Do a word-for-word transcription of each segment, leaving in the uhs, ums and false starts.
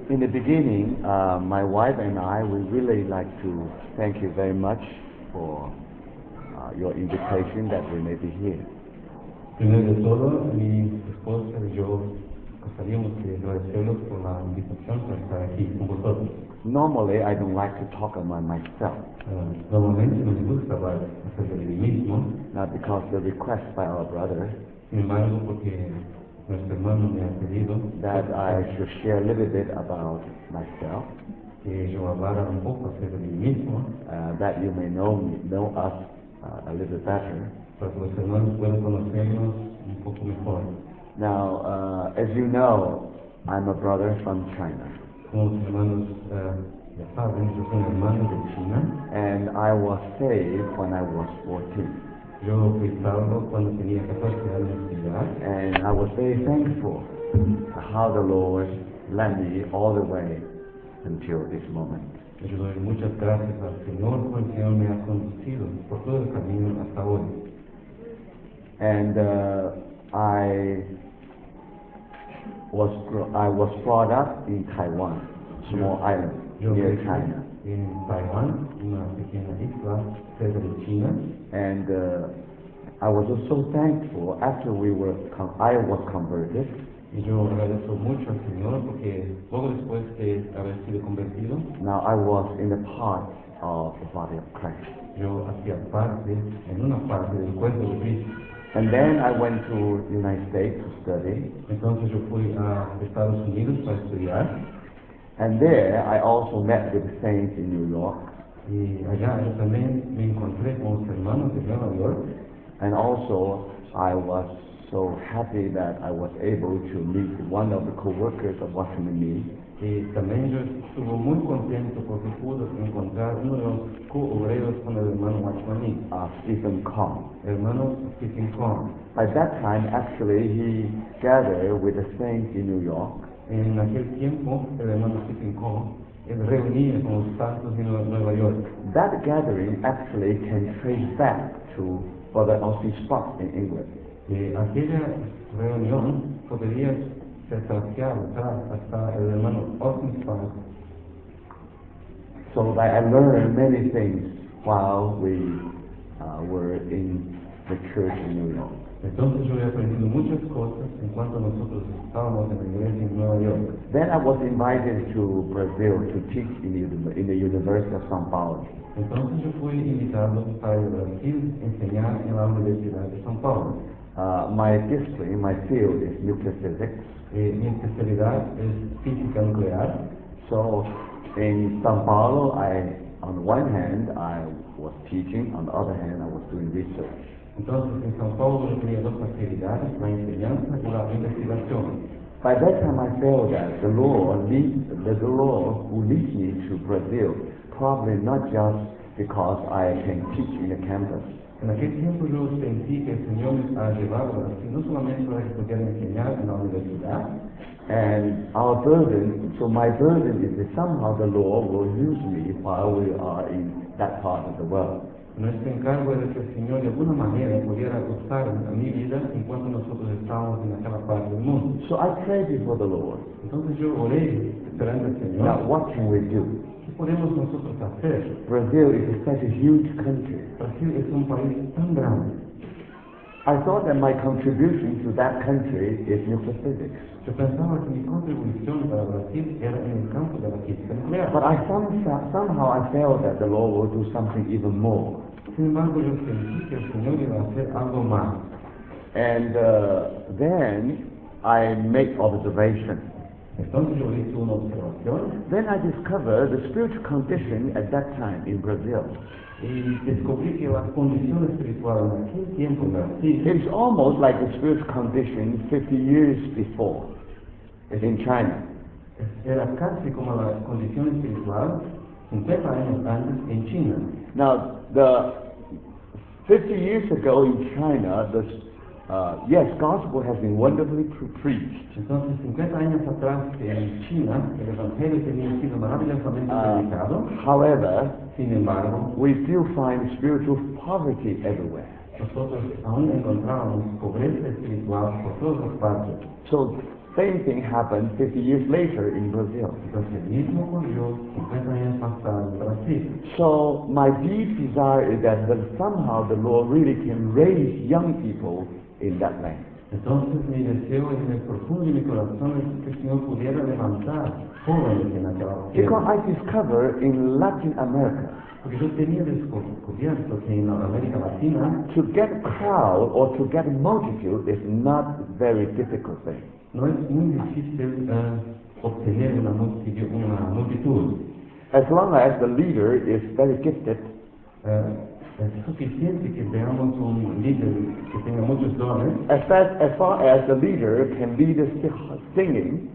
In the beginning, uh, my wife and I, we really like to thank you very much for uh, your invitation that we may be here. Primero de todo, mi esposa y yo gustaríamos que agradecerlos por la invitación para estar aquí con vosotros. Normally, I don't like to talk about myself. Uh, normalmente no me gusta hablar acerca de mí mismo, Not because the request by our brother sin embargo, porque nuestro hermano me ha pedido that I should share a little bit about myself, que yo hablara un poco acerca de mí mismo, uh, that you may know me, know us uh, a little better. para que los hermanos puedan conocernos un poco mejor. Now, uh, as you know, I'm a brother from China, Como los hermanos uh, ya saben, yo soy un hermano de China. and I was saved when I was fourteen. Yo fui salvo cuando tenía catorce años de edad. And I was very thankful how the Lord led me all the way until this moment. Yo doy muchas gracias al Señor porque el Señor me ha conducido por todo el camino hasta hoy. And uh, I was gro- I was brought up in Taiwan, small island Yo near crecí China, en Taiwán, una pequeña isla cerca de China. and uh, I was so thankful after we were con- I was converted. Y yo agradezco mucho al Señor porque luego después de haber sido convertido, Now I was in the part of the body of Christ, yo hacía parte, en una parte del cuerpo de Cristo. and then I went to United States to study. Entonces yo fui a Estados Unidos para estudiar And there, I also met with the saints in New York, y allá yo también me encontré con los hermanos de Nueva York. and also I was so happy that I was able to meet one of the co-workers of Washington Nee, Y también yo estuve muy contento porque pude encontrar uno de los co-obreros con el hermano Watchman, uh, Stephen Kong. hermano Stephen Kong. By that time, actually, he gathered with the saints in New York, En aquel tiempo, el hermano Stephen Kong él reunía con los santos en Nue- Nueva York. that gathering actually can trace back to Brother Austin Sparks in England. Y aquella reunión podría ser trasteada atrás hasta el hermano Austin Sparks. So that I learned many things while we uh, were in the church in New York. Entonces yo he aprendido muchas cosas en cuanto nosotros estábamos en la iglesia en Nueva York. Then I was invited to Brazil to teach in the, uni- in the University of São Paulo. Entonces yo fui invitado para ir a Brasil a enseñar en la Universidad de São Paulo. Uh, my discipline, my field is nuclear physics. Eh, mi especialidad es física nuclear. So in São Paulo, I, on one hand, I was teaching, on the other hand, I was doing research. Entonces en São Paulo yo tenía dos actividades, la enseñanza y la investigación. By that time, I felt that the Lord, lead, the Lord who leads me to Brazil, probably not just because I can teach in the campus, En aquel tiempo yo sentí que el Señor me ha llevado a Brasil no solamente para que pudiera enseñar en la universidad, and our burden, so my burden is that somehow the Lord will use me while we are in that part of the world. nuestro encargo era que el Señor de alguna manera pudiera usar a mi vida en cuanto nosotros estábamos en aquella parte del mundo. So I prayed before the Lord. Entonces yo oré esperando al Now, Señor. what can we do? ¿Qué podemos nosotros hacer? Brazil is such a huge country. Brasil es un país tan grande. I thought that my contribution to that country is nuclear physics. Yo pensaba que mi contribución para Brasil era en el campo de la física nuclear. But I some, somehow I felt that the Lord will do something even more. Sin embargo, yo sentí que el Señor iba a hacer algo más. And uh, then I make observation. Entonces yo hice una observación Then I discovered the spiritual condition at that time in Brazil. y descubrí que la condición espiritual en aquel tiempo en Brasil It's almost like the spiritual condition fifty years before in China. era casi como la condición espiritual cincuenta años antes en China. Now, the fifty years ago in China, the uh, yes, gospel has been wonderfully pre- preached. Entonces, cincuenta años atrás en China, el Evangelio tenía sido maravillosamente Uh, predicado. however, Sin embargo, we still find spiritual poverty everywhere. nosotros aún encontrábamos pobreza espiritual por todas las partes. So Same thing happened fifty years later in Brazil. Entonces, el mismo ocurrió cincuenta años más tarde en Brasil. So my deep desire is that, that somehow the Lord really can raise young people in that land. Entonces, mi deseo en el profundo de mi corazón es que el Señor pudiera levantar jóvenes en aquella Because tierra. I discovered in Latin America, Porque yo tenía descubierto que en América Latina to get crowd or to get multitude is not very difficult thing. no es muy difícil eh, obtener una multitud, una multitud. As long as the leader is very gifted, Eh, es suficiente que veamos un líder que tenga muchos dones. as far as, far as the leader can lead us singing,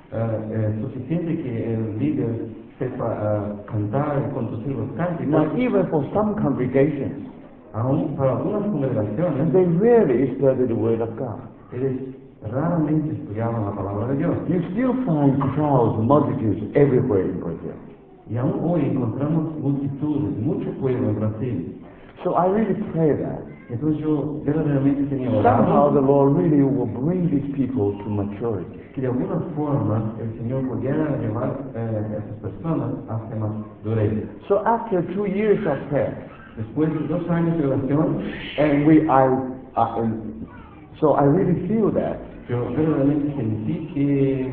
Eh, es suficiente que el líder sepa eh, cantar y conducir los cánticos. now even for some congregations, Aún para algunas congregaciones, they rarely study the Word of God. ellos raramente estudiaban la palabra de Dios. You still find crowds, multitudes everywhere in Brazil. Y aún hoy encontramos multitudes, mucho pueblo en Brasil. So I really pray that Entonces yo verdaderamente tenía somehow orado the Lord really will bring these people to maturity. que de alguna forma el Señor pudiera llevar eh, a esas personas hacia madurez. So after two years of prayer, Después de dos años de oración, and we, I, I and so I really feel that yo verdaderamente sentí que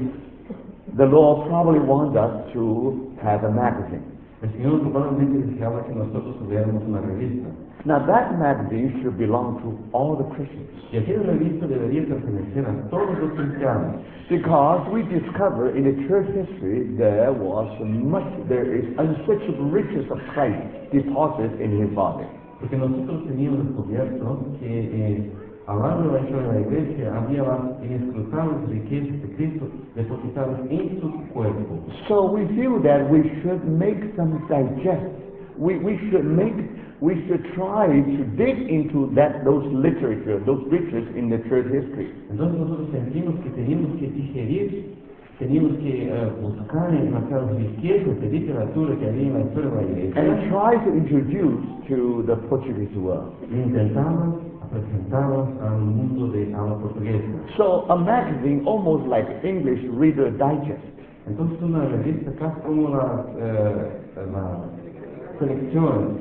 the Lord probably wants us to have a magazine. el Señor probablemente deseaba que nosotros tuviéramos una revista. Now that magazine should belong to all the Christians. Y aquella revista debería pertenecer a todos los cristianos. Because we discover in the church history there was much, there is unsearchable riches of Christ deposited in his body. Porque nosotros teníamos descubierto que eh, a lo largo de la historia de la iglesia había las inescrutables riquezas de Cristo depositadas en su cuerpo. So we feel that we should make some digest. We, we should make, we should try to dig into that, those literature, those riches in the church history. Entonces nosotros sentimos que teníamos que digerir, teníamos que eh, buscar en aquellas riquezas de literatura que había en la historia de la iglesia And try to introduce to the Portuguese world. e intentarlas presentarlas al mundo de habla portuguesa. So a magazine almost like English Reader Digest. Entonces una revista casi como las, eh, las selecciones,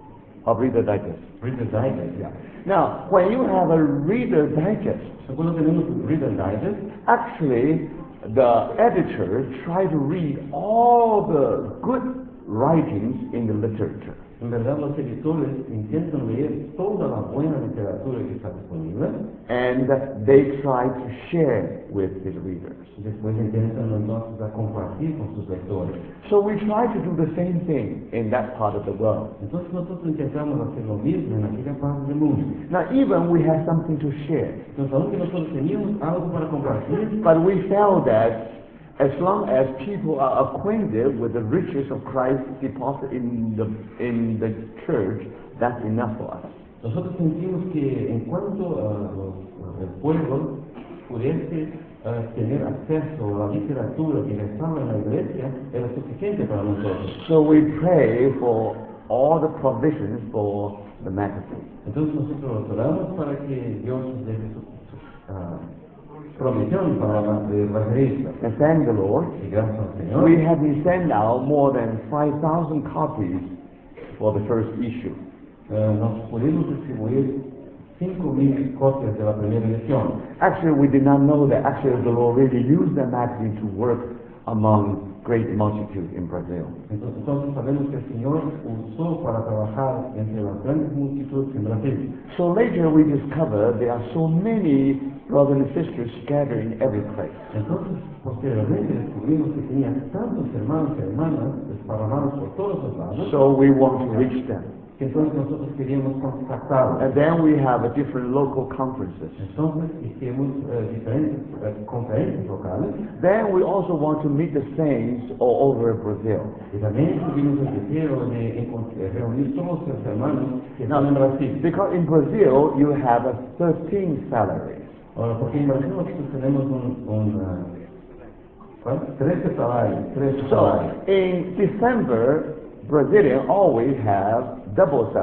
Of Reader Digest. Reader Digest. Yeah. Now, when you have a Reader Digest, Cuando tenemos Reader Digest, actually the editor try to read all the good writings in the literature. en verdad los editores intentan leer toda la buena literatura que está disponible And they try to share with his readers. y después intentan entonces a compartir con sus lectores. So we try to do the same thing in that part of the world. Entonces nosotros intentamos hacer lo mismo en aquella parte del mundo. Now even we have something to share, Entonces aunque nosotros teníamos algo para compartir, but we felt that as long as people are acquainted with the riches of Christ deposited in the, in the church, that's enough for us. nosotros sentimos que en cuanto a los, el pueblo pudiese uh, tener acceso a la literatura que estaba en la iglesia, era suficiente para nosotros. So we pray for all the provisions for the magazine. Entonces nosotros oramos para que Dios nos dé su, su uh, provisión para la, de la revista. And thank the Lord, Y gracias al Señor, we have been sent out more than five thousand copies for the first issue. uh, nos pudimos distribuir cinco mil copias de la primera edición. Actually, we did not know that actually the Lord really used the magazine to work among great multitudes in Brazil. Entonces, entonces sabemos que el Señor usó para trabajar entre las grandes multitudes en Brasil. So later we discovered there are so many brothers and sisters scattered in every place. Entonces, posteriormente descubrimos que tenía tantos hermanos y hermanas desparramados por todos los lados, So we want to reach them. que entonces nosotros queríamos contactarlos. And then we have a different local conferences. Entonces hicimos eh, diferentes eh, conferencias locales Then we also want to meet the saints all over Brazil. y también tuvimos el deseo de encont- de reunir todos los hermanos que están en Now, Brasil. because in Brazil you have a thirteen salaries. Ahora, porque en Brasil nosotros tenemos un, un eh, ¿cuál? trece salarios, trece So salarios. in December, Brazilians always have double salary.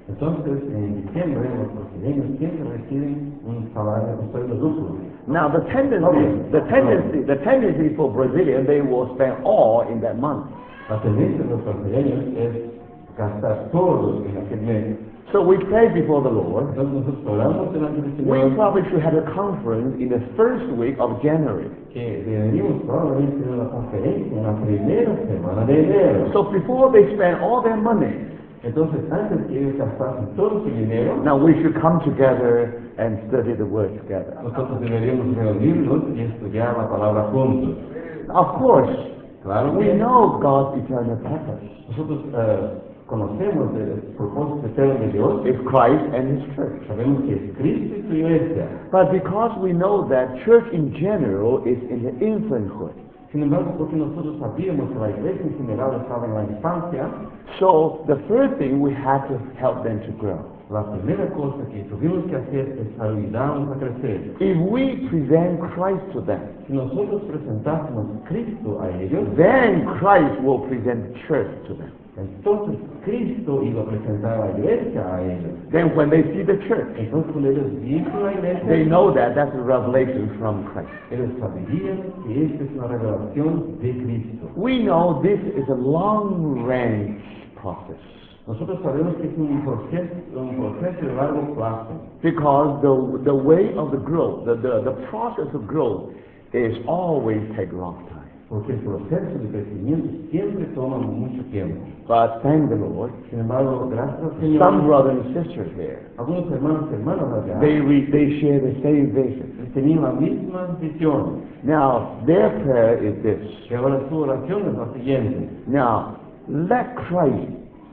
Entonces, en diciembre, los brasileños siempre reciben un salario, un sueldo duplo. Now the tendency, the tendency, the tendency for Brazilian, they will spend all in that month. La tendencia de los brasileños es gastar todo en aquel mes. So we pray before the Lord. Entonces nosotros oramos delante del We Señor probably should have a conference in the first week of January. que deberíamos probablemente tener una conferencia en la primera semana de enero. So before they spend all their money, Entonces, antes que ellos gastasen todo su dinero, now we should come together and study the word together. nosotros deberíamos reunirnos y estudiar la palabra juntos. Of course, Claro we que know God's eternal purpose nosotros eh, conocemos el propósito eterno de Dios, is Christ and His church. sabemos que es Cristo y su iglesia. But because we know that church in general is in the infanthood, Sin embargo, porque nosotros sabíamos que la iglesia en general estaba en la infancia, so the first thing we have to help them to grow. la primera cosa que tuvimos que hacer es ayudarnos a crecer. If we present Christ to them, Si nosotros presentásemos Cristo a ellos, then Christ will present the church to them. entonces Cristo iba a presentar a la iglesia a ellos. Then when they see the church, Entonces cuando ellos viesen la iglesia, they know that that's a revelation from Christ. ellos sabrían que esta es una revelación de Cristo. We know this is a long range process Nosotros sabemos que es un proceso, un proceso de largo plazo, because the, the way of the growth, the, the, the process of growth is always take a long time. porque el proceso de crecimiento siempre toma mucho tiempo. But thank the Lord, Sin embargo, gracias al some Señor, brothers and sisters here, algunos hermanos y hermanas allá they, re, they share the same vision. tenían la misma visión. Now, their prayer is this. Y ahora su oración es la siguiente. Now, let Christ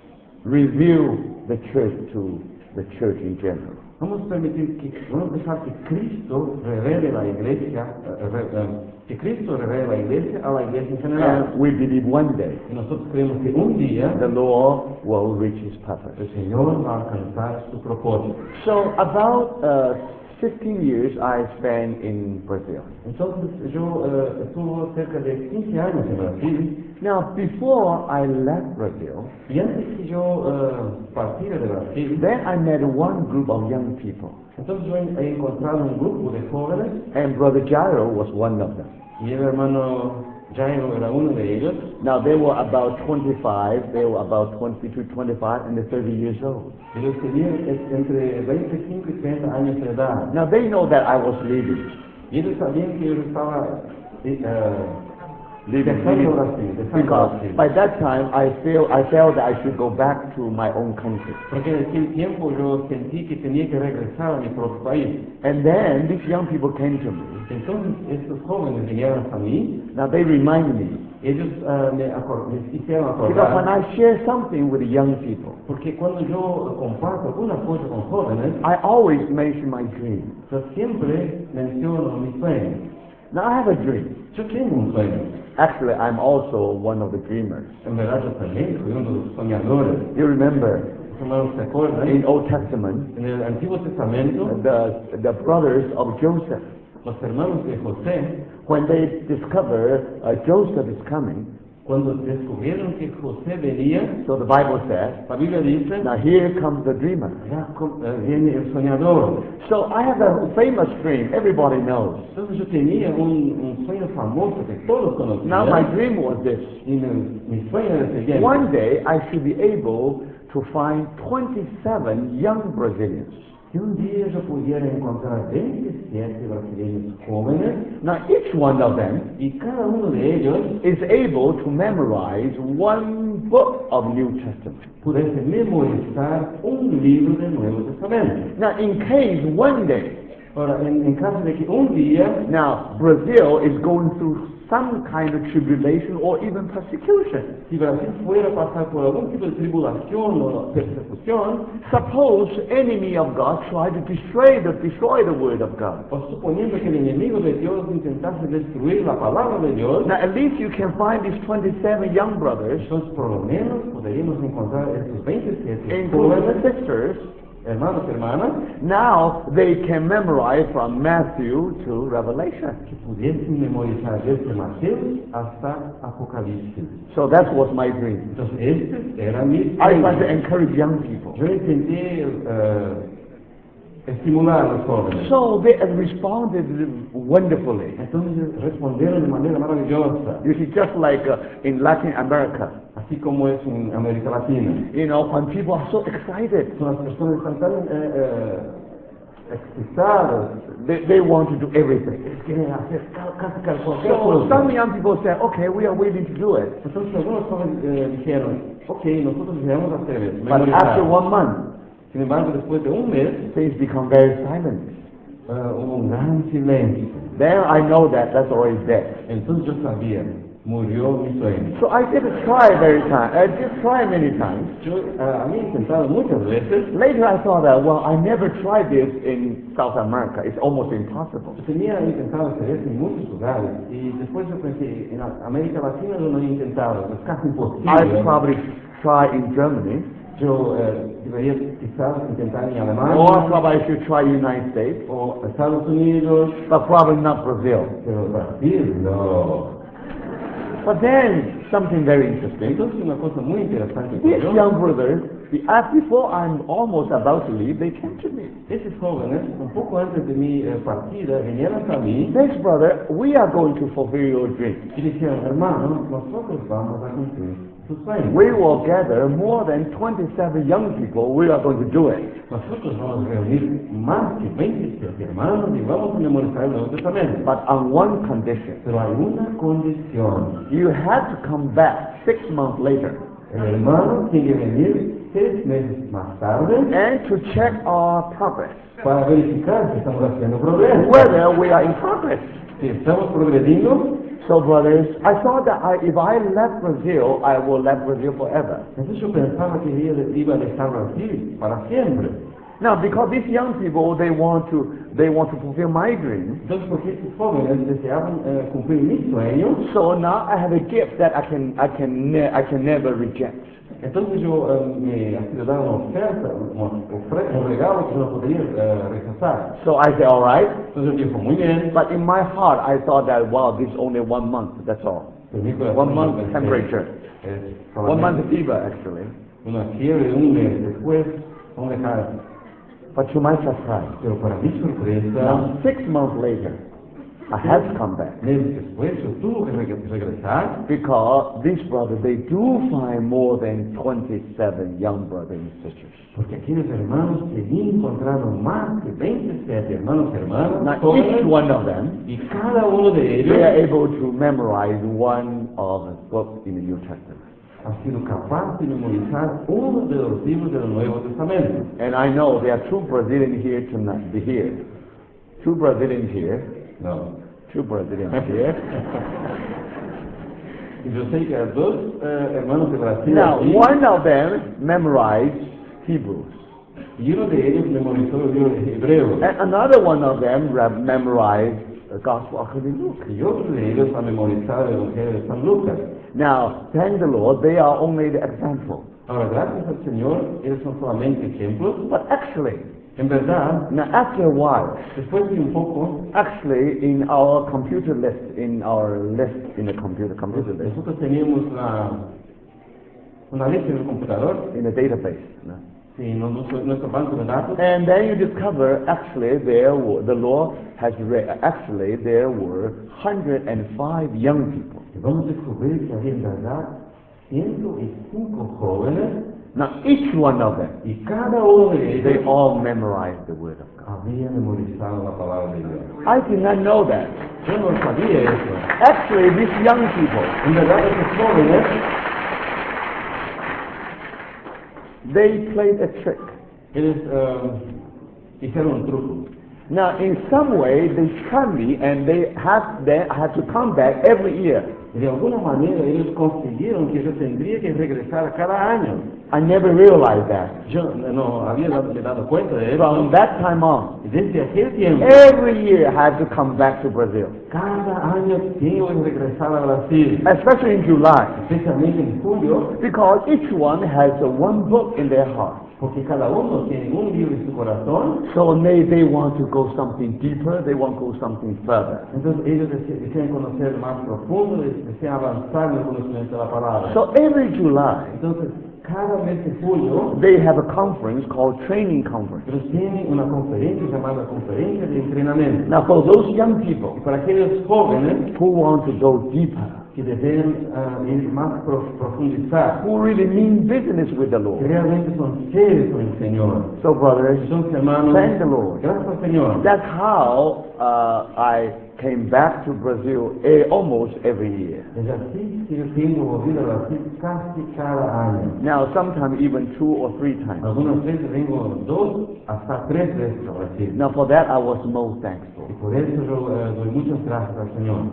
reveal the church to the church in general. Vamos a permitir que, vamos a dejar que Cristo revele la iglesia, eh, re- eh, que Cristo revele la iglesia a la iglesia en general. And we believe one day Y nosotros creemos que un día the Lord will reach His purpose. el Señor va a alcanzar su propósito. So about uh, fifteen years I spent in Brazil. Entonces yo eh, estuve cerca de quince años en Brasil, Now before I left Brazil, y antes que yo eh, partiera de Brasil, then I met one group of young people, entonces yo he encontrado un grupo de jóvenes, and Brother Jairo was one of them. y el hermano Jairo era uno de ellos. Now they were about twenty-five, they were about twenty-two, twenty-five, and they're thirty years old. Ellos tenían eh, entre veinticinco y treinta años de edad. Now they know that I was leaving, Y ellos sabían que yo estaba eh, eh, leaving, dejando leaving, Brasil, dejando because Brasil. by that time I feel I felt that I should go back to my own country. Porque en aquel tiempo yo sentí que tenía que regresar a mi propio país. And then these young people came to me. Entonces estos jóvenes vinieron a mí, Now they remind me, ellos ah, me, acor- me hicieron because when acordar, I share something with the young people, porque cuando yo comparto alguna cosa con jóvenes, I always mention my dream. yo siempre menciono mis sueños. Now I have a dream. Yo tengo un sueño. Actually, I'm also one of the dreamers. En verdad yo también soy uno de los soñadores. You remember, Los hermanos se acuerdan, in Old Testament, en el Antiguo Testamento, the, the brothers of Joseph, los hermanos de José, when they discover uh, Joseph is coming, cuando descubrieron que José venía, so the Bible says, la Biblia dice, now here comes the dreamer. ya com- eh, viene el soñador. So I have a famous dream, everybody knows. Entonces yo tenía un, un sueño famoso que todos Now my conocían, dream was this. y mi, mi sueño era el siguiente. One day I should be able to find twenty-seven young Brazilians. Que un día yo pudiera encontrar veintisiete brasileños jóvenes, Now each one of them y cada uno de ellos is able to memorize one book of New Testament. pudiese memorizar un libro del Nuevo Testamento. Now in case one day, Ahora, en, en caso de que un día now Brazil is going through some kind of tribulation or even persecution. si Brasil fuera a pasar por algún tipo de tribulación o persecución, Suppose enemy of God try to destroy the destroy the word of God. o suponiendo que el enemigo de Dios intentase destruir la palabra de Dios, Now at least you can find these twenty-seven young brothers, entonces por lo menos podríamos encontrar estos veintisiete including jóvenes, sisters, hermanos, hermanas, now they can memorize from Matthew to Revelation. que pudiesen memorizar desde Mateo hasta Apocalipsis. So that was my dream. Entonces, este era mi I try to sueño. encourage young people. Yo intenté eh, estimular a los jóvenes. So they responded wonderfully. Entonces respondieron de manera maravillosa, You see, just like uh, in Latin America, así como es en América Latina. you know, when people are so excited, Son las personas que están tan eh, eh, excitadas, they, they want to do everything. quieren hacer ca- casi ca- cualquier So cosa. some young people say, okay, we are willing to do it. Entonces algunos jóvenes eh, dijeron, ok, nosotros queremos hacer eso, But memorizar. after one month, Sin embargo, después de un mes, things become very silent. eh, hubo un gran silencio. Then I know that that's already dead. Entonces yo sabía, murió mi sueño. So I did try very time. I did try many times. Yo eh, había intentado muchas veces. Later I thought that, well, I never tried this in South America. It's almost impossible. Yo tenía intentado hacer eso en muchos lugares y después yo pensé, en América Latina yo no he intentado, es casi I imposible. probably try in Germany, Yo eh, debería quizás intentar en Alemania or probably I should try United States, o Estados Unidos, but probably not Brazil. pero Brasil no. But then something very interesting. Entonces una cosa muy interesante These ocurrió. young brothers, the- uh, before I'm almost about to leave, they came to me. Esos jóvenes, un poco antes de mi eh, partida, vinieron a mí Next brother, we are going to fulfill your dream. y dijeron, hermano, nosotros vamos a cumplir sus sueños. We will gather more than twenty-seven young people. We are going to do it. Nosotros vamos a reunir más que veintisiete hermanos y vamos a memorizar el Nuevo Testamento. But on one condition. Pero hay una condición. You have to come back six months later El hermano tiene que venir seis meses más tarde and to check our progress, para verificar si estamos haciendo progreso. whether we are in progress. Si estamos progrediendo, So brothers, I thought that I, if I left Brazil, I will left Brazil forever. entonces yo pensaba que iba iba a dejar Brasil para siempre. Now, because these young people, they want to, they want to fulfill my dream. Entonces, porque estos jóvenes deseaban eh, cumplir mis sueños, So now I have a gift that I can, I can, ne- I can never reject. entonces yo eh, me ha sido dado una oferta, una ofre- un regalo que no podría eh, rechazar. So I say, all right. Entonces yo dijo, muy bien, But in my heart, I thought that, wow, this is only one month. That's all. pero mi corazón One yo month pensé, temperature. es One month solamente fever, actually. una fiebre de un mes después, vamos a dejar. But to my surprise, Pero para mi sorpresa, now six months later, I had to come back. meses después yo tuve que reg- regresar Because these brothers, they do find more than twenty-seven young brothers and sisters. porque aquellos hermanos que encontraron más que veintisiete hermanos y hermanas Now, each jóvenes, one of them, y cada uno de they are ellos able to memorize one of the books in the New Testament. ha sido capaz de memorizar uno de los libros del Nuevo Testamento. And I know there are two Brazilians here tonight, here. Two Brazilians here. No. Two Brazilians here. Y yo sé que hay dos eh, hermanos de Brasil Now, aquí, one of them memorized Hebrews. y uno de ellos memorizó el libro de Hebreos, And another one of them re- memorized the Gospel according to Luke. y otro de ellos ha memorizado el Evangelio de San Lucas. Now, thank the Lord, they are only the example. Ahora, gracias al Señor, ellos son solamente ejemplos. But actually, En verdad, now after a while, después de un poco, actually in our computer list, in our list, in the computer, computer list, nosotros teníamos la, una lista en el computador, in the database. no? sí, no- nuestro, nuestro banco de datos, And then you discover actually there were, the Lord has read, actually there were one hundred five young people. y vamos a descubrir que había en verdad ciento cinco jóvenes, Now each one of them, y cada uno de they ellos all memorized the word of God. había memorizado la palabra de Dios. I did not know that. Yo no sabía eso. Actually, these young people, En verdad, esos jóvenes, they played a trick. ellos eh, hicieron un truco. Now, in some way, they tricked me, and they have they had to come back every year. Y de alguna manera ellos consiguieron que yo tendría que regresar cada año. I never realized that. Yo no no había dado, me dado cuenta de From eso. that time on, Y desde aquel tiempo, every year I had to come back to Brazil, cada año tengo que regresar a Brasil, especially in July, especialmente en julio, because each one has a one book in their heart. Porque cada uno tiene un libro en su corazón. So they, they want to go something deeper, they want to go something further. Entonces ellos dese- desean conocer más profundo, des- desean avanzar en el conocimiento de la palabra. So every July, Entonces, cada mes de julio, they have a conference called Training Conference. ellos tienen una conferencia llamada Conferencia de Entrenamiento. Now for those young Y people para aquellos jóvenes who want to go deeper, que desean ah, ir más pro- profundizar, who really mean business with the que Lord. realmente son serios con el Señor. So brothers, Entonces, hermanos, thank the Lord. gracias al Señor. That's how uh, I came back to Brazil eh, almost every year. Es así que yo tengo volvido a Brasil casi cada año. Now sometimes even two or three times. Algunas veces vengo dos hasta tres veces a Brasil. Now for that I was most thankful. Y por eso yo eh, doy muchas gracias al Señor.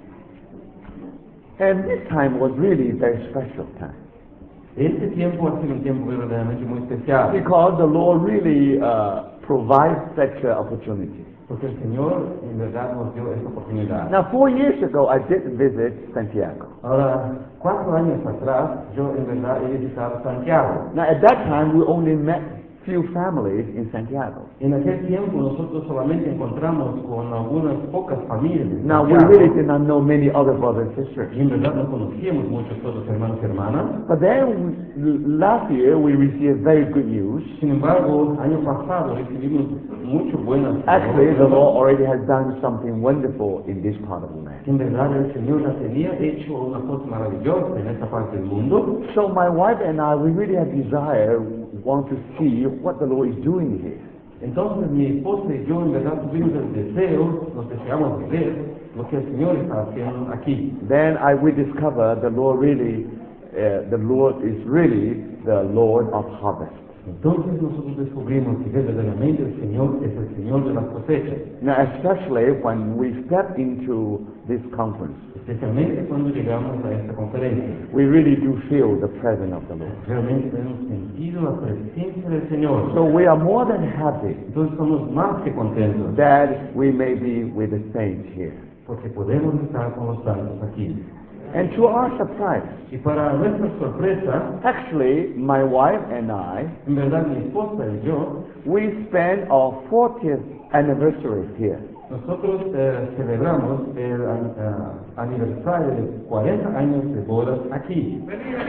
And this time was really a very special time. Este tiempo ha sido un tiempo verdaderamente muy especial, Because the Lord really uh, provides such an opportunity. porque el Señor en verdad nos dio esta oportunidad. Now four years ago I did visit Santiago. Ahora, cuatro años atrás, yo en verdad he visitado Santiago. Now at that time we only met few families in Santiago. En aquel tiempo nosotros solamente encontramos con algunas pocas familias en Now we Santiago. really did not know many other brothers and sisters. Y en verdad no conocíamos muchos otros hermanos y hermanas. But then we, last year we received very good news. Sin embargo, año pasado recibimos mucho buenas Actually, the nuevas, Lord already has done something wonderful in this part of the land. que en verdad el Señor ya tenía hecho una cosa maravillosa en esta parte del mundo. So my wife and I, we really have desire, want to see what the Lord is doing here. Entonces mi esposa y yo en verdad tuvimos el deseo, nos deseamos de ver lo que el Señor está haciendo aquí. Then I we discover the Lord really, uh, the Lord is really the Lord of harvest. Entonces nosotros descubrimos que verdaderamente el Señor es el Señor de las cosechas, Now, especially when we step into this conference, especialmente cuando llegamos a esta conferencia. we really do feel the presence of the Lord. Realmente hemos sentido la presencia del Señor. So we are more than happy Entonces somos más que contentos that we may be with the saints here. porque podemos estar con los santos aquí. And to our surprise, Y para nuestra sorpresa, actually, my wife and I, en verdad mi esposa y yo, we spent our fortieth anniversary here. nosotros eh, celebramos el an- ah, aniversario de cuarenta años de bodas aquí.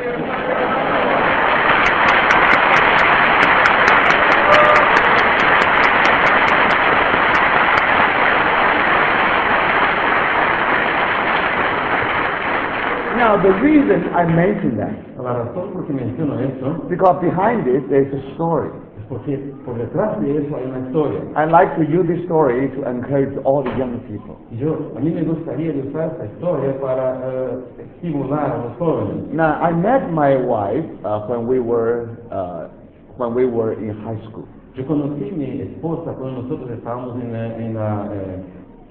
Now, the reason I mention that, La razón por que menciono esto because behind this there's a story. es porque por detrás de eso hay una historia. I like to use this story to encourage all the young people. Y yo, a mí me gustaría de usar esta historia para eh, estimular a los jóvenes. Now, I met my wife uh, when we were uh, when we were in high school. Yo conocí a mi esposa cuando nosotros estábamos en la, en la eh,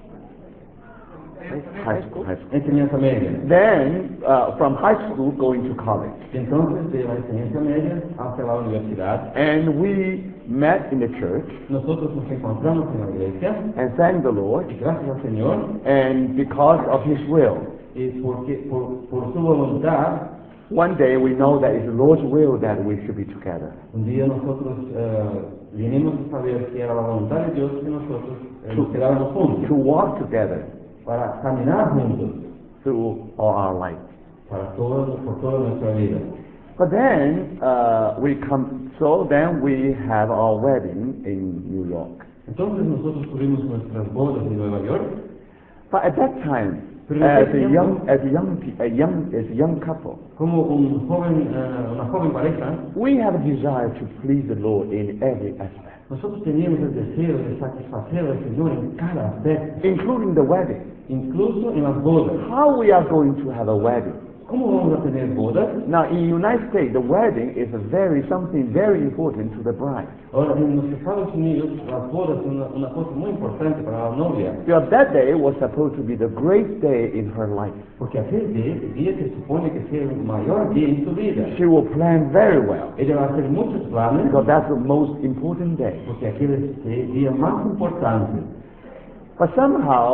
High school. High school. enseñanza media. Then, uh, from high school, going to college, Entonces, de la enseñanza media hacia la universidad, and we met in the church nosotros nos encontramos en la iglesia and thank the Lord. y gracias al Señor, And because of His will, y porque, por, por su voluntad, one day we know that it's the Lord's will that we should be together. un día nosotros eh, vinimos a saber que era la voluntad de Dios que nosotros eh, nos quedáramos To juntos, walk together para caminar juntos, through all our life. para todo, por toda nuestra vida. But then uh, we come. So then we have our wedding in New York. Entonces nosotros tuvimos nuestras bodas en Nueva York, But at that time, Pero en as aquel a tiempo- young, as a young, pe- a young, as a young couple, como un joven, eh, una joven pareja, we have a desire to please the Lord in every aspect, nosotros teníamos el deseo de satisfacer al Señor en cada aspecto, including the wedding. incluso en las bodas. How we are going to have a wedding? ¿Cómo vamos a tener bodas? Now, in the United States, the wedding is a very something very important to the bride. Ahora, en los Estados Unidos, las bodas son una, una cosa muy importante para la novia, Because that day was supposed to be the great day in her life. porque aquel día, día se supone que sea el mayor día en su vida. She will plan very well Ella va a hacer muchos planes, because that's the most important day. porque aquel es el día más importante. But somehow,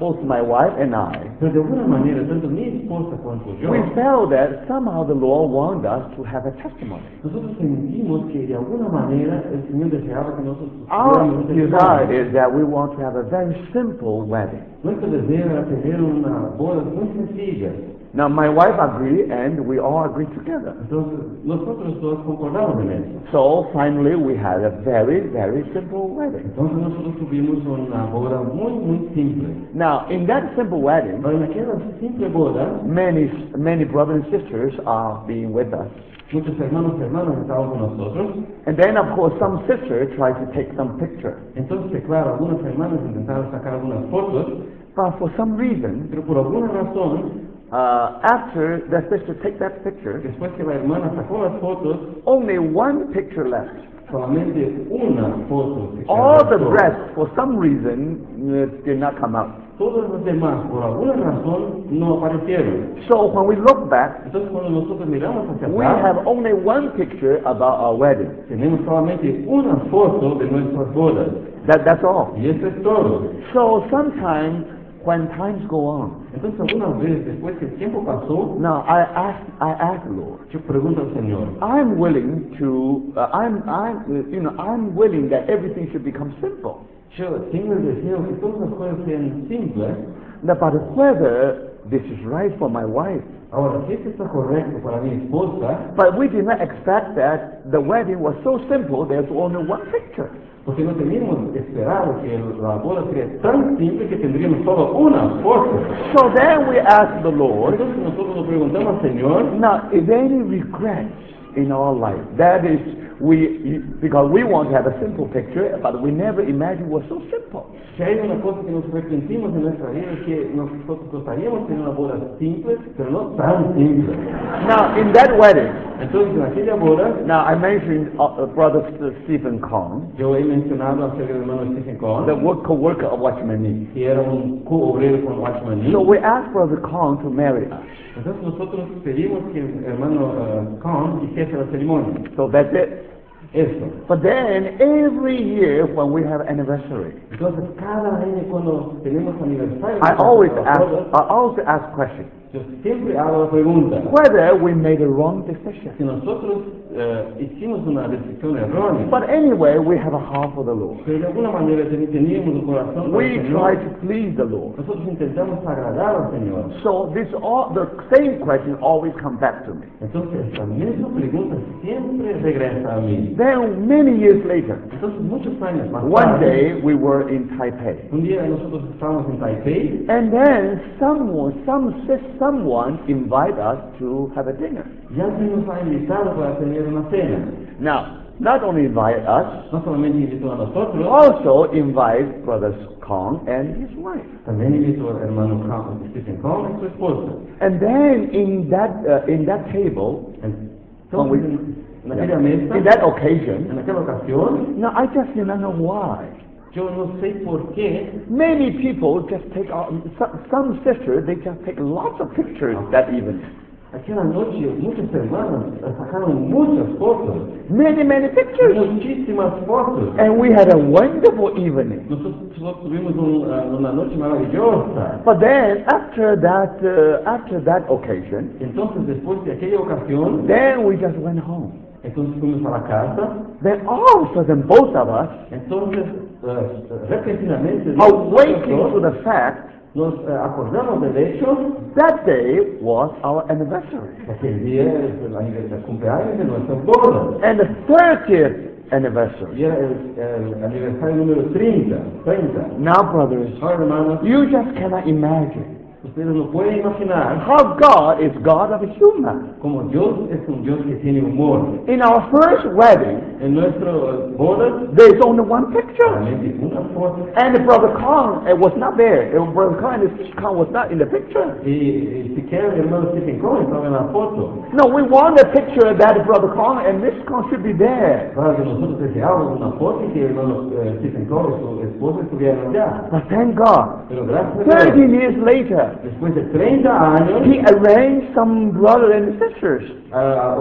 both my wife and I, Pero de alguna manera, tanto mi esposa cuanto yo, we felt that somehow the Lord wanted us to have a testimony. nosotros sentimos que de alguna manera el Señor deseaba que nosotros Our tuviéramos un desire testimonio. is that we want to have a very simple wedding. Nuestro deseo era tener una boda muy sencilla. Now, my wife agreed, and we all agreed together. Entonces, nosotros dos concordamos en eso. So finally, we had a very, very simple wedding. Entonces, nosotros tuvimos una boda muy, muy simple. Now, in that simple wedding, Ahora, en aquella simple boda, many, many brothers and sisters are being with us. muchos hermanos y hermanas estaban con nosotros. And then, of course, some sisters tried to take some pictures. Entonces, claro, algunas hermanas intentaron sacar algunas fotos, But for some reason, pero por alguna razón, uh, after the sister take that picture, después que la hermana sacó las fotos, only one picture left. solamente una foto se All the quedó. rest, for some reason, uh, did not come out. Todos los demás, por alguna razón, no aparecieron. So when we look back, Entonces, cuando nosotros miramos hacia we atrás, have only one picture about our wedding. tenemos solamente una foto de nuestras bodas. That, that's all. Y eso es todo. So sometimes when times go on, Entonces, algunas veces, después que el tiempo pasó, now I ask, I ask Lord, yo pregunto al Señor, I'm willing to, uh, I'm, I'm, uh, you know, I'm willing that everything should become simple. yo tengo el deseo que todas las cosas sean simples. Now, but whether this is right for my wife, Ahora, si esto está correcto para mi esposa, but we did not expect that the wedding was so simple, there's only one picture. porque no teníamos esperado que la boda sería tan simple que tendríamos solo una foto. So then we asked the Lord, Entonces nosotros nos preguntamos al Señor, now, is there any regrets in our life? That is, we, because we want to have a simple picture, but we never imagined it was so simple. si hay una cosa que nos arrepentimos en nuestra vida es que nosotros gustaríamos tener una boda simple, pero no tan simple. Now, in that wedding, Entonces, en aquella boda, now I mentioned uh, uh, Brother Stephen Kong, yo he mencionado acerca del hermano Stephen Cohen, the work, co-worker of Watchman Nee. que era un co-obrero con Watchman Nee. So we asked Brother Kong to marry us. Entonces nosotros pedimos que el hermano uh, Cohen hiciese la ceremonia. So that's it. Eso. But then every year when we have anniversary, Entonces, cada año cuando tenemos aniversario, I always de ask, bodas, I always ask questions. yo siempre hago la pregunta, Whether we made a wrong decision. si nosotros eh, hicimos una decisión errónea, But anyway, we have a heart for the Lord. pero de alguna manera ten- teníamos un corazón para We el try Señor, to please the Lord. nosotros intentamos agradar al Señor. So this all the same question always come back to me. Entonces, esta misma pregunta siempre regresa a mí. Then many years later, Entonces, muchos años más one tarde, day we were in Taipei, un día nosotros estábamos en Taipei, and then someone, some sis- someone invite us to have a dinner. y alguien nos ha invitado para tener una cena. Now, not only invite us, No solamente invitó a nosotros, also invite Brother Kong and his wife. también invitó al hermano Cohen, Stephen Cohen y su esposa. And then in that uh, in that table, when we, Entonces, en, en aquella mesa, in that en occasion, aquella ocasión, now I just do not know why. yo no sé por qué, Many people just take out, some, some sisters, they just take lots of pictures that evening. aquella noche muchas hermanas sacaron muchas fotos, Many, many pictures. muchísimas fotos. And we had a wonderful evening. Nosotros tuvimos un, uh, una noche maravillosa. But then after that, uh, after that occasion, Entonces, después de aquella ocasión, then we just went home. entonces fuimos a la casa. Then all of a sudden, both of us, Entonces, uh, repentinamente, awaking to nosotros the fact nos uh, acordamos del hecho that day was our anniversary. que aquel día es el, aniversario- el cumpleaños de nuestras bodas. And the thirtieth anniversary. Y era el, el aniversario número treinta. treinta. Now, brothers, Ahora, hermanos, you just cannot imagine ustedes no pueden imaginar how God is God of humor. cómo Dios es un Dios que tiene humor. In our first wedding, En nuestro uh, bodas, there's only one picture. solamente una foto. And Brother Kong uh, was not there. Uh, Brother Kong, and Kong was not in the picture. Y, y siquiera el hermano Stephen Cohen estaba en la foto. No, we want a picture that Brother Kong and Miss Kong should be there. Claro que nosotros deseábamos una foto y que el hermano eh, Stephen Cohen y su esposa estuvieran allá. But thank God, Pero gracias a Dios, thirteen years later, después de treinta años, he arranged some brothers and sisters. ah,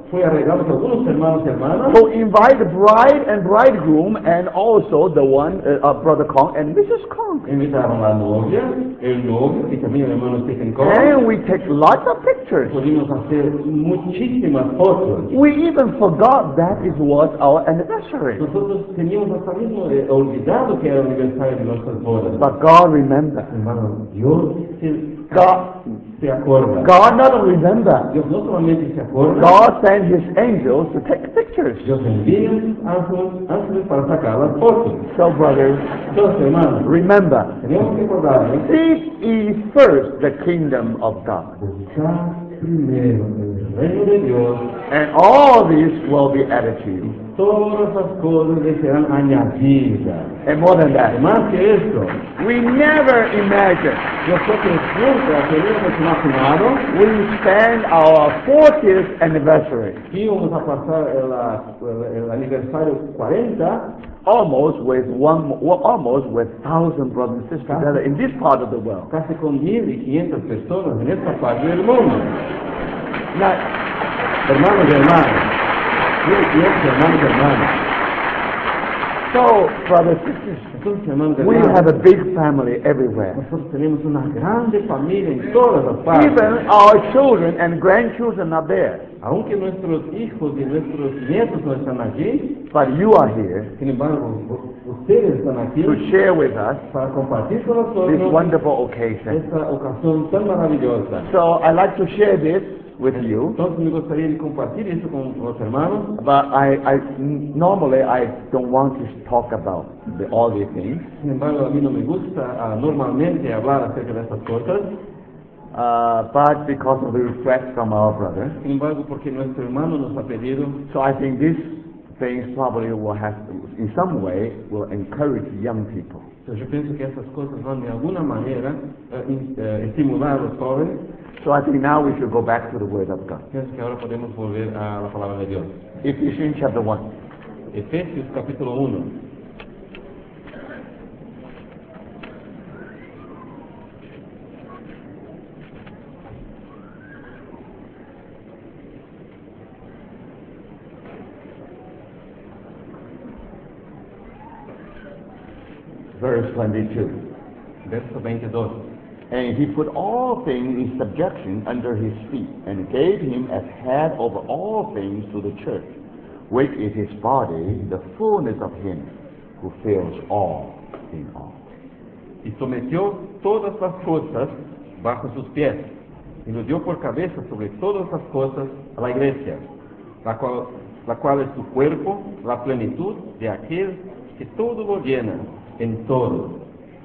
fue arreglado por algunos hermanos y hermanas. So invite the bride and bridegroom and also the one, uh, uh, Brother Kong and Missus Kong. Invitaron a la novia, el novio y también el hermano Stephen Kong. And we take lots of pictures. Pudimos hacer muchísimas fotos. We even forgot that it was our anniversary. Nosotros teníamos hasta mismo eh, olvidado que era el aniversario de nuestras bodas. But God remembered. Hermano, Dios se, God, se acuerda. God not only remembered, Dios no solamente se acuerda, God sent His angels to take pictures. Dios envía sus ángeles, ángeles para sacar las fotos. So brothers, Entonces, hermanos, remember, tenemos que acordarnos. seek ye first the kingdom of God, Buscar primero el reino de Dios, and all these will be added to you. todas las cosas le serán añadidas. And more than that, Y más que esto, we never imagined nosotros nunca teníamos imaginado we spend our fortieth anniversary que íbamos a pasar el, el, el aniversario cuarenta almost with one, well, almost with thousand brothers and sisters together in this part of the world. casi con mil y quinientas personas en esta parte del mundo. Now, Hermanos y hermanas, mil y quinientos hermanos y hermanas. so, brothers and sisters, Entonces, hermanos y we hermanas, have a big family everywhere. nosotros tenemos una grande familia en todas las partes. Even our children and grandchildren are there. Aunque nuestros hijos y nuestros nietos no están allí, But you are here sin embargo, u- ustedes están aquí to share with us para compartir con this nosotros wonderful occasion. esta ocasión tan maravillosa. So I'd like to share this with you, Entonces me gustaría de compartir esto con los hermanos. but I, I normally I don't want to talk about the, all these things, Sin embargo, a mí no me gusta ah, normalmente hablar acerca de estas cosas. uh, but because of the request from our brother, Sin embargo, porque nuestro hermano nos ha pedido, so I think these things probably will have, in some way, will encourage young people. pues yo pienso que estas cosas van de alguna manera eh, in- eh, estimular a los jóvenes. So I think now we should go back to the Word of God. Pienso que ahora podemos volver a la palabra de Dios. Ephesians chapter one. Efesios capítulo uno. Verse twenty-two. Verso veintidós. And he put all things in subjection under his feet, and gave him as head over all things to the church, which is his body, the fullness of him who fills all in all. Y sometió todas las cosas bajo sus pies, y lo dio por cabeza sobre todas las cosas a la iglesia, la cual, la cual es su cuerpo, la plenitud de aquel que todo lo llena en todo.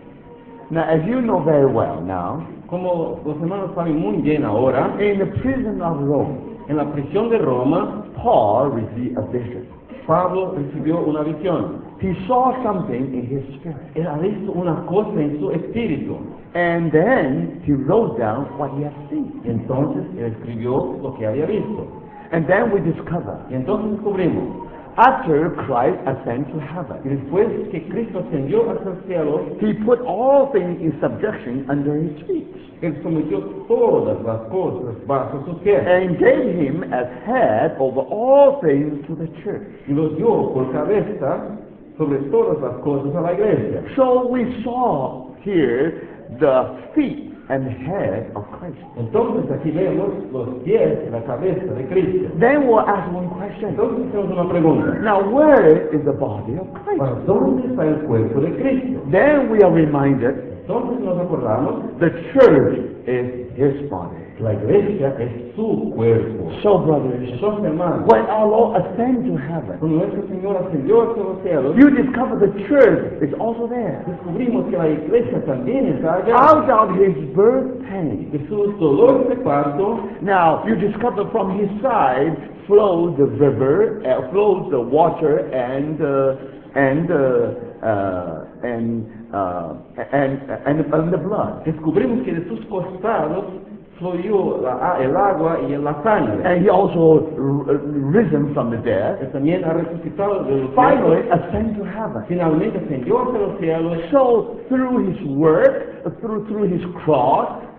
Now, as you know very well now, Como los hermanos saben muy bien ahora, in the prison of Rome, en la prisión de Roma, Paul received a vision. Pablo recibió una visión. He saw something in his spirit, Él ha visto una cosa en su espíritu. and then he wrote down what he had seen. Y entonces él escribió lo que había visto. And then we discover, Y entonces descubrimos, after Christ ascended to y heaven, después que Cristo ascendió hacia el cielo, he put all things in subjection under his feet, él sometió todas las cosas bajo sus pies. and gave him as head over all things to the church. Y lo dio por cabeza sobre todas las cosas a la iglesia. So we saw here the feet and head of Christ. Entonces aquí vemos los pies y la cabeza de Cristo. Then we'll ask one question. Entonces hacemos una pregunta. Now, where is the body of Christ? ¿Para dónde está el cuerpo de Cristo? Then we are reminded Entonces nos acordamos, the church is his body. la iglesia es su cuerpo. So, brothers, Entonces, hermanos, when our Lord ascended to heaven, cuando nuestro Señor ascendió hacia los cielos, you discover the church is also there. descubrimos que la iglesia también está allá. Out of his birth pain. De sus dolores de parto, Now, you discover from his side flows the river, uh, flows the water, and uh, and uh, uh, and, uh, and and and the blood. descubrimos que de sus costados fluyó la- el agua y la sangre. And he also r- risen from the dead. Él también ha resucitado de los Finally, muertos. ascended to heaven. Finalmente ascendió hacia los cielos. So through his work, through through his cross,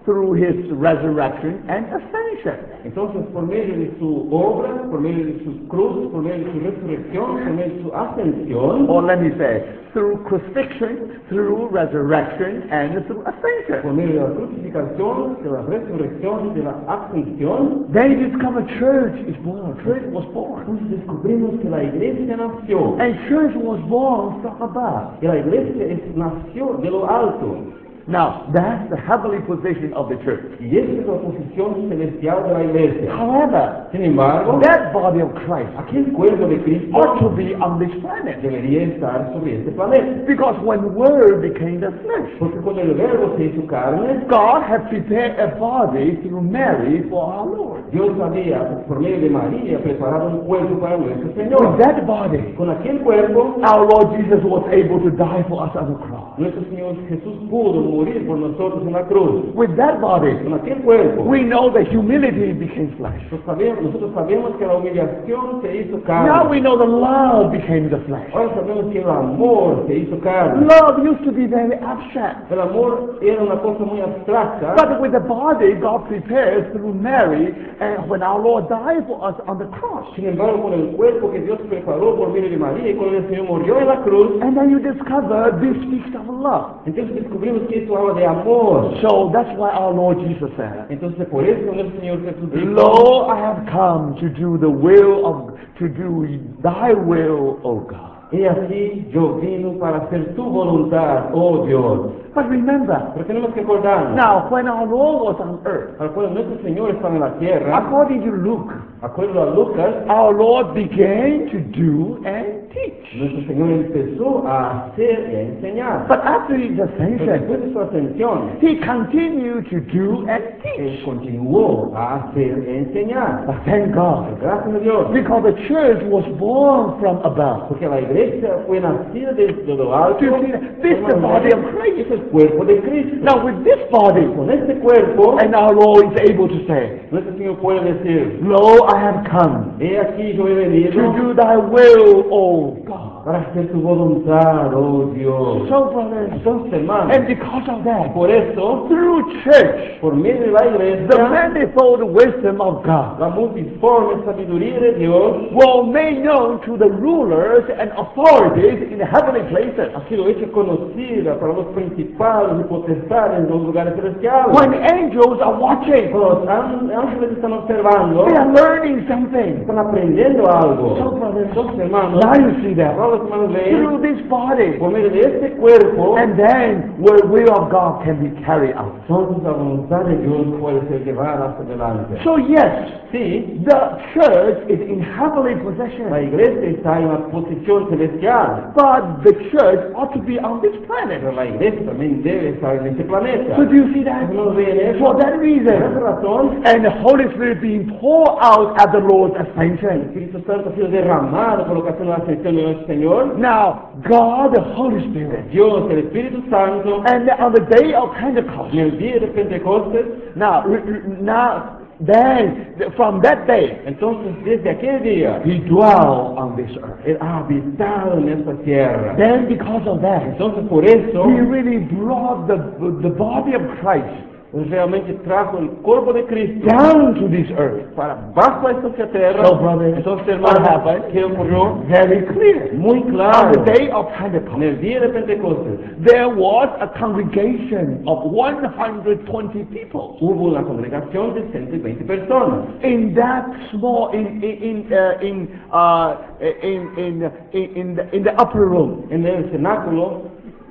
through his resurrection and ascension. Entonces, por medio de su obra, por medio de sus cruces, por medio de su resurrección, por medio de su ascensión, Or let me say, through crucifixion, through resurrection, and through por ascension. medio de la crucificación, de la resurrección y de la ascensión, Then you discover church is born. Church was born. entonces descubrimos que la iglesia nació. And church was born from above. Que la iglesia es- nació de lo alto. Now, that's the heavenly position of the church. Y esa es la posición celestial de la iglesia. However, Sin embargo, that body of Christ aquel cuerpo de Cristo ought to be on this planet. debería estar sobre este planeta. Because when Word became the flesh, Porque cuando el verbo se hizo carne, God had prepared a body through Mary for our Lord. Dios había, por medio de María, preparado un cuerpo para nuestro With Señor. that body, Con aquel cuerpo, our Lord Jesus was able to die for us on the cross. nuestro Señor Jesús pudo morir por nosotros en la cruz. With that body, Con aquel cuerpo, we know that humility became flesh. nosotros sabemos, nosotros sabemos que la humillación se hizo Now carne. we know the love became the flesh. Ahora sabemos que el amor se hizo carne. Love used to be very abstract. El amor era una cosa muy abstracta, But with the body God prepared through Mary, and when our Lord died for us on the cross. sin embargo, con el cuerpo que Dios preparó por medio de María y cuando el Señor murió en la cruz, And then you discover this speaks of love. entonces descubrimos que esto habla de amor. So that's why our Lord Jesus said, Entonces por eso nuestro Señor Jesús dijo, Lo, I have come to do the will of, to do thy will, O God. he aquí yo vino para hacer tu voluntad, oh Dios. But remember, Pero tenemos que acordarnos, now when our Lord was on earth, al cual nuestro Señor estaba en la tierra, according to Luke, acuerdo a Lucas, our Lord began to do and teach. nuestro Señor empezó a hacer y a enseñar. But after his Pero ascension, después de su ascensión, he continued to do and él teach. continuó a hacer e enseñar. But thank God, Gracias a Dios. because the church was born from above. Porque la iglesia fue nacida desde lo alto. You see, this is the body of Christ. Es el cuerpo de Cristo. Now with this body, Con este cuerpo, and our Lord is able to say, nuestro Señor puede decir, Lo, I have come he aquí yo he to venido do thy will, O God. para hacer tu voluntad, oh Dios. So brothers, Entonces, hermanos, and because of that, por eso, through church, por medio de la the iglesia, manifold wisdom of God la multiforme sabiduría de Dios will made known to the rulers and authorities in the heavenly places. ha sido hecha conocida para los principales y potestades en los lugares celestiales. When angels are watching, Cuando los án- ángeles están observando, they are learning something. están aprendiendo algo. So brothers, Entonces, hermanos, now you see that ahora los hermanos through ven, this body, por medio de este cuerpo, and then where will of God can be carried out. entonces la voluntad de Dios puede ser llevada hacia adelante. So yes, Sí, the church is in heavenly la possession, iglesia está en la posición celestial, but the church ought to be on this planet. pero la iglesia también debe estar en este planeta. So do you see that? ¿Hermanos ven eso? For that Por esa reason, razón, and the Holy Spirit being poured out at the Lord's el ascension. Espíritu Santo ha sido derramado por ocasión de la ascensión de nuestro Señor. Now, God, the Holy Spirit, Dios, el Espíritu Santo, and on the day of Pentecost, en el día de Pentecostes, now, re- re- now, then, from that day, entonces desde aquel día, He dwelled on this earth. Él ha habitado en esta tierra. Then, because of that, Entonces por eso, He really brought the, the body of Christ Él realmente trajo el cuerpo de Cristo down to this earth. para bajo esta tierra. So, brothers, Entonces, what hermanos, happened? ¿qué ocurrió? Very clear. Muy On claro. the day of En Pentecost, el día de Pentecostes there was a congregation of one hundred twenty people. hubo una congregación de ciento veinte personas. In that small, in in in uh, in, uh, in in in in the, in the upper room, En el cenáculo,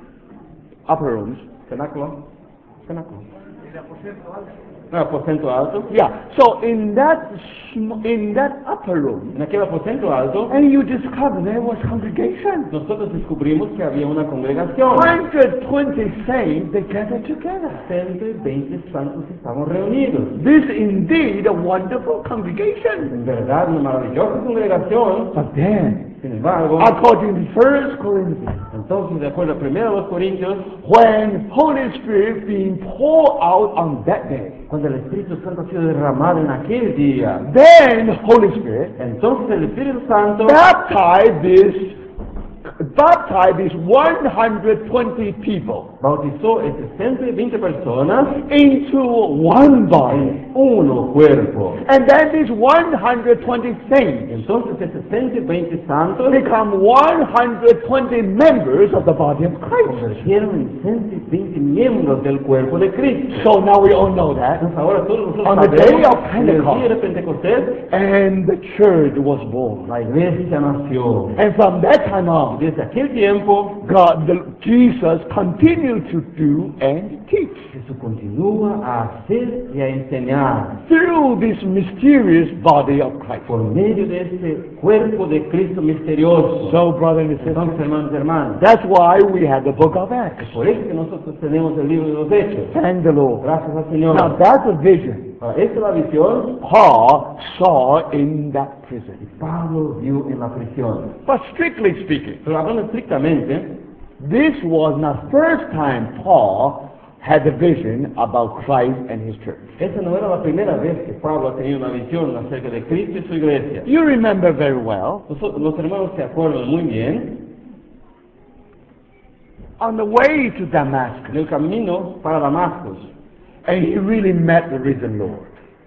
upper rooms. cenáculo, cenáculo. No, aposento alto. Yeah. So in that sm- in that upper room, En aquel aposento alto, and you discover there was congregation. nosotros descubrimos que había una congregación. one hundred twenty saints they gathered together. ciento veinte santos estaban reunidos. This indeed a wonderful congregation. En verdad, una maravillosa congregación. But then, Sin embargo, according to First Corinthians, entonces, de acuerdo a primero de los Corintios, when Holy Spirit being poured out on that day, cuando el Espíritu Santo ha sido derramado en aquel día, then Holy Spirit entonces el Espíritu Santo baptized this baptized these one hundred twenty people bautizó esas ciento veinte personas into one body. en uno cuerpo. And then these one hundred twenty saints Entonces esos ciento veinte santos become one hundred twenty members of the body of se Christ. convirtieron en ciento veinte miembros del cuerpo de Cristo. So now we all know that. Entonces ahora todos nosotros On the sabemos day of en el Pentecost. día de Pentecostés And the church was born. la iglesia nació. And from that time Y on, desde aquel tiempo God, the, Jesus continued to do and teach Jesús continúa a hacer y a enseñar through this mysterious body of Christ. por medio de este cuerpo de Cristo misterioso. So, brothers and Entonces, sisters, hermanos y hermanas, that's why we have the book of Acts. por eso que nosotros tenemos el libro de los Hechos. Thank the Lord. Gracias al Señor. Now, that's a vision Ahora, esta es la visión Paul saw in that que prison. Pablo vio en la prisión. But strictly speaking, Pero hablando estrictamente, this was not first time Paul had a vision about Christ and his church. esa no era la primera vez que Pablo ha tenido una visión acerca de Cristo y su iglesia. You remember very well, Nosotros, los hermanos se acuerdan muy bien, on the way to en Damascus, el camino para Damasco, and he really met the risen Lord.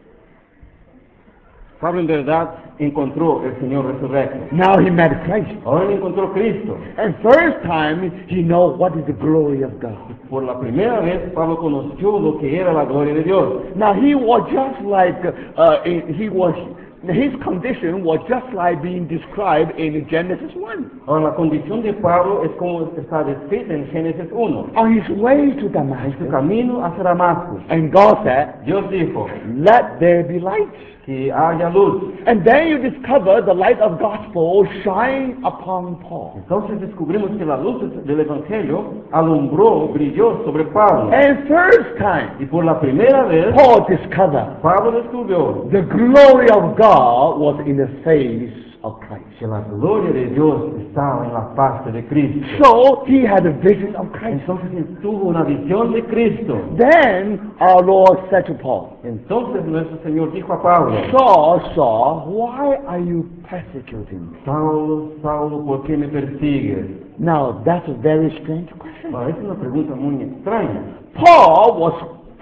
Pablo en verdad encontró el Señor resurrecto. Now he met Christ. Ahora él encontró Cristo. And first time he know what is the glory of God. Por la primera vez Pablo conoció lo que era la gloria de Dios. Now he was just like, uh, he was, his condition was just like being described in Genesis one. Ahora la condición de Pablo es como está descrita en Génesis uno. On his way to En su Damascus, camino hacia Damasco, and God said, Dios dijo let there be light. que haya luz. And then you discover the light of gospel shine upon Paul. Entonces descubrimos que la luz del Evangelio alumbró, brilló sobre Pablo. And first time, Y por la primera vez, Paul discovered Pablo descubrió the glory of God was in the face of Christ. que la gloria de Dios estaba en la faz de Cristo. So he had a vision of Christ. Entonces él tuvo una visión de Cristo. Then our Lord said to Paul, Entonces nuestro Señor dijo a Pablo, Saul, Saul, why are you persecuting me? Saulo, Saulo, ¿por qué me persigues? Now that's a very strange question. Ahora, es una pregunta muy extraña. Paul was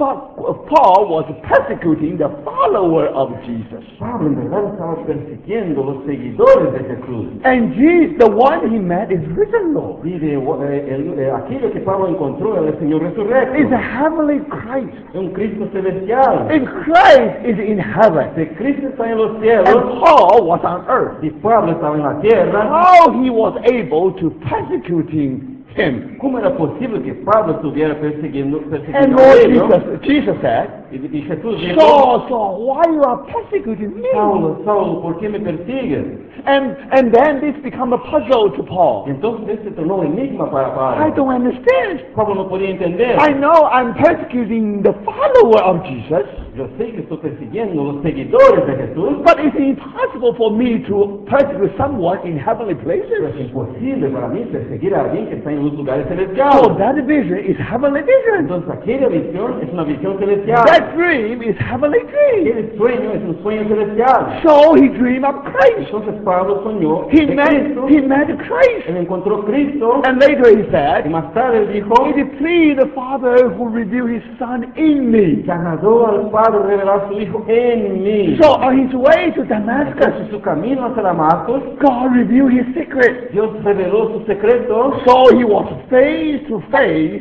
Paul was persecuting the follower of Jesus. Pablo en verdad estaba persiguiendo los seguidores de Jesús. And Jesus, the one he met, is risen Lord. Y de, eh, el- eh, aquello que Pablo encontró era el Señor resurrecto. Is a heavenly Christ. Es un Cristo celestial. And Christ is in heaven. Que Cristo está en los And cielos Paul was on earth. y Pablo estaba en la tierra. How he was able to persecuting him. ¿Cómo era posible que Pablo estuviera persiguiendo, And persiguiendo a Lord ellos? Jesus, Jesus said, Y, y Jesús dijo, Saul, Saul, why you are persecuting me? Saulo, Saulo, ¿por qué me persigues? And and then this become a puzzle to Y Paul. entonces este tornó un enigma para I Pablo. don't understand. Pablo no podía entender. I know I'm persecuting the follower of Jesus, Yo sé que estoy persiguiendo los seguidores de Jesús, but it's impossible for me to persecute someone in heavenly pero es places. imposible para mí perseguir a alguien que está en los lugares So celestiales. that vision is heavenly vision. Entonces aquella visión es una visión celestial. That dream is heavenly dream. Aquel sueño es un sueño celestial. So he dreamed of Christ. Entonces Pablo soñó He de met Cristo, he met Christ. él encontró a Cristo, And later he y said, más tarde él dijo, it pleased the Father who revealed his Son in me. que agradó al Padre revelar a su Hijo en mí. So on his way to Damascus, Entonces su camino hacia Damasco, God revealed his secret. Dios reveló sus secretos. So he was face to face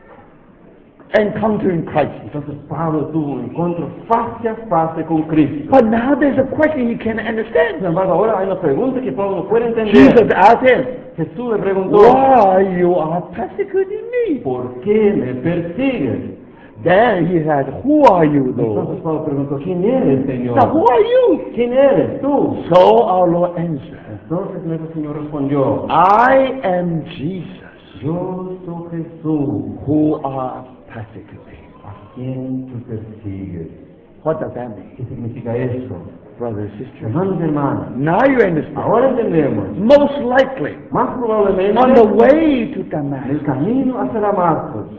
encountering Christ. Entonces Pablo tuvo un encuentro face a face con Cristo. But now there's a question he can't Sin understand. embargo, ahora hay una pregunta que Pablo no puede Jesus entender. asked him, Jesús le preguntó, why you are persecuting me? ¿por qué me persigues? Then he said, who are you, Entonces Lord? Pablo preguntó, ¿quién eres, Señor? Now who are you? ¿Quién eres tú? So our Lord answered, Entonces nuestro Señor respondió, I am Jesus yo soy Jesús, who are persecuting. a quien tú persigues. What does that mean? ¿Qué significa eso? Brothers and sisters. Hermanos y hermanas, Now you understand. ahora entendemos, Most likely, más probablemente, on the way to en el Damascus, camino hacia Damasco,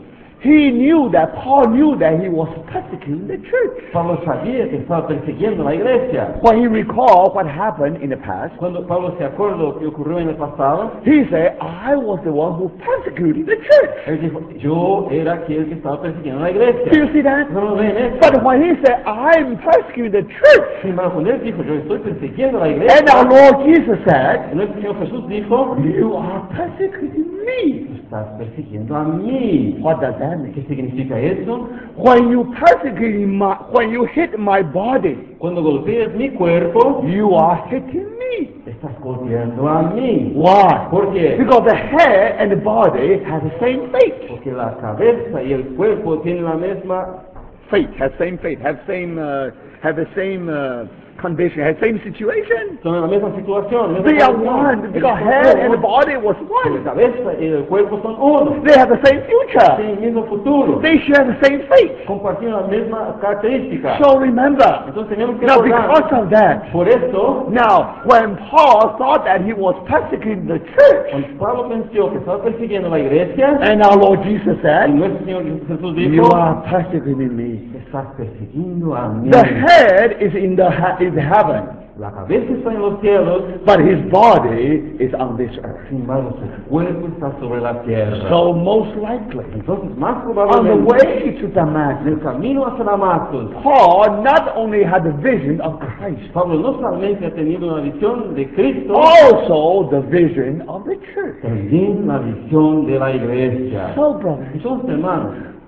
He knew that, Paul knew that he was persecuting the church. Pablo sabía que estaba persiguiendo a la iglesia. When he recalled what happened in the past, Cuando Pablo se acordó lo que ocurrió en el pasado, he said, I was the one who persecuted the church. él dijo, yo era aquel que estaba persiguiendo a la iglesia. Do you see that? ¿No lo ven esto? But when he said, I'm persecuting the church, Sin embargo, cuando él dijo, yo estoy persiguiendo a la iglesia, and our Lord Jesus said, nuestro Señor Jesús dijo, you are persecuting me. estás persiguiendo a mí. What does that ¿Qué mean? significa eso? When you persecute my, when you hit my body, Cuando golpeas mi cuerpo, you are hitting me. estás golpeando a mí. Why? ¿Por qué? Because the head and the body have the same fate. Porque la cabeza y el cuerpo tienen la misma, Fate, have same fate, have same, uh, have the same uh, condition, have same situation. son la misma situación. Misma They are condición. one. El Because head and the cuerpo, body was la one. cabeza y el cuerpo son uno. They have the same future. Tienen el mismo futuro. They share the same fate. Comparten la misma característica. So remember, Entonces tenemos que now acordar. because of that, Por eso, now when Paul thought that he was persecuting the church, cuando Pablo pensó que estaba persiguiendo a la iglesia, and our Lord Jesus y said, nuestro Señor Jesús you dijo, are persecuting me. estás persiguiendo a mí. The head is in the ha- is heaven, La cabeza está en los cielos, but his body is on this earth. sin embargo su cuerpo está sobre la tierra. So most likely, Entonces, más on the probablemente, way to en Damascus, el camino hacia Damasco, Paul not only had the vision of Christ, Pablo no solamente ha tenido una visión de Cristo, also the vision of the church. también la visión de la iglesia. So, brothers, Entonces, hermanos,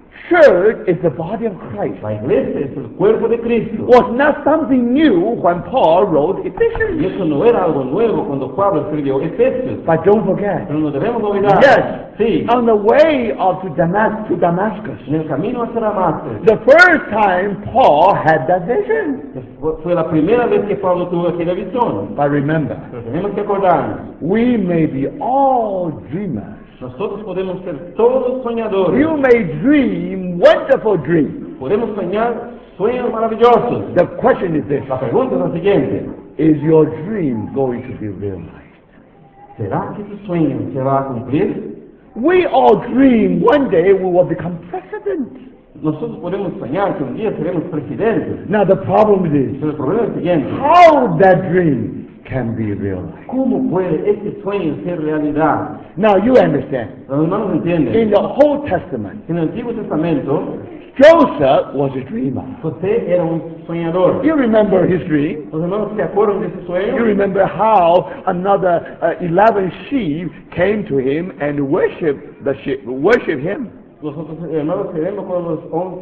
church is the body of Christ. la iglesia es el cuerpo de Cristo. Was not something new when Paul wrote Y Ephesians. eso no era algo nuevo cuando Pablo escribió Efesios. But don't forget, Pero no debemos olvidar. yes, Sí, on the way up to, Damas- to Damascus, en el camino hacia Damasco, the first time Paul had that vision. fue- fue la primera vez que Pablo tuvo aquella visión. But remember, Pero tenemos que acordarnos, we may be all dreamers. nosotros podemos ser todos soñadores. You may dream wonderful dreams. Podemos soñar sueños maravillosos. The question is this, La pregunta es la siguiente: is your dream going to be realized? ¿será que tu sueño se va a cumplir? We all dream one day we will become president. Nosotros podemos soñar que un día seremos presidentes. Now the problem is, Pero el problema es el siguiente: how that dream can be realized. ¿cómo puede este sueño ser realidad? Now you understand, Los hermanos entienden. in the Old Testament, En el Antiguo Testamento, Joseph was a dreamer. José era un soñador. You remember his dream? ¿Los hermanos se acuerdan de ese You sueño? remember how another uh, eleven sheep came to him and worshiped the sheep, worshiped him. Nosotros, hermanos, queremos cuando los once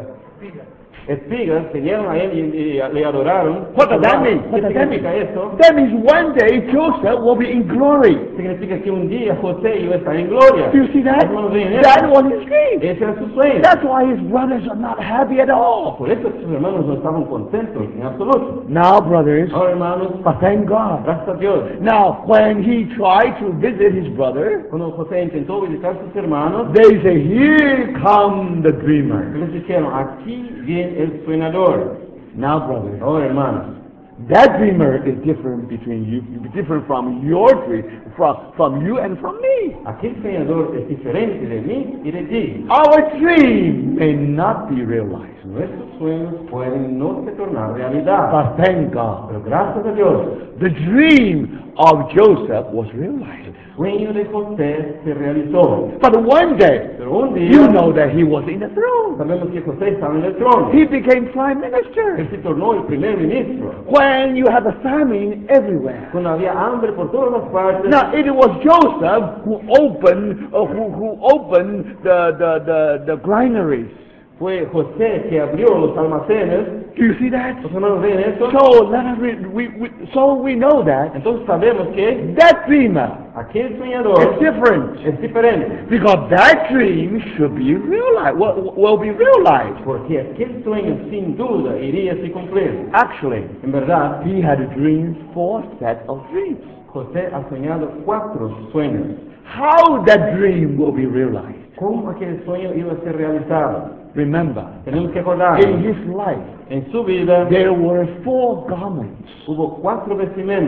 eh, espigas vinieron a él y, y le adoraron. What does that mean? What ¿Qué does that mean? significa eso? That means one day Joseph will be in glory. Significa que un día José iba a estar en gloria. Do you see that? Los hermanos ven eso. That was his dream. Ese era su sueño. That's why his brothers are not happy at all. Por eso sus hermanos no estaban contentos en absoluto. Now, brothers, Ahora, hermanos, but thank God. gracias a Dios. Now, when he tried to visit his brother, Cuando José intentó visitar a sus hermanos, they say, here come the dreamer. ellos dijeron, aquí viene el soñador. Now, brothers, Ahora, hermanos, that dreamer is different between you, different from your dream, from, from you and from me. aquel soñador es diferente de mí y de ti. Our dream may not be realized, Nuestros sueños pueden no se tornar realidad. but thank God, Pero gracias a Dios, the dream of Joseph was realized. el sueño de José se realizó. But one day, Pero un día, you know that he was in the throne. sabemos que José estaba en el trono. He became prime Él minister. se tornó el primer ministro. When you have a famine everywhere. Cuando había hambre por todas las partes, Now it was Joseph who opened, uh, who, who opened the, the, the, the granaries. fue José que abrió los almacenes. Do you see that? ¿Los hermanos ven eso? So let us read, we, we, so we know that Entonces sabemos que that dreamer aquel is soñador different es diferente. because that dream should be realized. Will, will be realized. Porque aquel sueño sin duda iría a se cumplir. Actually, En verdad, he had a dream for a set of dreams. José ha soñado cuatro sueños. How that dream will be realized? ¿Cómo aquel sueño iba a ser realizado? Remember, Tenemos que acordar, in his life en su vida there were four garments. hubo cuatro vestimentas.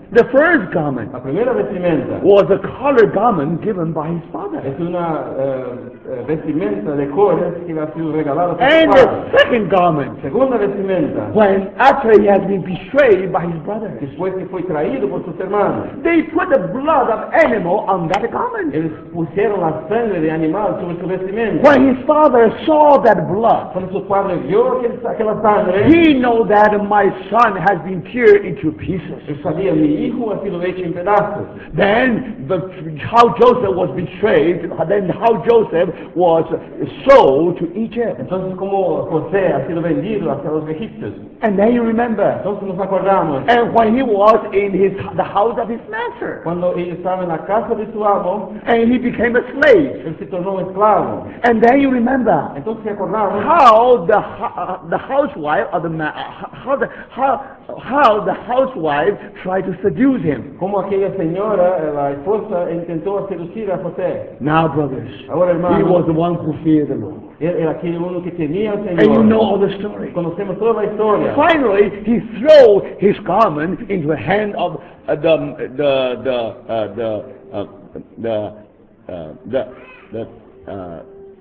The first garment La primera vestimenta was a colored garment given by his father. es una eh, vestimenta de colores que le ha sido regalada por su And padre. the second garment, Segunda vestimenta, when after he has been betrayed by his brothers, después que fue traído por sus hermanos, they put the blood of animal on that garment. ellos pusieron la sangre de animal sobre su vestimenta. When his father saw that blood, Cuando su padre vio aquel- aquella sangre, he know that my son has been teared into pieces. él sabía, mi hijo ha sido hecho en pedazos. Then the, how Joseph was betrayed, then how Joseph was sold to Egypt. Entonces, como José ha sido vendido hacia los egipcios. And then you remember, Entonces nos acordamos, and when he was in his the house of his master, cuando él estaba en la casa de su amo, and he became a slave. él se tornó esclavo. And then you remember Entonces se acordamos how the hu- the housewife of the ma- how the how how the housewife tried to seduce him. cómo aquella señora, eh, la esposa, intentó seducir a José. Now, brothers, Ahora, he hermano, was the one who feared the Lord. él era aquel uno que temía al And you Señor. know all the story. Conocemos toda la historia. Finally, he threw his garment into the hand of uh, the the the uh, the uh, the uh, the the, uh,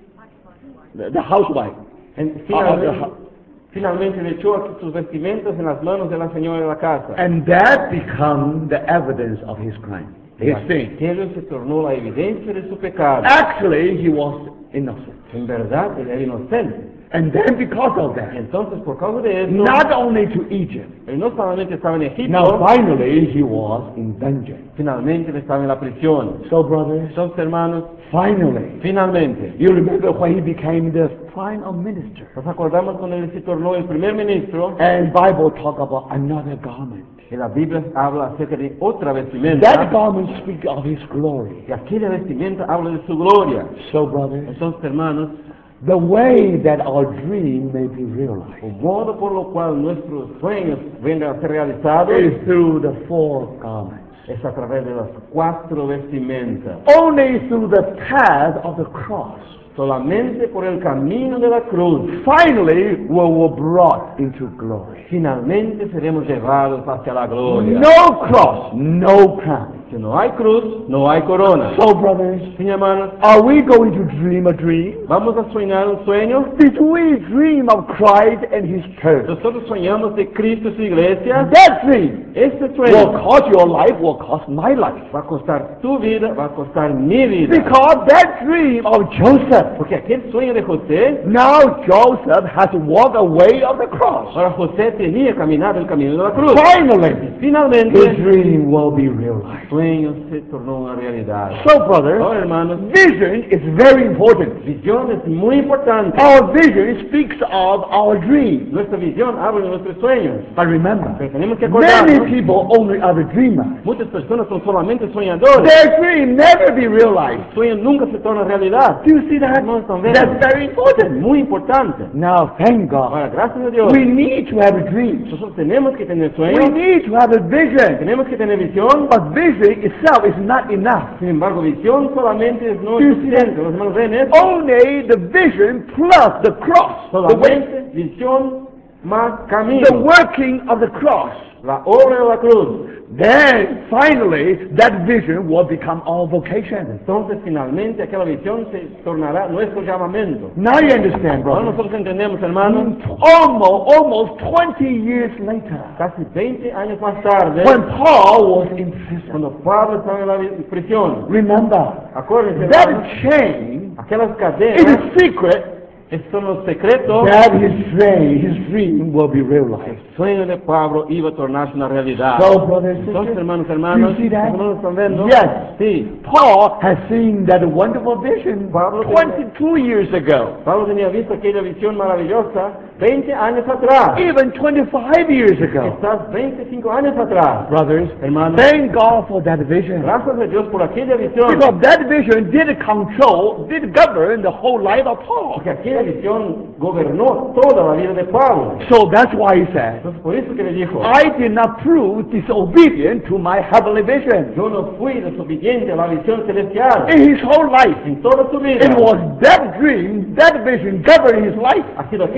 the the housewife. En- of the finalmente, hou- finalmente le echó sus vestimentas en las manos de la señora de la casa. And that become the evidence of his crime, Y his sin. aquello se tornó la evidencia de su pecado. Actually, he was innocent. En verdad, él era inocente. And then because of Y that, entonces, por causa de eso, not only to Egypt, él no solamente estaba en now Egipto, finally he was in dungeon. finalmente él estaba en la prisión. So brothers, Entonces, hermanos, finally, finalmente, you remember when he became the final minister. nos acordamos cuando él se tornó el primer ministro, And Bible talk about another garment. y la Biblia habla acerca de otra That vestimenta, garment speaks of his glory. y aquella vestimenta habla de su gloria. So brothers, Entonces, hermanos, the way that our dream may be realized el modo por lo cual nuestros sueños vengan a ser realizados is through the four garments. es a través de las cuatro vestimentas. Only through the path of the cross. Solamente por el camino de la cruz, Finally, we were brought into glory. finalmente seremos llevados hacia la gloria. No cross, no crown. Si no hay cruz, no hay corona. So, brothers, Sí, hermanos, are we going to dream a dream? vamos a soñar un sueño. Did we dream of Christ and His church? Nosotros soñamos de Cristo y su iglesia. That dream Este will sueño cost your life, will cost my life. va a costar tu vida, va a costar mi vida. Because that dream of Joseph, Porque aquel sueño de José, now Joseph has walked away of the cross. ahora José tenía caminado el camino de la cruz. Finally, Finalmente, his dream will be el realized. sueño se tornó una realidad. So, brothers, Ahora, hermanos, vision is very important. visión es muy importante. Our vision speaks of our dream. Nuestra visión habla de nuestros sueños. But remember, Pero tenemos que many acordarnos, people only are the dreamers. muchas personas son solamente soñadores. Their dream never be realized. El sueño nunca se torna realidad. Do you see that? Hermanos, ¿están viendo? That's very Es important. muy importante. Now, thank God. Ahora, gracias a Dios, We need to have a dream. nosotros tenemos que tener We sueños, need to have a vision. tenemos que tener visión. But vision itself is not enough. Sin embargo, visión solamente es no Sí, sí. suficiente. Los hermanos ven eso. Only the vision plus the cross, the, way, Solamente visión más the camino. working of the cross. La obra de la cruz. Then finally that vision will become our vocation. Entonces, finalmente, aquella visión se tornará nuestro llamamiento. Now you understand, Ahora brother. nosotros entendemos, hermanos, Almost, almost twenty years later, casi veinte años más tarde, when Paul was in prison, cuando Pablo estaba en la prisión, remember, acuérdense, that hermanos, chain aquellas is cadenas, a secret estos son los secretos. that his dream, his dream will be realized. El sueño de Pablo iba a tornarse una realidad. So, brothers and Entonces, sisters, hermanos, do hermanos, you see that? ¿no lo están viendo? Yes. Sí. Paul has seen that wonderful vision Pablo twenty-two years ago, Pablo tenía visto aquella visión maravillosa veinte años atrás. even twenty-five years ago. Quizás veinticinco años atrás. Brothers, Hermanos, thank God for that vision. gracias a Dios por aquella visión. Because that vision did control, did govern the whole life of Paul. Porque aquella visión gobernó toda la vida de Pablo. So that's why he said, Entonces, por eso que le dijo, I did not prove disobedient to my heavenly vision. yo no fui desobediente a la visión celestial. In his whole life, En toda su vida, it was that dream, that vision governing his life. ha sido aquel sueño,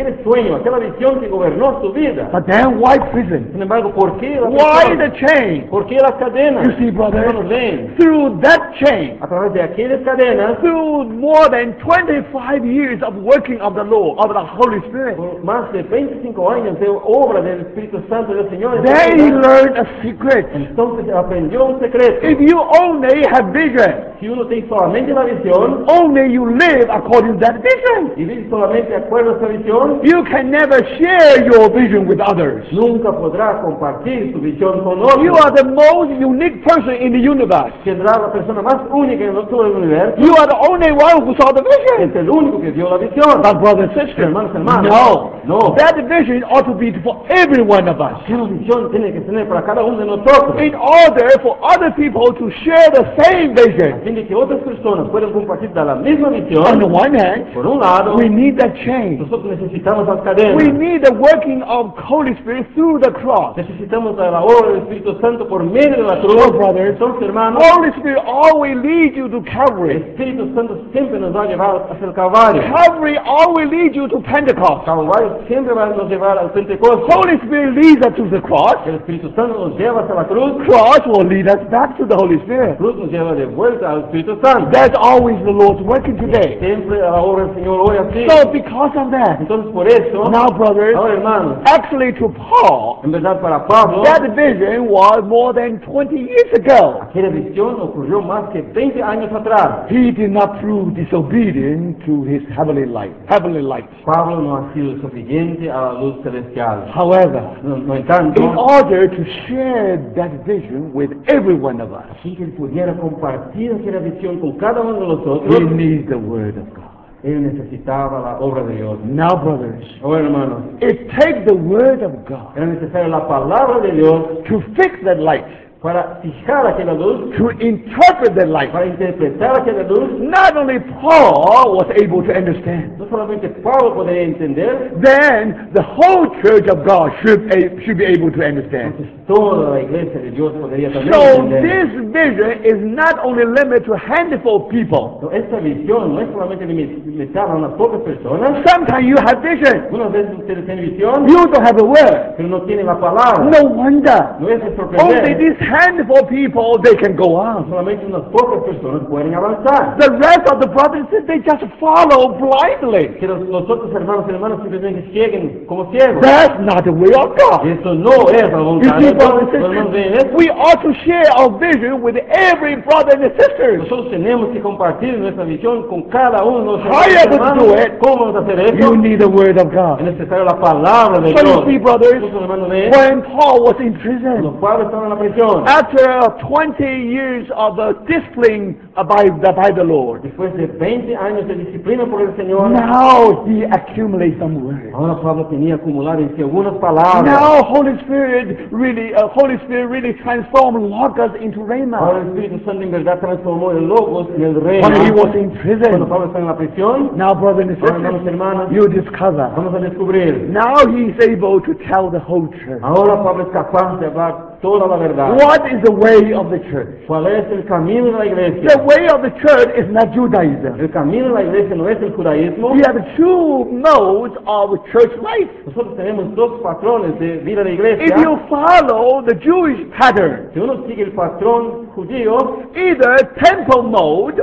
sueño, aquella visión que gobernó su vida. But then why prison? Sin embargo, ¿por qué la Why prisión? the chain? ¿Por qué las cadenas? You see, brothers, Hermanos, ven. through that chain, A través de aquellas cadenas, through more than twenty-five years of working of the Lord, of the Holy Spirit, por más de veinticinco años de obra del Espíritu Santo del Señor, en su they vida, learned a secret. entonces aprendió un secreto. If you only have vision, Si uno tiene solamente la visión only you live according to that vision. y vive solamente de acuerdo a esa visión, You can never share your vision with others. nunca podrá compartir su visión con You otros. are the most unique person in the universe. Tendrá la persona más única en todo el universo. You are the only one who saw the Es vision. el único que dio la visión. But brothers and sisters, Hermanos, hermanas, no. no. That vision ought to be for every one of us. Aquella visión tiene que tener para cada uno de nosotros. In order for other people to share the same A vision. fin de que otras personas puedan compartir de la misma On the visión. one hand, Por un lado, we need that change. nosotros necesitamos las We cadenas. need the working of Holy Spirit through the cross. Necesitamos de la obra del Espíritu Santo por medio de la cruz. So, brothers, Entonces, hermanos, Holy Spirit always leads you to el Calvary. Espíritu Santo siempre nos va a llevar hacia el Calvario. Calvary always leads you to Pentecost. Calvario siempre va a nos llevar al Pentecostés. Holy Spirit leads us to the cross. El Espíritu Santo nos lleva hacia la cruz. Cross will lead us back to the Holy La Spirit. cruz nos lleva de vuelta al Espíritu Santo. That's always the Lord's working today. Siempre a la obra del Señor hoy así. So because of that, Entonces, por eso, now brothers, ahora, hermanos, actually to Paul, en verdad para Pablo, that vision was more than twenty years ago. aquella visión ocurrió más que veinte años atrás. He did not prove disobedient to his heavenly light, heavenly light. Pablo no ha sido desobediente a la luz celestial. However, No, no entanto, in order to share that vision with every one of us, así que él pudiera compartir aquella visión con cada uno de he nosotros, needs the word of God. él necesitaba la obra de Dios. Now, brothers, Ahora, hermanos, it takes the word of God era necesaria la palabra de Dios to fix that light, para fijar aquella luz, to interpret that light. para interpretar aquella luz. Not only Paul was able to understand, No solamente Pablo podía entender, then the whole church of God should, a- should be able to understand. entonces toda la iglesia de Dios podría también So entender. this vision is not only limited to a handful of people. No, esta visión no es solamente limi- limitada a unas pocas personas. Sometimes you have vision, Algunas veces ustedes tienen visión, you don't have the word. pero no tienen la palabra. No wonder. No es de Only sorprender. this handful of people, they can go on. Solamente unas pocas personas pueden avanzar. The rest of the brothers, they just follow blindly. Que los, los otros hermanos y hermanas simplemente lleguen como ciegos. That's not the way of God. Eso no es la You voluntad see, de brothers Dios. and Los hermanos ven sisters, esto. we ought to share our vision with every brother and sister. Nosotros tenemos que compartir nuestra visión con cada uno de los How are you able to hermanos. do it? ¿Cómo vamos a hacer You eso? need the word of Es God. necesaria la palabra de So Dios. you see, brothers, Entonces, hermanos, ven, when Paul was in los prison, padres estaban en la prisión. after twenty years of uh, discipline uh, by, the, by the Lord, Después de veinte años de disciplina por el Señor, now he accumulates some words. ahora Pablo tenía acumulado en sí algunas palabras. Now Holy Spirit really, uh, Holy Spirit really transformed Logos into Ahora Rhema. el Espíritu Santo en verdad transformó el Logos en el rey. When he was in Cuando prison, Pablo está en la prisión, now brothers and ahora hermanos y sisters, hermanas, you discover. vamos a descubrir. Now he's able to tell the whole church. Ahora Pablo es capaz de hablar toda la verdad. What is the way of the church? ¿Cuál es el camino de la The iglesia? way of the church is not Judaism. El camino de la iglesia no es el judaísmo. We have two modes of church life. Nosotros tenemos dos patrones de vida de If iglesia. you follow the Jewish pattern, Si uno sigue el patrón judío, either temple mode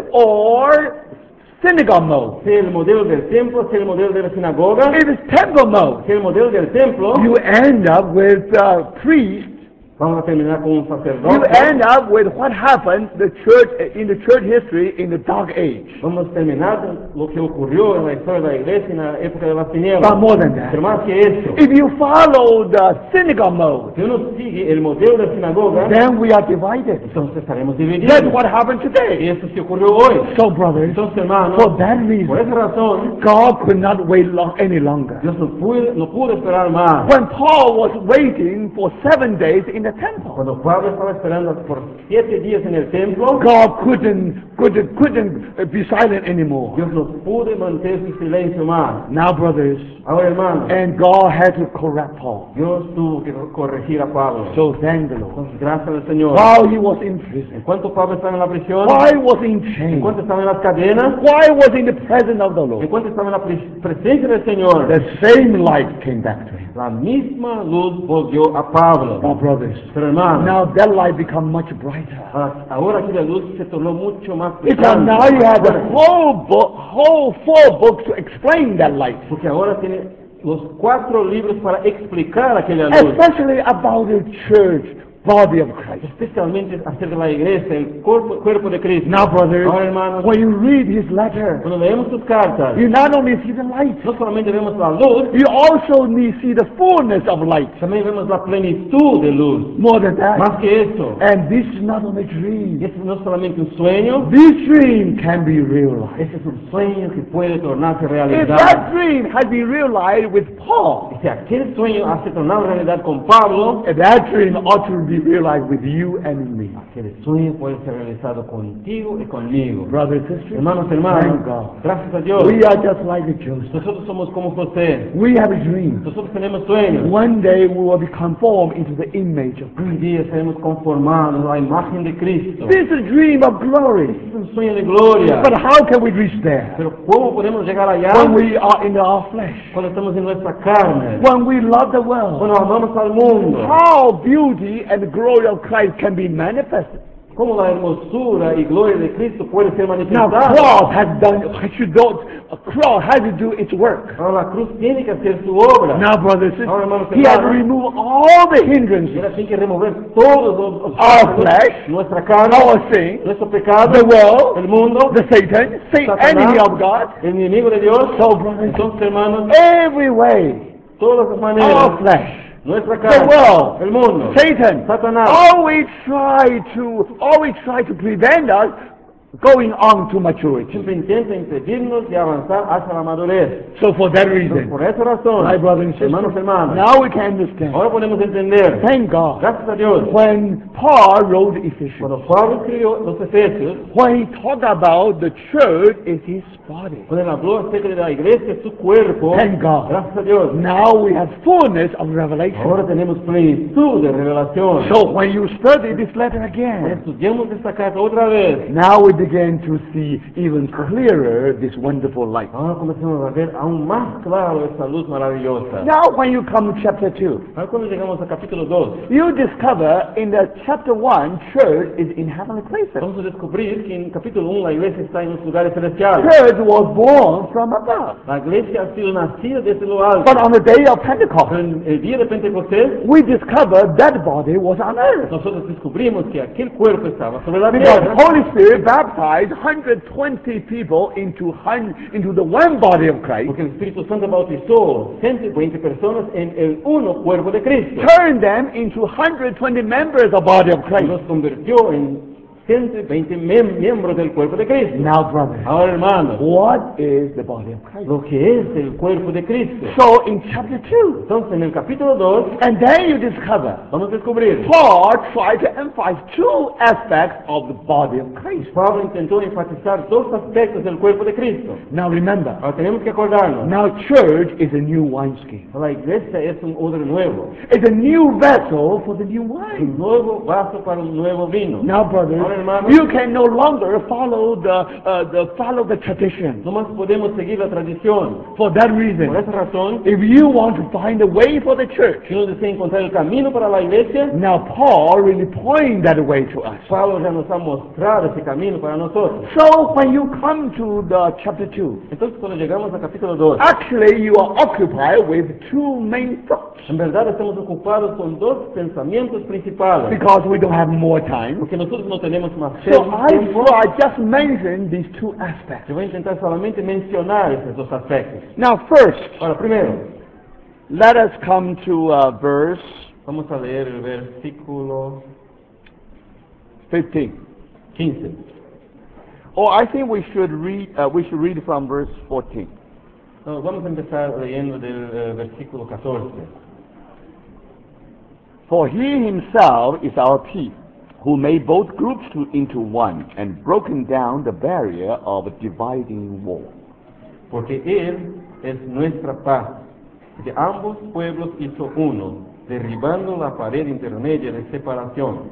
or synagogue mode. sea el modelo del templo, sea el modelo de la sinagoga, If it's temple mode, sea el modelo del templo, you end up with uh, priests. vamos a terminar con un You sacerdote. end up with what happened the church in the church history in the dark age. Vamos a terminar con lo que ocurrió en la historia de la iglesia en la época de las tinieblas. But more than that, Pero más que eso, if you follow the synagogue mode, si uno sigue el modelo de sinagoga, then we are divided. entonces estaremos That's divididos. what happened Y today. eso sí ocurrió hoy. So, brothers, Entonces, hermanos, for that por reason, esa razón, God could not wait long, any longer. Dios no pudo, no pudo esperar más. When Paul was waiting for seven days in the temple. Cuando Pablo estaba esperando por siete días en el templo, God couldn't, couldn't, couldn't uh, be silent anymore. Dios no pudo mantener su silencio más. Now, brothers, Ahora, hermanos, and God had to correct Paul. Dios tuvo que corregir a Pablo. So thank the Lord. Entonces, gracias al Señor. While he was in prison, En cuanto Pablo estaba en la prisión, while he was in en chains, cuanto estaba en las cadenas, while he was in the presence of the en Lord, cuanto estaba en la pres- presencia del Señor, the same light came back to him. la misma luz volvió a Pablo. Oh, brothers, Pero hermanos, now that light become much brighter. ah, ahora aquí la luz se tornó mucho más Because brillante, now you más have the fuerte. whole book, whole four books to explain that light. Porque ahora tiene los cuatro libros para explicar aquella luz, Especially about the church, body of Christ. especialmente acerca de la iglesia, el cuerpo, cuerpo de Cristo. Now, brothers, Ahora, hermanos, when you read his letter, cuando leemos sus cartas, you not only see the light, no solamente vemos la luz, you also need see the fullness of light. también vemos la plenitud de luz. More than that. Más que eso, And this is not only a y dream. este no es solamente un sueño, This dream can be realized. este es un sueño que puede tornarse If realidad. that dream had been realized with Paul, Y si aquel sueño hace tornar realidad con Pablo, that dream ought to be realized with you and me. aquel sueño puede ser realizado contigo y conmigo. Brothers and sisters, Hermanos, thank hermanos, God. gracias a Dios, We are just like a Joseph. nosotros somos como José. We have a dream. Nosotros tenemos sueños. One day we will be conformed into the image of Un Christ. día seremos conformados a la imagen de Cristo. This is a dream of glory. Es un sueño de gloria. But how can we reach there? Pero ¿cómo podemos llegar allá When we are in our flesh. cuando estamos en nuestra carne? When we love the world. Cuando amamos al mundo. How beauty and the glory of Christ can be manifested. ¿Cómo la hermosura y gloria de Cristo puede ser Now, manifestada? cross has done, should do, a cross has to do its work. Ahora la cruz tiene que hacer su obra. Now, brothers, Ahora, hermanos, he has to hermanos, remove all the y hindrances, ahora tiene que remover todos los our obstáculos, flesh, nuestra carne, our sin, nuestro pecado, the world, el mundo, the Satan, Satan, Satanás, enemy of God. el enemigo de Dios. So, brothers, Entonces, hermanos, every way, todas las maneras, our flesh, nuestra the carne, world, el mundo, Satan, Satanás, always try to, always try to prevent us going on to maturity. siempre intenta impedirnos de avanzar hacia la madurez. So, for that Entonces, reason, por esa razón, my brothers and sisters, hermanos, hermanas, now we can understand. ahora podemos entender, Thank God. gracias a Dios, When Paul wrote Ephesians, cuando Pablo escribió los Efesios, when he talked about the church is his body. cuando él habló acerca de la iglesia, su cuerpo, Thank God. gracias a Dios, Now we have fullness of revelation. ahora tenemos plenitud de revelación. So when you study this letter Cuando again, estudiamos esta carta otra vez, now we begin to see even clearer this wonderful light. ahora comenzamos a ver aún más claro esta luz maravillosa. Now when you come to chapter two, Ahora cuando llegamos al capítulo dos, you discover in the chapter one, church is in heavenly places. vamos a descubrir que en capítulo uno la iglesia está en los lugares celestiales. Church was born from above. La iglesia ha sido nacida desde lo alto. But on the day of Pero Pentecost, en el día de Pentecostés, we discovered that body was on earth. nosotros descubrimos que aquel cuerpo estaba sobre la Because tierra. Holy Spirit baptized one hundred twenty people into, hun- into the one body of Christ, Porque el Espíritu Santo bautizó ciento veinte personas en el uno cuerpo de Cristo. turned them into one hundred twenty members of the body of Y Christ. los convirtió en ciento veinte mem- miembros del cuerpo de Cristo. Now, brothers, Ahora, hermanos, what is the body of Christ? lo que es el cuerpo de Cristo. So in chapter two, Entonces, en el capítulo dos, and then you discover vamos a descubrir. Paul tried to emphasize two aspects of the body of Christ. Pablo intentó enfatizar dos aspectos del cuerpo de Cristo. Now remember, Ahora tenemos que acordarnos. now church is a new wineskin. La iglesia es un odre nuevo. It's a new vessel for the new wine. Un nuevo vaso para un nuevo vino. Now, brothers, Ahora, hermanos, you can no longer follow the, uh, the follow the tradition. no más podemos seguir la tradición. For that Por reason, esa razón, if you want to find a way for the church, si uno desea encontrar el camino para la iglesia, now Paul really pointed that way to us. Pablo ya nos ha mostrado ese camino para nosotros. So when you come to the chapter two, Entonces, cuando llegamos al capítulo dos, actually you are occupied with two main thoughts en verdad estamos ocupados con dos pensamientos principales. because we don't have more time. Porque nosotros no tenemos más So I, tiempo. so I just mentioned these two aspects. Yo voy a intentar solamente mencionar esos dos aspectos. Now first, Ahora, primero, let us come to uh, verse vamos a leer el versículo fifteen. quince. Or I think we should read, uh, we should read from verse fourteen. No, vamos a empezar leyendo del eh, versículo catorce. For he himself is our peace, who made both groups to, into one, and broken down the barrier of a dividing wall. Porque Él es nuestra paz. De ambos pueblos hizo uno, derribando la pared intermedia de separación.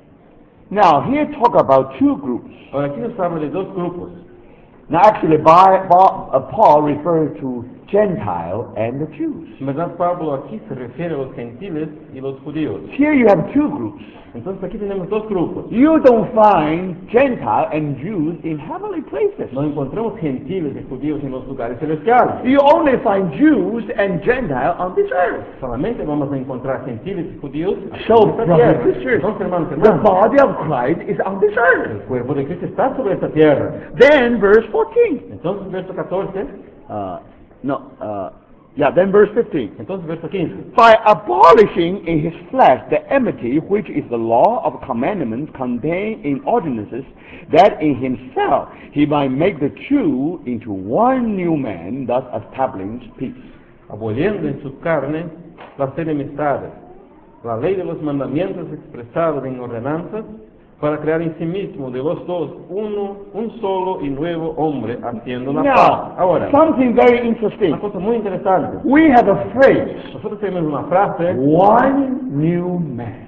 Now, here talk about two groups. Ahora aquí nos habla de dos grupos. Now, actually, by, by, uh, Paul refers to Gentile and the Jews. En verdad, Pablo aquí se refiere a los gentiles y los judíos. Here you have two groups. Entonces aquí tenemos dos grupos. You don't find Gentile and Jews in heavenly places. No encontramos gentiles y judíos en los lugares celestiales. You only find Jews and Gentile on this earth. Solamente vamos a encontrar gentiles y judíos aquí So, en esta brothers tierra. and sisters, Entonces, hermanos, the hermanos, body of Christ is on this earth. el cuerpo de Cristo está sobre esta tierra. Then, verse fourteen. Entonces, verso catorce. Uh, no, uh, yeah, then verse fifteen. Entonces, verso quince. By abolishing in his flesh the enmity which is the law of commandments contained in ordinances, that in himself he might make the two into one new man, thus establishing peace. Aboliendo en su carne las enemistades, la ley de los mandamientos expresados en ordenanzas, para crear en sí mismo de los dos uno, un solo y nuevo hombre, haciendo la paz. Now, Ahora, something very una interesting. cosa muy interesante. We have a phrase, Nosotros tenemos una frase, one new man.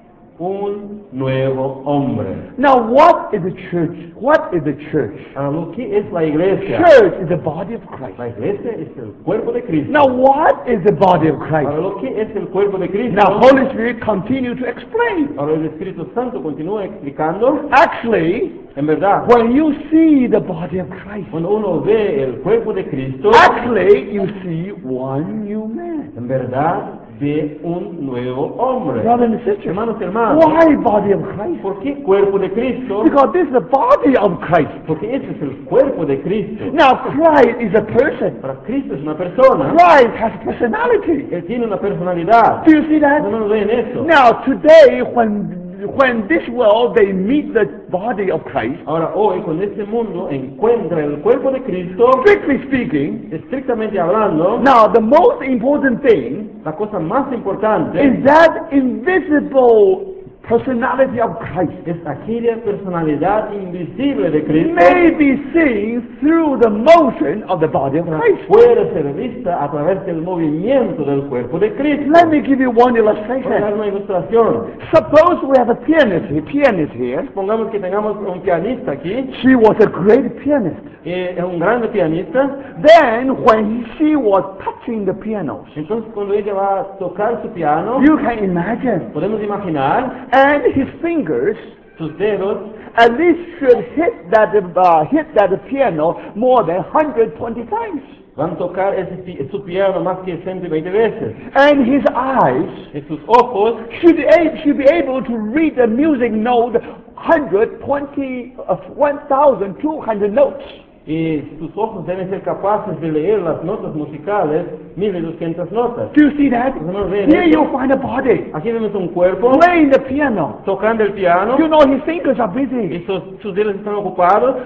un nuevo hombre. Now, what is the church? What is the church? Ahora, lo que es la iglesia? Church is the body of Christ. La iglesia es el cuerpo de Cristo. Now, what is the body of Christ? Ahora, lo que es el cuerpo de Cristo? Now, Holy Spirit continue to explain. Ahora, el Espíritu Santo continúa explicando. Actually, En verdad, when you see the body of Christ, cuando uno ve el cuerpo de Cristo, actually you see one new man. en verdad ve un nuevo hombre. Brothers and sisters, Hermanos y hermanas, why body of Christ? ¿por qué cuerpo de Cristo? Because this is the body of Christ. Porque ese es el cuerpo de Cristo. Now, Christ is a person. Para Cristo es una persona. Christ has personality. Él tiene una personalidad. Do you see that? No ven eso. Now, today, when when this world they meet the body of Christ, Ahora hoy, cuando este mundo encuentra el cuerpo de Cristo, strictly speaking, estrictamente hablando, now the most important thing la cosa más importante is that invisible personality of Christ es aquella personalidad invisible de Cristo may be seen through the motion of the body of Christ. puede ser vista a través del movimiento del cuerpo de Cristo. Let me give you one Voy a dar illustration. una ilustración. Suppose we have a pianist, a pianist here. Pongamos que tengamos un pianista aquí, She was a great pianist. eh, es un grande pianista. Then, when she was touching the piano, Entonces, cuando ella va a tocar su piano, you can imagine, podemos imaginar and his fingers sus dedos at least should hit that uh, hit that piano more than one hundred twenty times. van a tocar ese, pi- su piano más que ciento veinte veces. And his eyes Y sus ojos should be able, should be able to read the music note one hundred twenty, uh, one thousand two hundred notes. y sus ojos deben ser capaces de leer las notas musicales, mil doscientas notas. Do you see that? Hermanos, ven Here esto. you find a body Aquí vemos un cuerpo playing the piano. tocando el piano You know his fingers are y busy. sus, sus dedos están ocupados,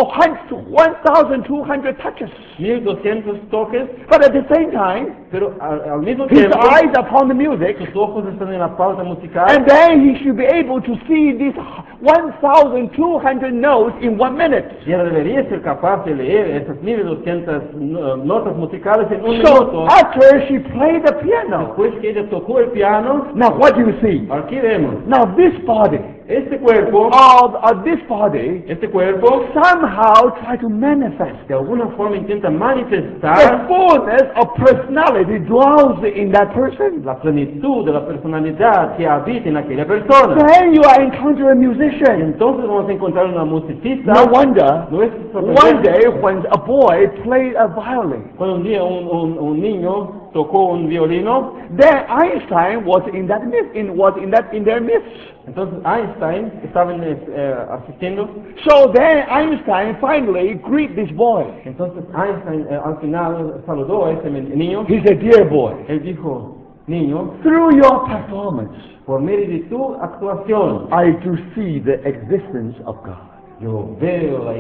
one thousand two hundred touches. mil doscientos toques, But at the same time, pero al, al mismo his tiempo eyes are upon the music. sus ojos están en la pauta musical And then he should be able to see these one thousand two hundred notes in one minute. y él debería ser capaz de leer esas mil doscientas no- notas musicales en un So minuto. after she played the piano, Después que ella tocó el piano, now what do you see? aquí vemos Now this body, este cuerpo, of, of this body, este cuerpo somehow try to manifest. de alguna forma intenta The manifestar fullness of personality dwells in that person. la plenitud de la personalidad que habita en aquella persona. Then you are encountering a musician. Entonces vamos a encontrar una musicista. No wonder, No es one sorprendente. day when a boy played a violin, Cuando un día un, un, un niño tocó un violino, then Einstein was in that midst, in, was in that in their midst. entonces Einstein estaba en, eh, asistiendo. So then Einstein finally greet this boy. Entonces Einstein eh, al final saludó a ese niño. He said, "Dear boy, Él dijo, niño, through your performance, por medio de tu actuación, I do see the existence of God." yo veo la existencia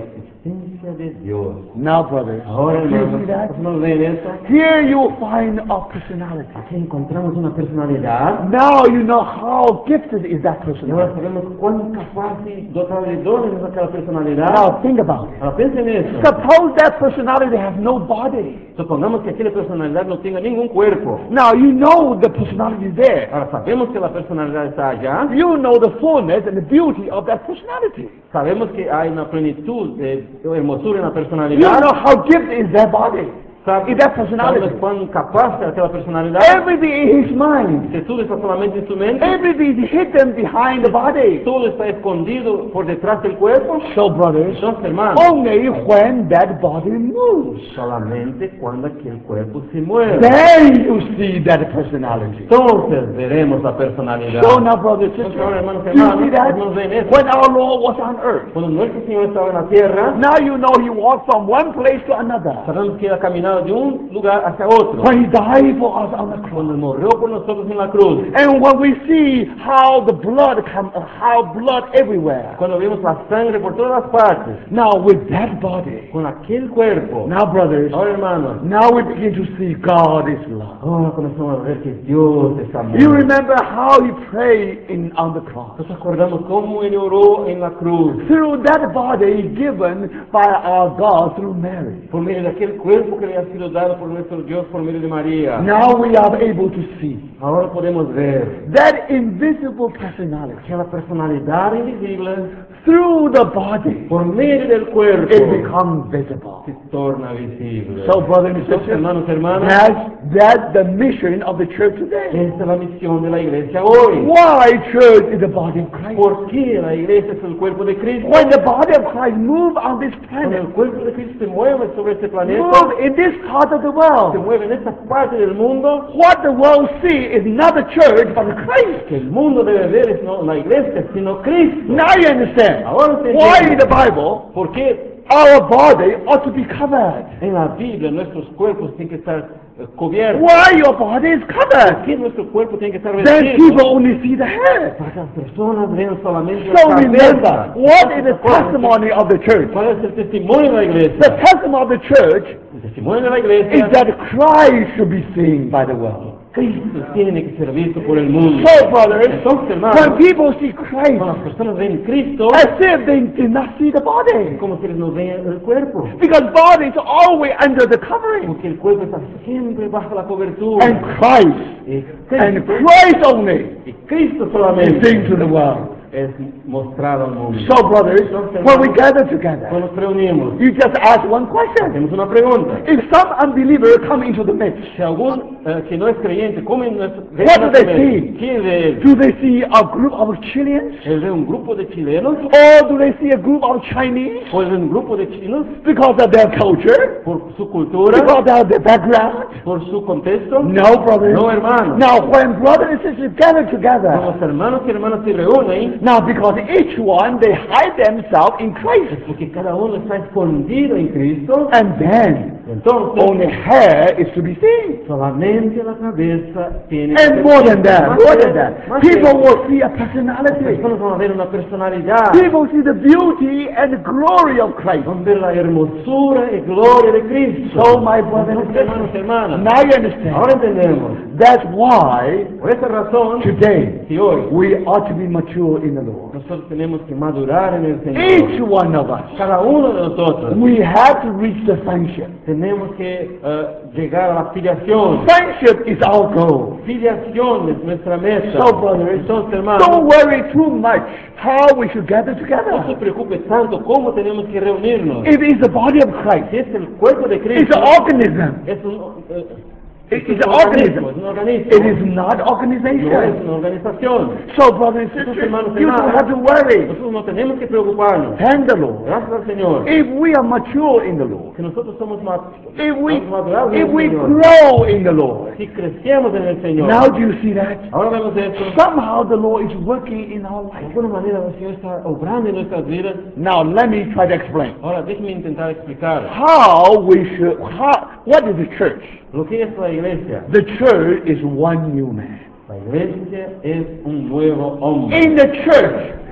esencia de Dios. Now, brothers, Ahora, do you hermanos, see that? ¿los hermanos ven eso? Here you will find a personality. Aquí encontramos una personalidad. Now you know how gifted is that Y ahora personality. sabemos cuán capaz y dotada de dones es aquella personalidad. Now think about it. Ahora piensen en eso. Suppose that personality has no body. Supongamos que aquella personalidad no tenga ningún cuerpo. Now you know the personality is there. Ahora sabemos que la personalidad está allá. You know the fullness and the beauty of that personality. Sabemos que hay una plenitud de hermosura en la You personalidad. know how gifted is that body. Sabe- Is that Sabemos personality. cuán capaz es aquella personalidad. Everything in his mind. Que todo está solamente en su mente. Everything is hidden behind the body. Todo está escondido por detrás del cuerpo. So, brothers, Entonces, hermanos, only when that body moves, solamente cuando aquel cuerpo se mueve, then you see that personality. entonces veremos la personalidad. So now, brothers and Entonces, ahora, sisters, hermanos, do you hermanos, see that? hermanos, ven eso. When our Lord was on earth, Cuando nuestro Señor estaba en la tierra, now you know he walked from one place to another. sabemos que Él ha caminado de un lugar hacia otro. When he died for us on the Cuando cross. murió por nosotros en la cruz, And when we see how the blood come, uh, how blood everywhere. cuando vimos la sangre por todas las partes, Now with that body, con aquel cuerpo, now brothers, ahora, hermanos, now we begin to see God is love. ahora comenzamos a ver que Dios es amor. You remember how he prayed in on the cross. Nos acordamos cómo Él oró en la cruz, Through that body given by our God through Mary. por medio de aquel cuerpo que le ha sido dado por nuestro Dios por medio de María. Now we are able to see Ahora podemos ver that invisible personality que la personalidad invisible, through the body. por medio del cuerpo, It becomes visible. se torna visible. So, brothers and Entonces, sisters, hermanos, hermanas, that's, that's the mission of the church today. esta es la misión de la iglesia hoy. Why church is the body of Christ? ¿Por qué la iglesia es el cuerpo de Cristo? When the body of Christ move on this Cuando el planet, cuerpo de Cristo se mueve sobre este planeta, move in this part of the se world, mueve en esta parte del mundo, what the world see is not the church but the Christ. que el mundo debe ver es no la iglesia, sino Cristo. Now you understand Ahora se why entiende in the Bible por qué our body ought to be covered. en la Biblia nuestros cuerpos tienen que estar eh, cubiertos. Why your body is ¿Por covered? qué nuestro cuerpo tiene que estar Then vestido? people only see the head. Para que las personas vean solamente So la remember, cabeza. what is the testimony of the church? ¿Cuál es el testimonio de la The iglesia? testimony of the church El testimonio de la is iglesia, that Christ should be seen by the world. Cristo tiene que ser visto por el mundo. So, brothers, Entonces, hermanos, when people see Christ, cuando las personas ven Cristo, as if they did not see the es body. como si ellos no vean el cuerpo. Because body is always under the covering. Porque el cuerpo está siempre bajo la cobertura. And Christ, Y and Cristo, Christ only, y Cristo is solamente seen to the world. es mostrado al mundo. So, brothers, when we gather together, Cuando nos reunimos, you just ask one question. hacemos una pregunta. If some unbeliever come into the midst, Si algún eh, que no es creyente come en nuestro, ve What en do nuestro they medio, see? ¿qué ve él? do they see a group of Chileans? ¿Él ve un grupo de chilenos? Or do they see a group of Chinese? ¿O él ve un grupo de chinos Because of their culture? por su cultura? Because of their background? ¿Por su contexto? No, brothers. No, hermanos. Now, when brothers and sisters gather Cuando together, los hermanos y hermanas se reúnen, now because each one, they hide themselves in Christ. porque cada uno está escondido en Cristo, And then, entonces only hair is to be seen. solamente la cabeza tiene que And ser more than vista. that, Más more que- than that, más que people eso, will see a las personality. personas van a ver una personalidad, People see the beauty and the glory of Christ. van a ver la hermosura y gloria de Cristo. So, my brothers and Entonces, hermanos y sisters, hermanas, now you understand. ahora entendemos. That's why Por esa razón, today si hoy we ought to be mature in the Lord. nosotros tenemos que madurar en el Each Señor, one of us, cada uno de nosotros we have to reach the sonship. tenemos que eh, llegar a la filiación. Sonship is our goal. Filiación es nuestra meta. So, brothers, Entonces, hermanos, don't worry too much how we should gather no se together. preocupe tanto cómo tenemos que reunirnos. It is the body of Christ. Si es el cuerpo de It's Cristo, an organism. es un, eh, It es is un an organismo, organism. es un organismo. It is not No es organization. una organización. So, brothers and sisters, Entonces, hermanos y you don't hermanas, have to worry. nosotros no tenemos que preocuparnos. Thank the Lord. Gracias al Señor. If we are mature in the Lord, Si nosotros somos más if we, madurados en if el we Señor, grow in the Lord, si crecemos en el Señor, now do you see that? ahora vemos esto. Somehow the Lord is working in our De life. alguna manera el Señor está obrando en nuestras vidas. Now let me try to explain. Ahora déjeme intentar explicar How we should, how, what is the church? lo que es la iglesia. The church is one new man. La iglesia es un nuevo hombre. In the church,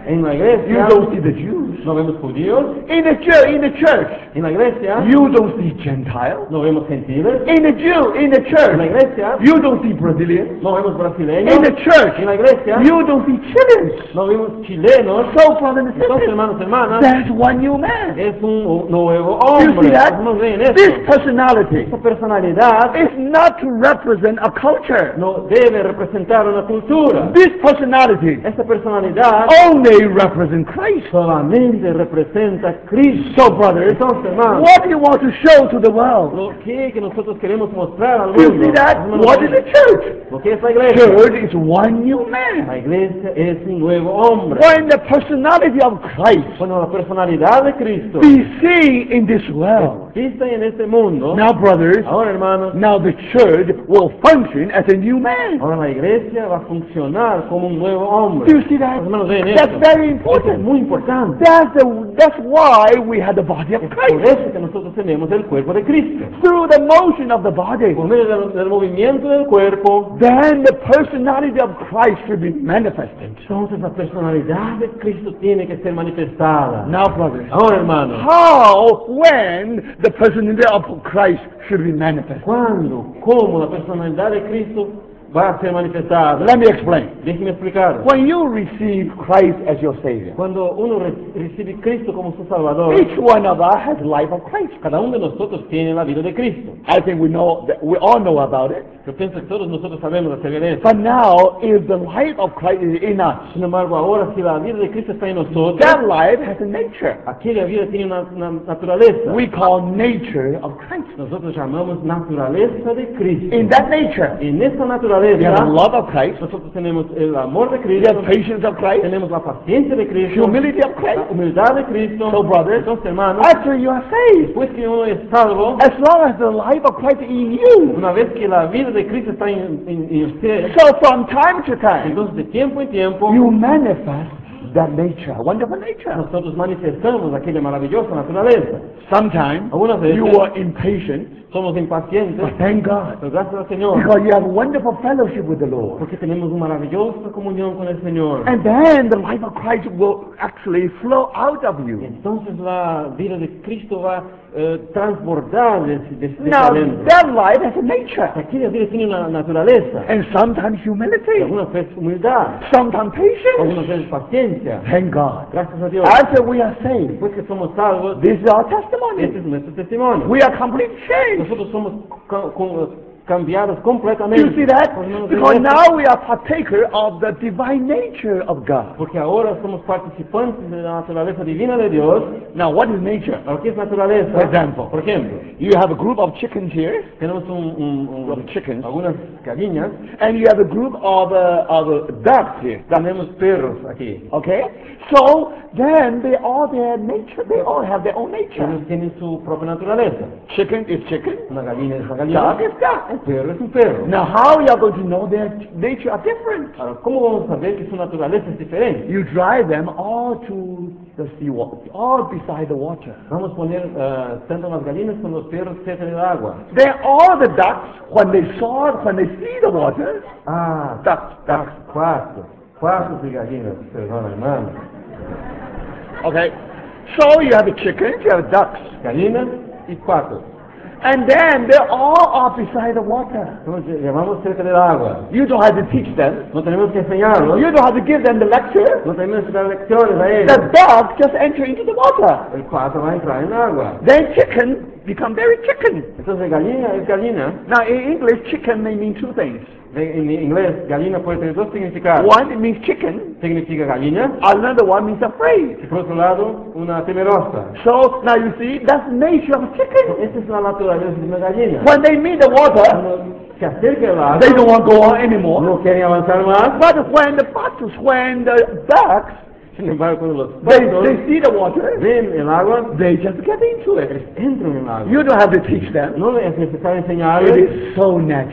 En la You iglesia don't see the Jews. no vemos judíos, In the church, in the church, en la iglesia you don't see Gentiles. no vemos gentiles, In the Jew, in the en la church, iglesia you don't see Brazilians. no vemos brasileños, In the church, en la iglesia you don't see Chileans. no vemos chilenos. So, brothers and Entonces, sisters, hermanos y hermanas, that's one new man. es un nuevo You hombre. see that? Hermanos, ven This esto. personality Esta personalidad is not to represent a culture. no debe representar una cultura. This personality Esta personalidad only represents Christ. solamente representa a Cristo. So, brothers, Entonces, hermanos, what do you want to show to the world? lo que, que nosotros queremos mostrar al Do you mundo, see that? hermanos, What is the church? lo que es la iglesia. Church is one new La man. iglesia es un nuevo hombre. When the personality of Christ Cuando la personalidad de Cristo be seen in this world. existe en este mundo, Now, brothers, ahora, hermanos, now the church will function as a new man. ahora la iglesia va a funcionar como un nuevo hombre. Do you see that? Hermanos, ven That's esto. very Esto es important. muy importante. That's the that's why we have the body of Es por Christ. eso que nosotros tenemos el cuerpo de Cristo. Through the motion of the body, Por medio del, del movimiento del cuerpo, then the personality of Christ should be manifested. entonces la personalidad de Cristo tiene que ser manifestada. Now, brothers, Ahora, hermanos, how, when the personality of Christ should be manifested? ¿cuándo, cómo la personalidad de Cristo va a ser manifestada? Let me explain. Déjeme explicar. When you receive Christ as your Savior, Cuando uno re- recibe Cristo como su Salvador, each one of us has the life of Christ. cada uno de nosotros tiene la vida de Cristo. I think we know that we all know about it. Yo pienso que todos nosotros sabemos acerca de eso. But now, if the life of Christ is in us, Sin embargo, ahora si la vida de Cristo está en nosotros, that life has a nature. aquella vida tiene una, una naturaleza. We call nature of Christ. Nosotros llamamos naturaleza de Cristo. In that nature, En esta we have the naturaleza, love of Christ, nosotros tenemos el amor de we Cristo, have patience of Christ, tenemos la paciencia de Cristo, humility of la Christ. humildad de Cristo. So, brothers, Entonces, hermanos, after you are saved, después que uno es salvo, as long as the life of Christ is in you, una vez que la vida de Cristo está en, en- en usted, so from time to time, entonces de tiempo en tiempo, you manifest that nature, wonderful nature. nosotros manifestamos aquella maravillosa naturaleza. Sometimes Algunas veces you are impatient, somos impacientes, but thank God, pero gracias al Señor, because you have wonderful fellowship with the Lord. porque tenemos una maravillosa comunión con el Señor. And then the life of Christ will actually flow out of you. Entonces la vida de Cristo va a transbordar de, de, de Now, adentro. that life has a nature. Aquella vida tiene una naturaleza, And sometimes y humility, algunas veces humildad, sometimes patience. algunas veces paciencia. Thank God. Gracias a Dios. After we are saved, Después que somos salvos, this is our este testimony. es nuestro testimonio. We are completely changed. Nosotros somos ca- con- cambiados You completamente. see that? Por menos de Because esto, now we are partaker of the divine nature of God. Porque ahora somos participantes de la naturaleza divina de Dios. Now, what is nature? Ahora, ¿qué es naturaleza? For example. Por ejemplo, You have a group of chickens here, tenemos un, un- un- Of chickens. algunas gallinas, and you have a group of, uh, of uh, ducks here. tenemos perros aquí. Okay? So, then they all their nature, they all have their own nature. Ellos tienen su propia naturaleza. Chicken is chicken, Una gallina es una gallina, duck is duck. un perro es un perro. Now, how you are going to know their nature are different? Ahora, ¿cómo vamos a saber que su naturaleza es diferente? You drive them all to the sea water, all beside the water. Vamos a poner eh, tanto las gallinas como los perros cerca del agua. They're all the ducks, when they saw, when they see the water, Ah, ducks, ducks. cuatro, cuatro de gallinas, perdón, hermano. Okay? So you have the chickens, you have ducks. Gallinas y patos. And then they all are beside the water. Entonces, llevamos cerca del agua. You don't have to teach them. No tenemos que enseñarlos, You don't have to give them the lecture. no tenemos que dar lecciones a ellos. The duck just enter into the water. El pato va a entrar en el agua. Then chicken become very chicken. Entonces, gallina es gallina. Now in English, chicken may mean two things. En inglés, gallina puede tener dos significados. One, it means chicken. Significa gallina, Another one means afraid. y por otro lado, una temerosa. So now you see, that's the nature of chicken. Esa es la naturaleza de una gallina. When they meet the water, Cuando se acerca al agua, they don't want to go on anymore. no quieren avanzar más. But when the patos, when the ducks, Sin embargo, cuando los they, patos they see the water, ven el agua, they just get into it. entran en el agua. You don't have to teach them. No es necesario It enseñarles, is so natural.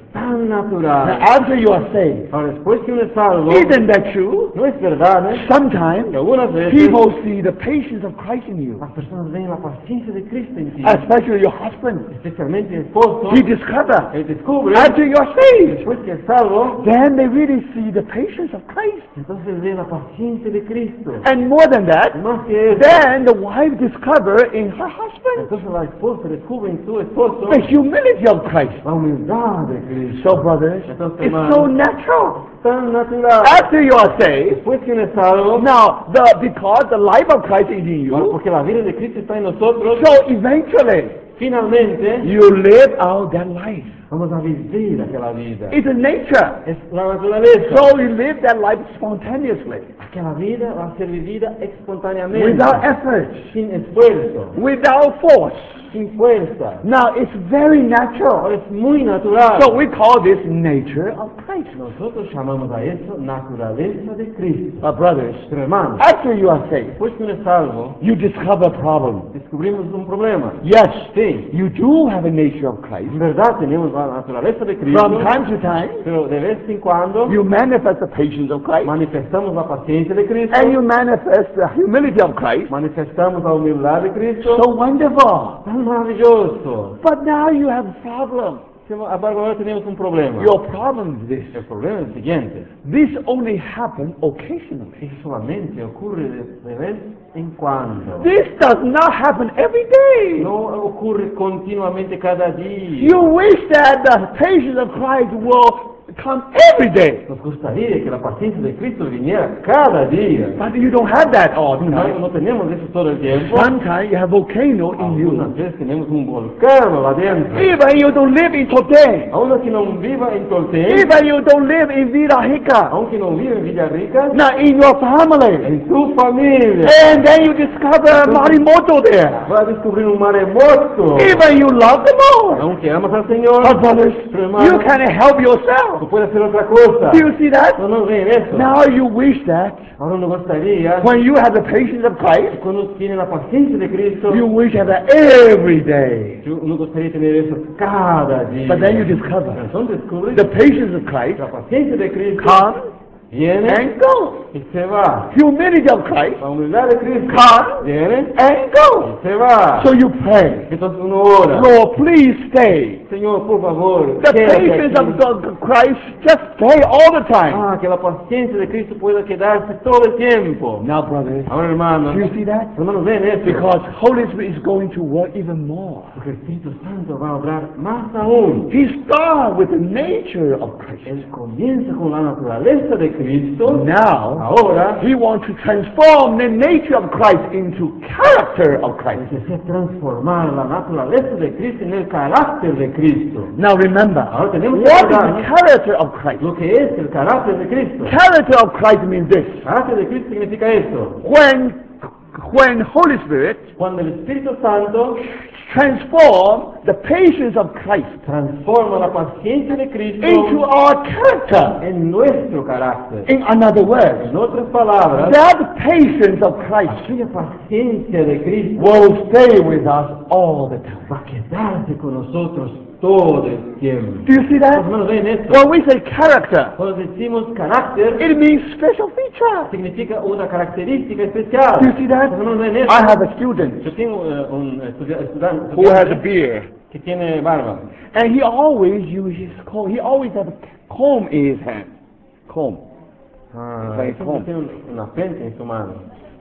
tan Now, natural. after you are saved, Ahora, después que uno es salvo, isn't that true? no es verdad, ¿eh? Sometimes Que algunas veces people see the patience of Christ in you, las personas ven la paciencia de Cristo en ti, especially your husband. especialmente el esposo. He discovers Él descubre, after you are saved, después que es salvo, then they really see the patience of Christ. entonces ve la paciencia de Cristo. And more than Y that, más que eso, then the wife discovers in her husband entonces la esposa descubre en su esposo the humility of Christ. la humildad de Cristo. So, brothers, Entonces, it's hermanos, so natural. tan natural. After you are saved, Después que uno es salvo, now, the, because the life of Christ is in bueno, you, porque la vida de Cristo está en nosotros, so eventually finalmente you live out that life. vamos a vivir aquella vida. It's a nature. Es la naturaleza. So you live that life spontaneously, Aquella vida va a ser vivida espontáneamente, without effort, sin esfuerzo, without force. sin fuerza. Now, it's very Ahora natural. es muy natural. So we call this nature of Christ. Nosotros llamamos a eso naturaleza de Cristo. But brothers, Pero hermanos, after you are saved, después que uno es salvo, you discover problems. descubrimos un problema. Yes, Sí, you do have a nature of Christ. en verdad tenemos la naturaleza de Cristo, From time to time, pero de vez en cuando you manifest the patience of Christ, manifestamos la paciencia de Cristo, and you manifest the humility of Christ. manifestamos la humildad de Cristo. So wonderful. Tan maravilloso. But now you have a problem. Sin embargo, ahora tenemos un problema. Your problem is this. El problema es el siguiente. This only happens occasionally. Eso solamente ocurre de, de vez en cuando. This does not happen every day. No ocurre continuamente cada día. You wish that the patience of Christ will come every day. Nos gustaría que la paciencia de Cristo viniera cada día. But you don't have that all the Sin embargo, time. no tenemos eso todo el tiempo. Sometimes you have volcano in Algunas you. veces tenemos un volcán lá dentro. Even you don't live in Tolten. Aún que não viva em Tolten, Even you don't live in Villa Rica. aunque não viva em Villa Rica, Now in your family. em sua família, And then you discover Marimoto there. vai descobrir um maremoto. Even you love the Lord. Aunque amas al Señor, But brothers, pero hermano, you can help yourself. tú puedes hacer outra coisa. Do you see that? No, no ven eso. Now you wish that Ahora uno gustaría, when you have the patience of Christ, cuando tiene la paciencia de Cristo, you wish to have that every day. uno gustaría tener eso cada día. But then you discover Entonces descubre the patience of Christ la paciencia de Cristo comes viene and goes. y se va. Humility of Christ La humildad de Cristo comes viene and y goes. se va. So you pray, Entonces uno ora, Lord, please stay. Señor, por favor, The quédate patience aquí. of God- Christ just stay all the time. Ah, que la paciencia de Cristo pueda quedarse todo el tiempo. Now, brothers, Ahora, hermanos, do you see that? hermanos, ven eso. Because Holy Spirit is going to work even more. Porque el Espíritu Santo va a obrar más aún. He starts with the nature of Christ. Él comienza con la naturaleza de Cristo. Now, Ahora, He wants to transform the nature of Christ into character of Christ. desea transformar la naturaleza de Cristo en el carácter de Cristo. Now remember, Ahora tenemos que what is the recordar character of Christ? lo que es el carácter de Cristo. Character of Christ means this. El carácter de Cristo significa esto. When, when Holy Spirit Cuando el Espíritu Santo transform the patience of Christ transforma la paciencia de Cristo into our character. en nuestro carácter. In another words, En otras palabras, that patience of Christ aquella paciencia de Cristo will stay with us all the time. va a quedarse con nosotros todo el tiempo. Do you see Los that? hermanos ven esto. When we say character, Cuando decimos carácter, it means special feature. significa una característica especial. Do you see that? Los hermanos ven esto. I have a student Yo tengo eh, un estudia- estudiante who has a beard, que tiene barba. and he always uses his comb. He always has a comb in his hand. Comb. Ah, Vai, siempre como? tiene un- una pente en su mano.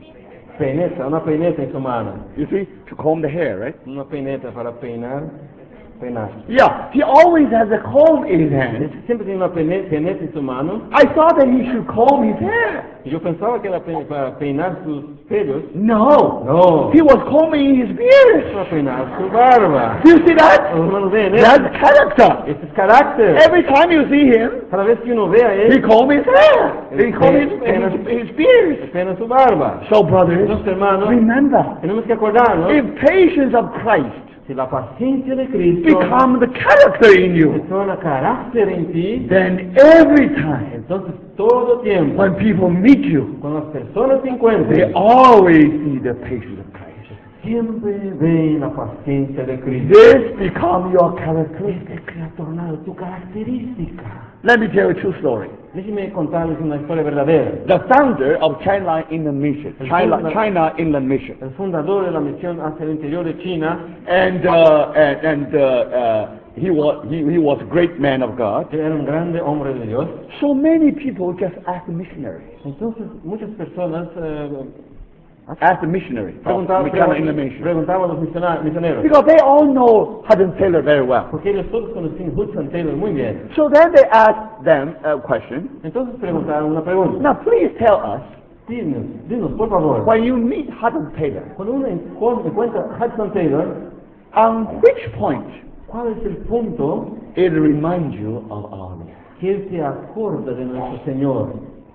Peineta, una peineta en su mano. You see, to comb the hair, right? Una peineta para peinar, peinar. Yeah, he always has a comb in his hand. Él siempre tiene una peine- peineta en su mano. I thought that he should comb his hair. Y yo pensaba que era pe- para peinar sus pelos. No. No, He was combing his beard. para peinar su barba. Do you see that? Los hermanos ven eso. That's character. Ese es carácter. Every time you see him, Cada vez que uno ve a he él, comb his hair. He comb his, his, his beard. él peina su barba. So, brothers, Entonces, hermanos, remember, tenemos que acordarnos, if patience of Christ si la paciencia de Cristo become the character in you, se torna carácter en ti, then every time entonces todo tiempo, when people meet you, cuando las personas se they encuentren, always see the patience of Christ. siempre ven la paciencia de Cristo. This become your characteristic. Este que ha tornado tu característica. Let me tell you a true story. Déjeme contarles una historia verdadera. The founder of China Inland Mission, El China, funda- China Inland Mission, El fundador de la misión hacia el interior de China and uh, and, and uh, uh, he was he, he was a great man of God. era un grande hombre de Dios. So many people just ask the missionary, Entonces muchas personas eh, ask the missionary of preguntaban, China Inland Mission, preguntaban a los misiona- misioneros, because they all know Hudson Taylor very well. porque ellos todos conocían Hudson Taylor muy bien. So then they ask them a question. Entonces preguntaron una pregunta. Now please tell us, Dinos, dinos, por favor, when you meet Hudson Taylor, cuando uno encu- encuentra a Hudson Taylor, on which point ¿cuál es el punto it reminds you of our Lord? que él se acorda de nuestro Señor?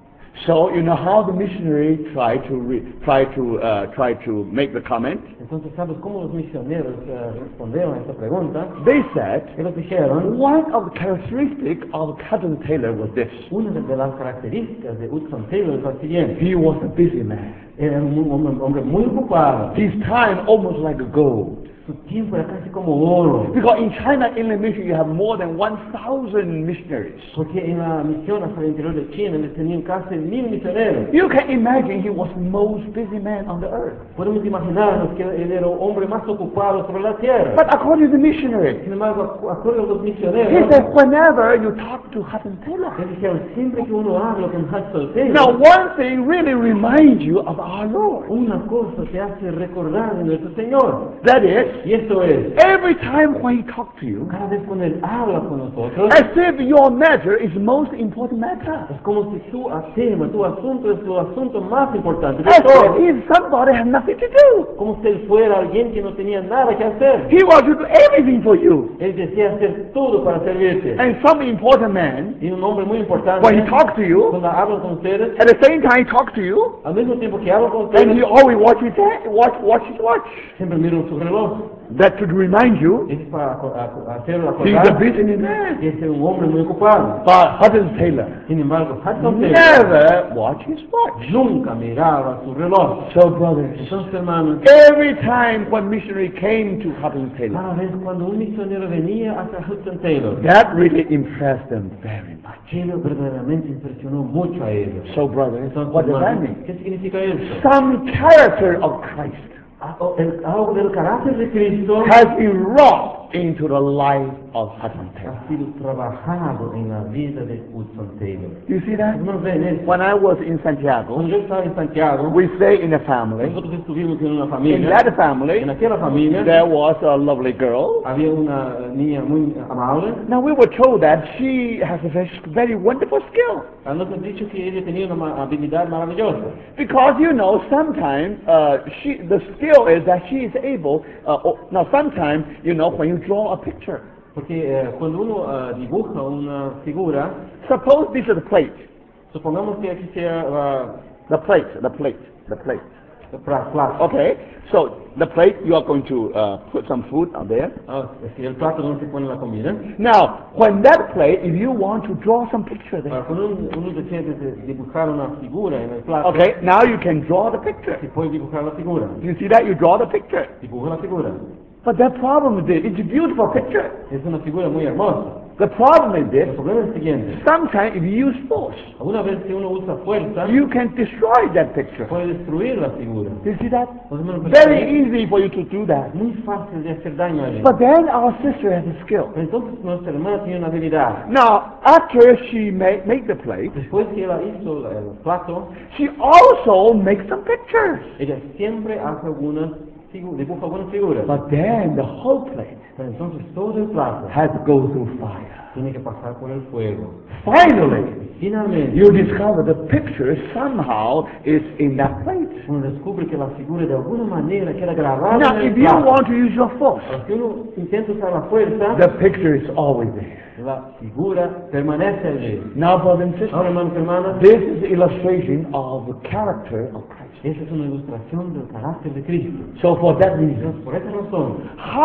So you know how the missionary tried to re, try to uh, try to make the comment. Entonces, ¿sabes cómo los misioneros eh, respondieron a esta pregunta? They said Ellos dijeron, one of the characteristics of Hudson Taylor was this: una de las características de Hudson Taylor es la siguiente. he was a busy man. Era un hombre, hombre muy ocupado. His time almost like gold. Su tiempo era casi como oro. Because in China Inland Mission you have more than one thousand missionaries. Porque en la misión hacia el interior de China les tenían casi mil misioneros. You can imagine he was the most busy man on the earth. Podemos imaginarnos que él era el hombre más ocupado sobre la tierra. But according to the missionary, Sin embargo, de acuerdo a los he misioneros, said whenever you talk to Hudson Taylor. ellos dijeron, siempre que uno habla con Hudson Taylor, Now one thing really reminds you of our Lord. una cosa te hace recordar de nuestro Señor. That is, Y esto es, every time when he talks to you, cada vez cuando Él habla con nosotros, as if your matter is most important matter. es como si tu tema, tu asunto es tu asunto más importante de As todo. if he's somebody has nothing to do. Como si Él fuera alguien que no tenía nada que hacer. He wants to do everything for you. Él desea hacer todo para servirte. And some important man, Y un hombre muy importante, when he talks to you, cuando habla con ustedes, at the same time he talks to you, al mismo tiempo que habla con and he ustedes, always watches that, watch, watch his watch. siempre mira su reloj. That should remind you Es para aco- aco- hacer he's a acordar busy man. que es un hombre muy ocupado. But Hudson Taylor Sin embargo, Hudson Taylor never watch his watch. nunca miraba su reloj. So brothers, Entonces, hermanos, every time when missionary came to Hudson Taylor, cada vez cuando un misionero venía hacia Hudson Taylor, that really impressed them very much. aquello verdaderamente impresionó mucho a ellos. So brothers, Entonces, what does that hermanos, mean? ¿qué significa eso? Some character of Christ Ah, oh, el- Algo del carácter de Cristo has been wrought into the life of Hudson Taylor. ha sido trabajado en la vida de Hudson Taylor. Do you see that? Hermanos, ven esto. When I was in Santiago, Cuando yo estaba en Santiago, we stay in a family. nosotros estuvimos en una In familia. that family, En aquella familia there was a lovely girl. había una niña muy amable. Now we were told that she has a very, very wonderful skill. Ah, Nos han dicho que ella tenía una ma- habilidad maravillosa. Because you know, sometimes uh, she, the skill is that she is able. Uh, oh, now, sometimes you know, when you draw a picture, Porque eh, cuando uno ah, dibuja una figura, suppose this is the plate, supongamos que aquí sea la, the plate, the plate, the plate. la pla- plato. Okay, so the plate you are going to uh, put some food on there. Ah, es que el plato donde se pone la comida. Now, when that plate, if you want to draw some picture there, Ahora, cuando uno, uno desea de- de- dibujar una figura en el plato, okay, now you can draw the picture. se puede dibujar la figura. You see that? You draw the picture. Dibuja la figura. But the problem is this, it's a beautiful picture. Es una figura muy hermosa. The problem is El this, problema es el siguiente. sometimes if you use force, Una vez que uno usa fuerza, you can destroy that picture. puede destruir la figura. Do you see that? Los hermanos, Very es easy for you to do that. muy fácil de hacer daño a ella. But then our sister has a skill. Entonces nuestra hermana tiene una habilidad. Now, after she made, made the plate, Después que ella hizo la- el plato, she also makes some pictures. ella siempre hace algunas figu- dibuja algunas figuras. But then the whole plate Pero entonces todo el plato has to go through fire. tiene que pasar por el fuego. Finally, Finalmente, you discover the picture somehow is in that plate. uno descubre que la figura de alguna manera queda grabada Now, en el if you plato. want to use your force, Ahora, si uno intenta usar la fuerza, the picture is always there. la figura permanece allí. Now, brothers and sisters, Ahora, hermanos y hermanas, this is the illustration of the character of Christ. esa es una ilustración del carácter de Cristo. So for that reason, Entonces, por esa razón,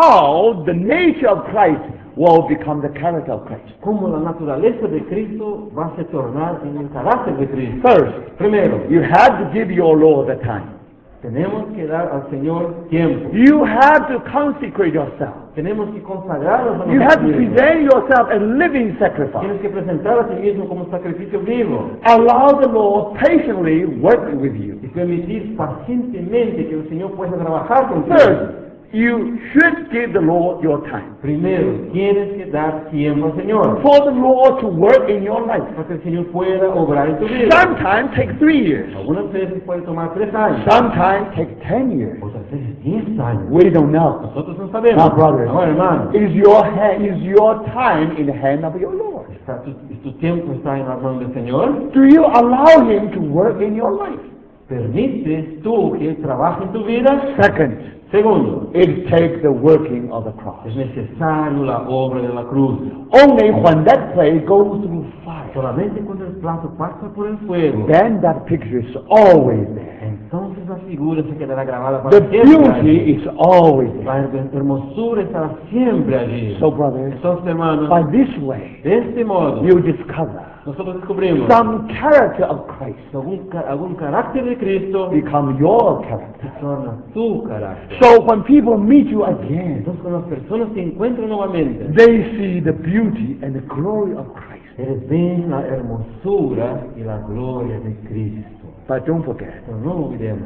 how the nature of Christ will become the character of Christ. cómo la naturaleza de Cristo va a se tornar en el carácter de Cristo. First, Primero, you have to give your Lord the time. Tenemos que dar al Señor tiempo. You have to consecrate yourself. Tenemos que consagrarnos a You have to nosotros mismos. present yourself as living sacrifice. Tienes que presentar a ti mismo como sacrificio vivo Allow the Lord patiently work with you. y permitir pacientemente que el Señor pueda trabajar contigo. First, you should give the Lord your time. Primero, tienes que dar tiempo al Señor For the Lord to work in your life. para que el Señor pueda obrar en tu vida. Sometimes take three years. Algunas veces puede tomar tres años, Sometimes take ten years. otras veces diez años. We don't know. Nosotros no sabemos. Now, brother, Ahora, hermano, is your hand, is your time in the hand of your Lord? ¿está tu, tu tiempo está en las manos del Señor? Do you allow Him to work in your life? ¿Permites tú que Él trabaje en tu vida? Second, Segundo, it takes the working of the cross. es necesario la obra de la cruz. Only when that plate goes through fire, Solamente cuando el plato pasa por el fuego, then that picture is always there. entonces la figura se quedará grabada para The siempre. beauty allí. is always there. La her- hermosura estará siempre allí. So, brothers, Entonces, hermanos, by this way, de este modo, you discover nosotros descubrimos some character of Christ algún, ca- algún carácter de Cristo become your character. que torna tu carácter. So when people meet you again, Entonces, cuando las personas se encuentran nuevamente, they see the beauty and the glory of Christ. ellos ven la hermosura y la gloria de Cristo. But don't forget, Pero no olvidemos,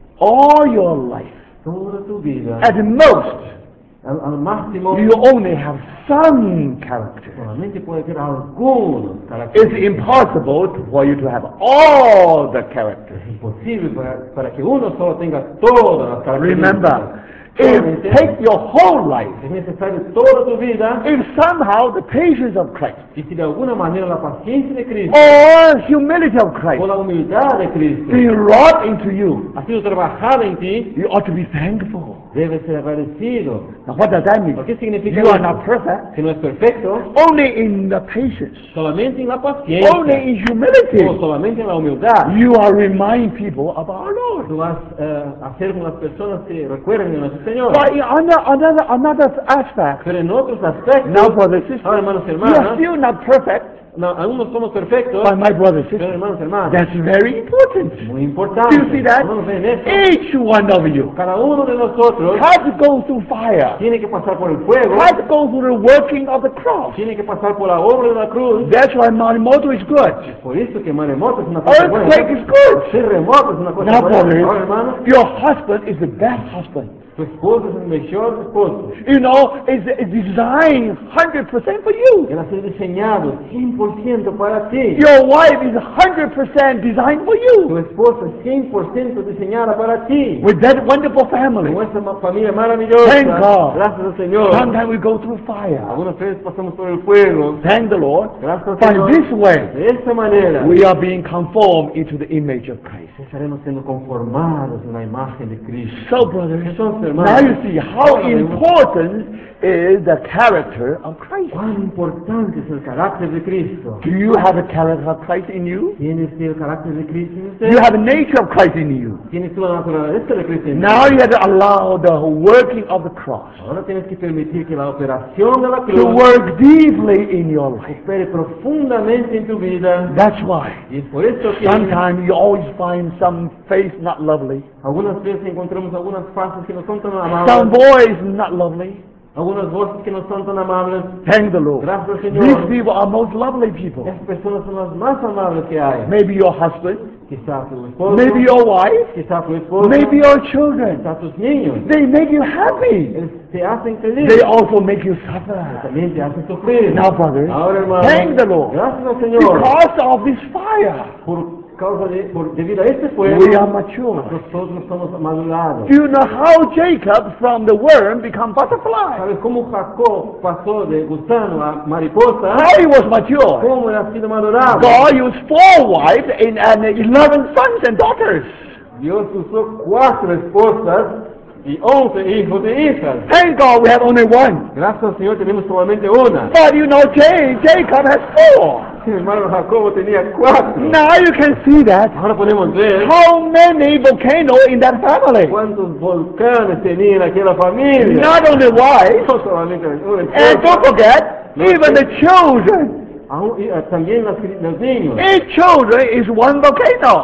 all your life, toda tu vida, at most, al, al máximo, you only have some character. solamente puede ser algunos It's caracteres. impossible for you to have all the character. Es imposible para, para que uno solo tenga todas las características. Remember, Solamente if take your whole life, es necesario toda tu vida, if somehow the patience of Christ y si de alguna manera la paciencia de Cristo or humility of Christ o la humildad de Cristo be wrought into you, ha sido trabajada en ti, you ought to be thankful. debes ser agradecido. Now what does that mean? ¿Por qué significa You are eso? not perfect. Que no es perfecto, Only in the patience, solamente en la paciencia only in o humility, solamente en la humildad. you are reminding people of our Lord. Tú vas eh, a hacer con las personas que recuerden de nuestro Señor. But in another, another, another aspect, Pero en otros aspectos, now brothers and ahora hermanos y sisters, you are hermanas, still not perfect, no, aún no somos perfectos, but my brothers and pero sisters, hermanos y hermanas, that's very important. muy importante. Do you see that? Hermanos, ven esto. Each one of you Cada uno de nosotros has to go through fire, tiene que pasar por el fuego, has to go through the working of the cross. tiene que pasar por la obra de la cruz. That's why Marimoto is good. Por eso que maremoto es una cosa buena. Earthquake is good. Terremoto es una cosa Now, buena. brothers, Ahora, hermano, your husband is the best husband. tu esposo es el mejor esposo. You know, it's, it's designed one hundred percent for you. Él ha sido diseñado cien por ciento para ti. Your wife is one hundred percent designed for Tu you. esposa es cien por ciento diseñada para ti. With that wonderful family. Con esta ma- familia maravillosa. Thank God. Gracias al Señor. Sometimes we go through fire. Algunas veces pasamos por el fuego. Thank the Lord. Gracias al By Señor. this way, De esta manera, we are being conformed into the image of Christ. estaremos siendo conformados en la imagen de Cristo. So, brothers, Entonces, now hermanos, you see how ahora vemos important is the character of Christ. cuán importante es el carácter de Cristo. Do you have a character of Christ in you? ¿Tienes el carácter de Cristo en Do you usted? have a nature of Christ in you? ¿Tienes tú la naturaleza de Cristo en Now ti? you have to allow the working of the cross Ahora tienes que permitir que la operación de la to cruz work deeply in your life. opere profundamente en tu vida. That's why Y es por esto que sometimes you always find some face not lovely, algunas veces encontramos algunas fases que no son tan some amables, voice not lovely. algunas voces que no son tan amables. Thank the Lord. Gracias al These Señor. people are most lovely people. Esas personas son las más amables que hay. Maybe your husband, Quizá tu esposo, maybe your wife, quizá tu esposa, maybe your children. quizá tus niños. They make you happy. Ellos te hacen feliz. They also make you suffer. También te hacen sufrir. Now, brothers, Ahora, hermano, thank the Lord. gracias al Señor. Because of this fire, Por causa de, por, debido a este fuego, we are mature. nosotros somos madurados. Do you know how Jacob from the worm become butterfly? ¿Sabes cómo Jacob pasó de gusano a mariposa? How he was mature? ¿Cómo él ha sido madurado? God used four wives and, and eleven sons and daughters. Dios usó cuatro esposas y once hijos e hijas. Thank God we have only one. Gracias al Señor tenemos solamente una. But you know, Ja- Jacob has four. Mi hermano Jacobo tenía cuatro. Now you can see that. Ahora podemos ver How many volcanoes in that family? cuántos volcanes tenía en aquella familia. Not only wives, No solamente una and don't esposa, forget, even the children. aún- y, ah, también las cri- los niños. Each children is one volcano.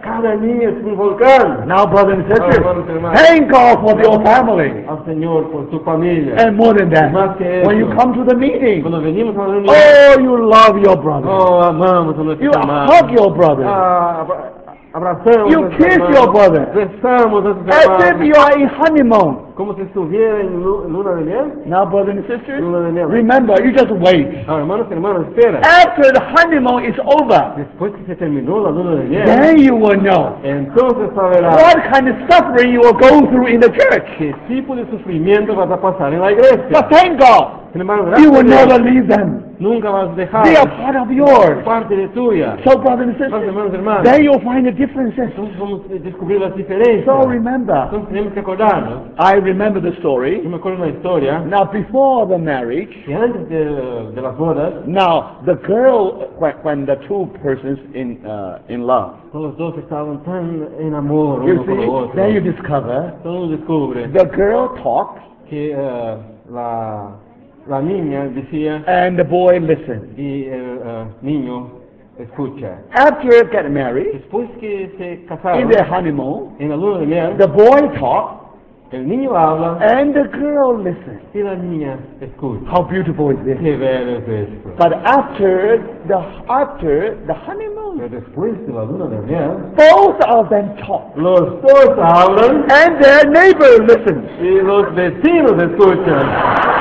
Cada niño es un volcán. Now, brothers and Ahora, sisters, hermanos y hermanas, thank God for your family. al Señor por su familia. And more than that, Más que when you eso, come to the meeting, cuando venimos a la reunión, oh, you love your brother. oh, amamos a nuestros You hermanos. hug your brother. Ah, abra- abrazamos You a nuestros kiss hermanos. your brother. Besamos a sus As if hermanos. you are in honeymoon. Como si estuviera en lu- luna de miel. Now, brothers and sisters, Luna de miel. remember, you just wait. Ahora, hermanos y hermanas, espera. After the honeymoon is over, Después que se terminó la luna de miel, then you will know entonces sabrás what kind of suffering you will go through in the church. qué tipo de sufrimiento vas a pasar en la iglesia. But thank God, Sin embargo, you gracias a will Dios, never leave them. nunca vas a dejar They are part of yours. parte de tuya. So, brothers and Entonces, sisters, hermanos y hermanas, then you'll find the differences. entonces vamos a descubrir las diferencias. So remember, Entonces tenemos que acordarnos. I remember the Yo story. me acuerdo una historia Now, before the marriage, que antes de, de las bodas, now the girl, when, when the two persons in uh, in love, todos los dos estaban tan en amor you uno con el see, otro. then you discover Entonces uno descubre the girl talks que eh, la, la niña decía and the boy listens. y el eh, niño escucha. After getting married, Después que se in casaron, their honeymoon, en la luna de miel, the boy talks el niño habla and the girl listens. y la niña escucha. How beautiful is this? Qué bello es esto. But after the after the honeymoon, Pero después de la luna de miel, both of them talk los dos hablan and their neighbor listens. y los vecinos escuchan.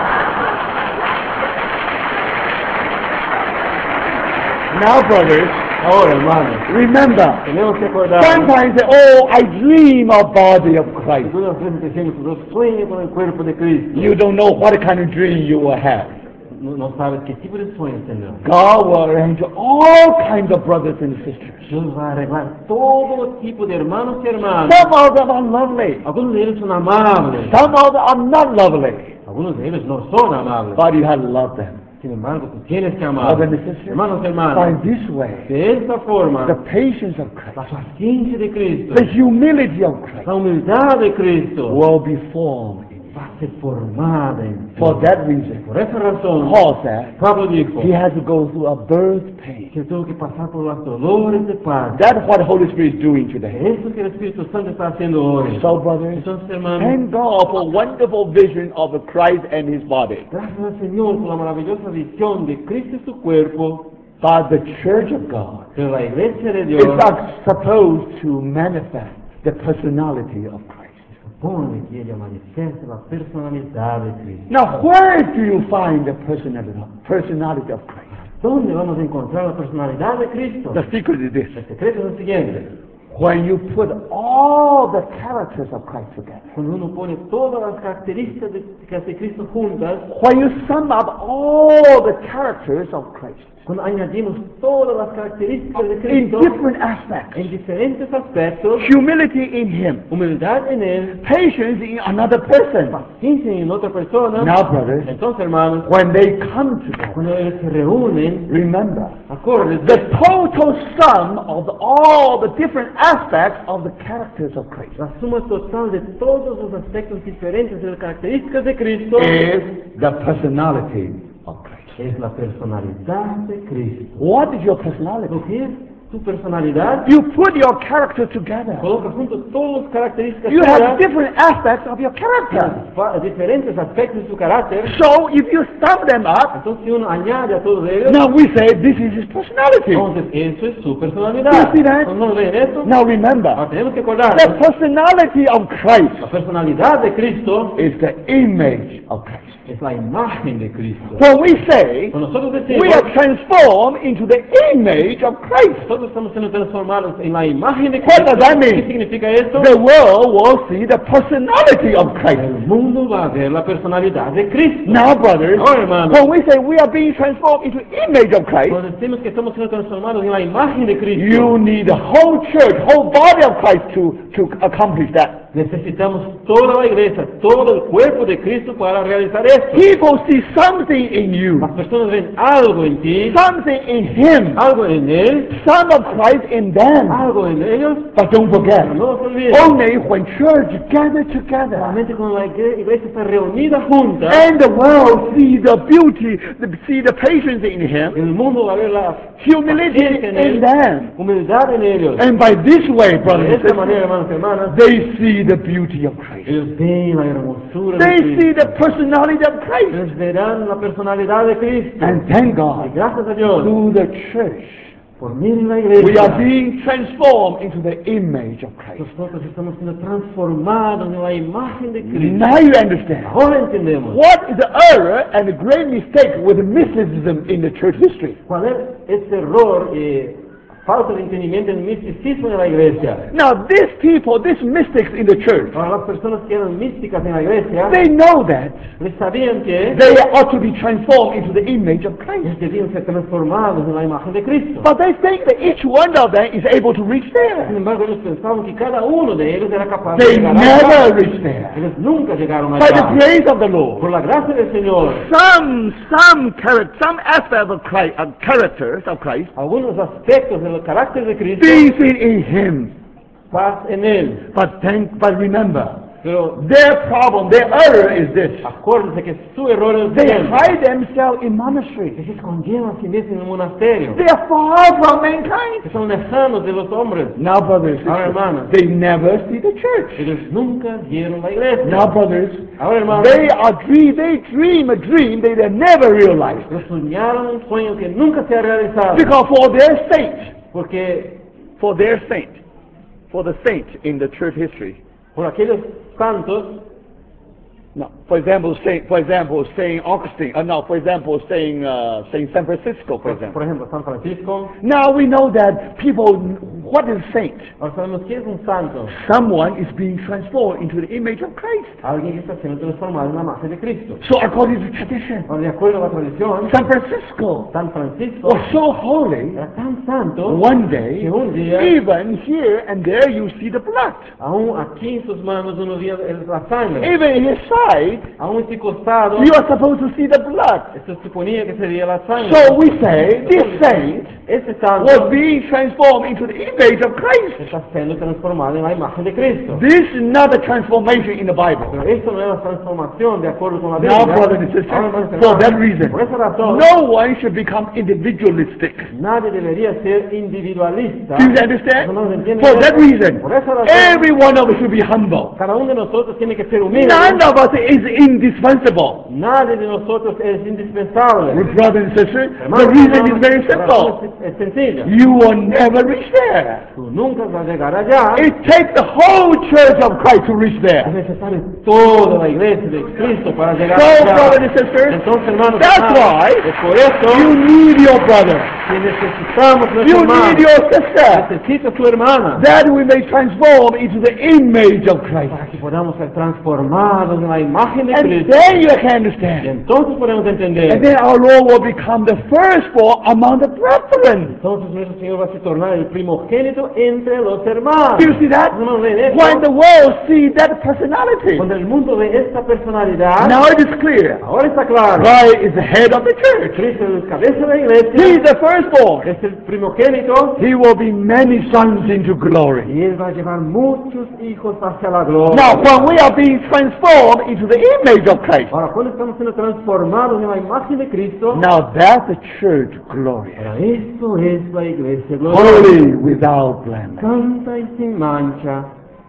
Now, brothers, Ahora, hermanos, remember, tenemos que acordar. sometimes say, oh, I dream of body of Christ. Algunas veces decimos, yo sueño con el cuerpo de Cristo. You don't know what kind of dream you will have. No, no sabes qué tipo de sueño tendrás. God will arrange all kinds of brothers and sisters. Dios va a arreglar todo tipo de hermanos y hermanas. Some of them are lovely. Algunos de ellos son amables. Some of them are not lovely. Algunos de ellos no son amables. But you have to love them. Sin embargo, tú tienes que amar. Brothers and sisters, Hermanos y by hermanas, this way, de esta forma, the patience of la Christ, paciencia de Cristo, the humility of Christ la humildad de Cristo, will be formed in you. va a ser formada en ti. For that reason, Por esa razón, Paul said, Pablo dijo he has to go through a birth pain. que tuvo que pasar por los dolores de parto. That's what the Holy Spirit is doing today. Eso que el Espíritu Santo está haciendo hoy. So, brothers, Entonces, hermanos, thank God for wonderful vision of the Christ and His body. gracias al Señor por la maravillosa visión de Cristo y su cuerpo, But the Church of God pero la iglesia de Dios is not supposed to manifest the personality of Christ. supone que ella manifieste la personalidad de Cristo. Now, where do you find the personality, personality of Christ? ¿Dónde vamos a encontrar la personalidad de Cristo? The secret is this. El secreto es el siguiente. When you put all the characters of Christ together, Cuando uno pone todas las características de, de Cristo juntas, when you sum up all the characters of Christ cuando añadimos todas las características de in Cristo different aspects, en diferentes aspectos, humility in Him, humildad en Él, patience in another person. paciencia en otra persona, Now, brothers, entonces, hermanos, when they come together, cuando ellos se reúnen, remember, acuérdense, the total sum of all the different aspects of the characters of Christ la suma total de todos los aspectos diferentes de las características de Cristo is the personality of Christ. es la personalidad de Cristo. What is your personality? ¿Lo que es tu personalidad? You put your character together. Coloca juntos todas las características You have tuyas, different aspects of your character. fa- diferentes aspectos de su carácter. So if you sum them up, Entonces, si uno añade a todos ellos, now we say this is his personality. entonces eso es su personalidad. You see that? ¿No ven esto? Now remember, Ahora tenemos que the acordarnos, personality of Christ la personalidad de Cristo is the image of Christ. es la imagen de Cristo. When we say Cuando nosotros decimos, we are transformed into the image of Christ, nosotros estamos siendo transformados en la imagen de What Cristo, does that mean? ¿qué significa esto? the world will see the personality of Christ. El mundo va a ver la personalidad de Cristo. Now, brothers, Ahora, hermanos, when we say we are being transformed into image of Christ, cuando decimos que estamos siendo transformados en la imagen de Cristo, you need the whole church, whole body of Christ to, to accomplish that. necesitamos toda la iglesia, todo el cuerpo de Cristo para realizar esto. People see something in you, Las personas ven algo en ti, something in Him, algo en Él, some of Christ in them. algo en ellos, But don't forget, pero no se olviden. only when church gather together Solamente cuando la igre- iglesia está reunida junta, and the world see the beauty, the, see the patience in him, el mundo va a ver la humility paciencia en in él, them. humildad en ellos. And by this way, De brothers and esta manera, sisters, hermanos y hermanas, they see the beauty of Christ. ellos ven la hermosura de They see Cristo. the personality of Christ. Ellos verán la personalidad de Cristo. And thank Y God, gracias a Dios, through the church, por miren la we iglesia, are being transformed into the image of Christ. nosotros estamos siendo transformados en la imagen de Cristo. Now you understand Ahora entendemos what is the error and the great mistake with mysticism in the church history. cuál es ese error, eh, falta de entendimiento en el misticismo de la iglesia. Now these people, these mystics in the church, Ahora las personas que eran místicas en la iglesia, they know that les sabían que they ought to be transformed into the image of Christ. ellos debían ser transformados en la imagen de Cristo. But they think that each one of them is able to reach Sin there. embargo, ellos pensaban que cada uno de ellos era capaz They de llegar never allá. reach there. Ellos nunca llegaron By the allá. grace of the Por Lord, la gracia del Señor, some some character, some aspect of Christ, of characters of Christ, algunos aspectos del carácter de Cristo, be seen in Him. paz en Él. But thank, but remember, Pero their problem, their error is this: acuérdense que su error es they el hide themselves in monasteries. que se escondieron a sí mismos en el monasterio. They are far from mankind. Que son lejanos de los hombres. Now, brothers, Ahora, hermanos, they never see the church. ellos nunca vieron la iglesia. Now, brothers, Ahora, hermanos, they are dream, they dream a dream they, they never realize. ellos soñaron un sueño que nunca se ha realizado. Because for their saint, Porque for their saint, for the saint in the church history. por aquellos santos, No, for example, Saint, for example, Saint Augustine. Uh, no, for example, Saint uh, Saint San Francisco, for por, example. por ejemplo, San Francisco, Now we know that people. What is saint? ahora sabemos que es un santo. Someone is being transformed into the image of Christ. Alguien que está siendo transformado en la imagen de Cristo. So according to tradition, Ahora, de acuerdo a la tradición, San Francisco San Francisco was so holy. era tan santo One day, que un día, even here and there, you see the blood. aún aquí en sus manos uno veía el- la sangre. Even in his side, Aún en este costado, you are supposed to see the blood. se suponía que sería la sangre. So we say this saint Este was santo being transformed into the image of Christ. está siendo transformado en la imagen de Cristo. This is not a transformation in the Bible. Pero esto no es la transformación de acuerdo con la Now, Biblia. brothers and sisters, Ahora, hermanos y for hermanas, that reason, por esa razón, no one should become individualistic. nadie debería ser individualista. Do you understand? Hermanos, ¿entienden For eso? that reason, Por esa razón, every one of us should be humble. cada uno de nosotros tiene que ser humilde. None of us is indispensable. Nadie de nosotros es indispensable. Brothers and sisters, the Hermanos, reason is hermanas, very la razón simple. Es, es sencilla. You will never reach there. Tú nunca vas a llegar allá. It takes the whole church of Christ to reach Es there. necesario toda la iglesia de Cristo para llegar So, allá. brothers and sisters, Entonces, hermanos, that's hermanas, why es por eso you need your brother. que necesitamos nuestro You hermano. need your sister. Necesita su hermana That we may transform into the image of Christ. para que podamos ser transformados en la imagen de And Cristo. then you can Y understand. entonces podemos entender. And then our Lord will become the firstborn among the brethren. Entonces nuestro Señor va a se tornar el primogénito entre los hermanos. Do you see that? Los hermanos ven esto. When the world sees that personality, Cuando el mundo ve esta personalidad, now it is clear. ahora está claro. Christ is the head of the church. Cristo es el cabeza de la He iglesia, is the firstborn. es el primogénito, He will be many sons into glory. y Él va a llevar muchos hijos hacia la gloria. Now, when we are being transformed into the image of Christ, Ahora, cuando estamos siendo transformados en la imagen de Cristo, now that's the church glorious, ahora esto es la iglesia gloriosa, holy without blemish. santa y sin mancha.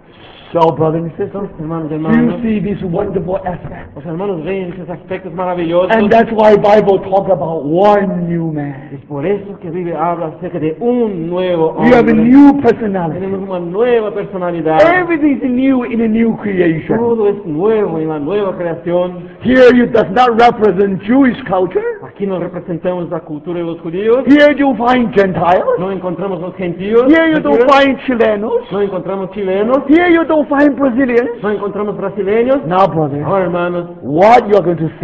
So, brothers and sisters, Entonces, hermanos y you hermanas, see this wonderful aspect. los hermanos ven esos aspectos maravillosos. And that's why Bible talk about one new man. Es por eso que Biblia habla acerca de un nuevo You have a hombre. new personality. Tenemos una nueva personalidad. Everything is new in a new creation. Todo es nuevo en la nueva creación. Here you does not represent Jewish culture. Aquí no representamos la cultura de los judíos. Here you find Gentiles. No encontramos los gentiles. Here you don't find Chilenos. No encontramos chilenos. Here you don't find Brazilians. No encontramos brasileños. Now, brothers, Ahora, hermanos, what you are going to see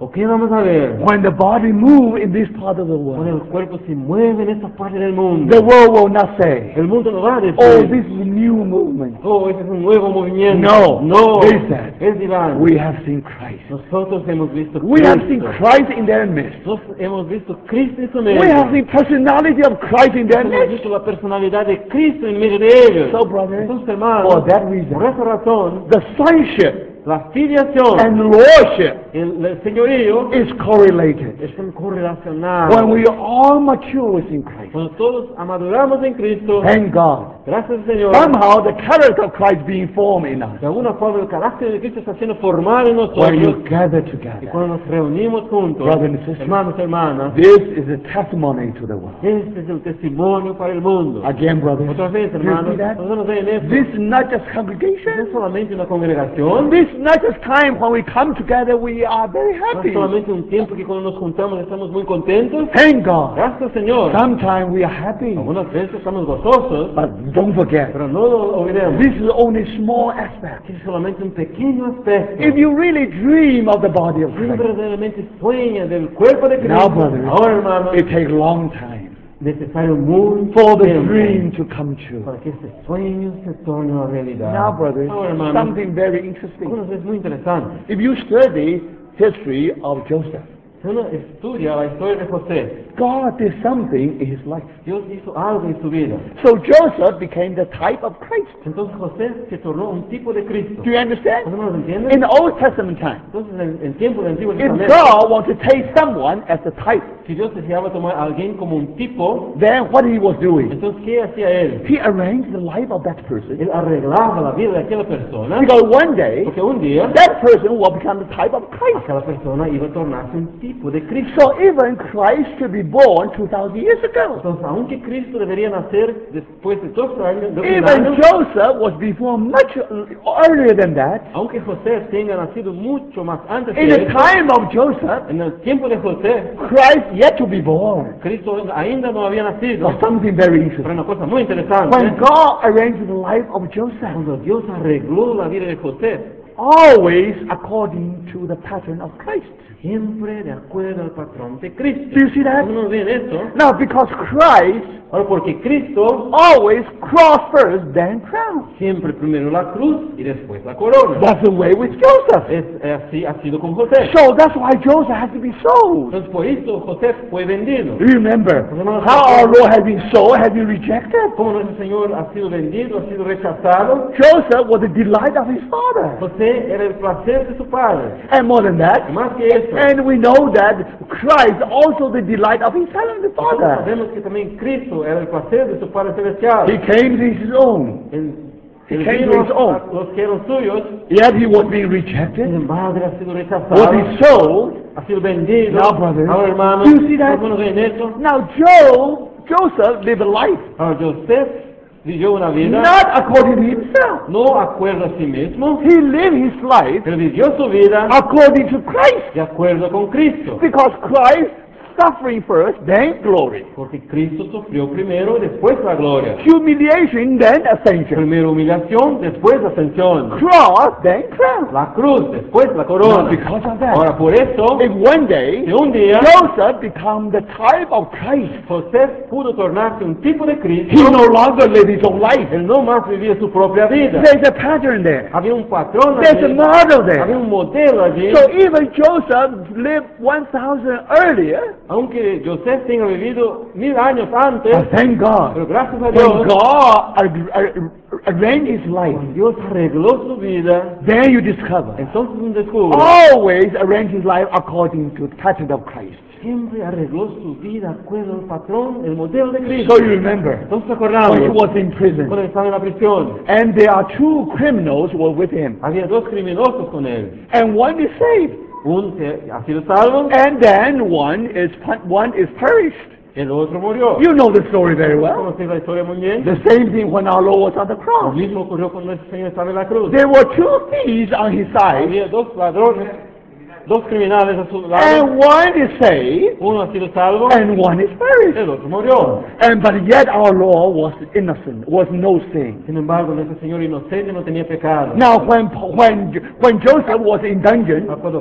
¿O qué vamos a ver? When the body moves in this part of the Cuando el world, cuerpo se mueve en esta parte del mundo. the world will not say, El mundo no va a decir, oh, this is a new movement. oh, ese es un nuevo movimiento. No, no. they said, Es dirán, we have seen Christ. nosotros hemos visto We have seen Cristo. Christ in their midst. Nosotros hemos visto Cristo en su medio. We have seen personality of Christ in their Hemos midst. visto la personalidad de Cristo en medio de ellos. So, brothers, Entonces, hermanos, for that reason, por esa razón, the sonship la filiación, and lordship el, el señorío, is correlated. están correlacionados. When we all mature in Christ, Cuando todos amaduramos en Cristo, thank God, gracias al Señor, somehow the character of Christ being formed in us. de alguna forma el carácter de Cristo está siendo formado en When nosotros. you gather Y together, cuando nos reunimos juntos, brothers and sisters, hermanos y hermanas, this is a testimony to the world. este es el testimonio para el mundo. Again, brothers, Otra vez, do you hermanos, see that? nosotros ven eso. This is not just No es congregation. solamente una congregación, This is not just time when we come together, we are very no es happy. solamente un tiempo que cuando nos juntamos estamos muy contentos. Thank God. Gracias, Señor. Sometimes we are happy. Algunas veces estamos gozosos, But don't forget, pero no lo olvidemos. this is only a small aspect. Es solamente un pequeño aspecto. If you really dream of the body of Si uno Christ, verdaderamente sueña del cuerpo de now, Cristo, brothers, ahora, hermanos, it takes a long time necesario mucho for the tiempo dream to come true. para que este sueño se torne una realidad. Now, brothers, Ahora, hermanos, something very interesting. algunas es muy interesante. If you study history of Joseph, Si uno estudia la historia de José, God did something in his life. Dios hizo algo en su vida. So Joseph became the type of Christ. Entonces José se tornó un tipo de Cristo. Do you understand? ¿No lo entienden? In the Old Testament time, Entonces en el tiempo del Antiguo if Testamento, God wanted to take someone as the type, si Dios deseaba tomar a alguien como un tipo, then what he was doing, entonces ¿qué hacía él? he arranged the life of that person. Él arreglaba la vida de aquella persona, Because one day, porque un día that person will become the type of Christ. aquella persona iba a tornarse un tipo de Cristo. So even Christ should be born two thousand years ago. Entonces, aunque Cristo debería nacer después de dos años, dos mil Even años, Joseph was before much earlier than that. aunque José tenga nacido mucho más antes que In the esto, time of Joseph, en el tiempo de José, Christ yet to be born. Cristo ainda no había nacido. So something very Pero interesting. una cosa muy interesante, When God arranged the life of Joseph, cuando Dios arregló la vida de José, always according to the pattern of Christ. siempre de acuerdo al patrón de Cristo. Do you see that? ¿No ven esto? Now, because Christ Ahora, porque Cristo always cross first, then crown. siempre primero la cruz y después la corona. That's the way with Joseph. Es, es así ha sido con José. So that's why Joseph had to be sold. Entonces, por eso José fue vendido. Remember how our Lord had been sold, had been rejected. Como nuestro Señor ha sido vendido, ha sido rechazado, Joseph was the delight of his father. José era el placer de su padre. And more than that, Y más que eso, and we know that Christ also the delight of his heavenly nosotros Father. sabemos que también Cristo era el placer de su Padre Celestial. He came to his own, Él, He él came vino to his own. a los que eran suyos, yet he was being sin rejected, embargo ha sido was rechazado, he sold. ha sido vendido. Now, brothers, Ahora, hermanos, do you see that? hermanos, ven eso. Now Joe, Joseph lived a life, Ahora, Joseph vivió una vida not according to himself. no acuerdo a sí mismo, He lived his life pero vivió su vida according to Christ. de acuerdo con Cristo. Because Christ suffering first, then glory. Porque Cristo sufrió primero y después la gloria. Humiliation, then ascension. Primero humillación, después ascensión. Cross, then crown. La cruz, después la Now, corona. because of that, Ahora, por eso, if one day si un día Joseph become the type of Christ, José pudo tornarse un tipo de he Cristo, no longer live his own life. él no más vivía su propia vida. There's a pattern there. Había un patrón There's a allí, model había there. un modelo allí. So even Joseph lived one thousand earlier, Aunque José tenga vivido mil años antes, but thank God, pero gracias a when Dios, God ar- ar- arranged his life, cuando Dios arregló su vida, then you discover entonces un descubre, always arrange his life according to the pattern of Christ. siempre arregló su vida de acuerdo al patrón, el modelo de Cristo. So you remember Entonces when he acordamos, was in prison, cuando estaba en la prisión, and there are two criminals were with him, había dos criminosos con él. and one is saved, Un se- ha sido salvo, and then one is pun- one is perished. el otro murió. You know the story very well. ¿Conocéis la historia muy bien? The same thing when our Lord was on the Lo cross. mismo ocurrió cuando nuestro Señor estaba en la cruz. There were two thieves on his side, Había dos ladrones, dos criminales a su lado. and one is saved, Uno ha sido salvo, and one is perished. el otro murió. And but yet our Lord was innocent, was no sin. Sin embargo, nuestro Señor inocente no tenía pecado. Now when when when Joseph was in dungeon, Ah, Cuando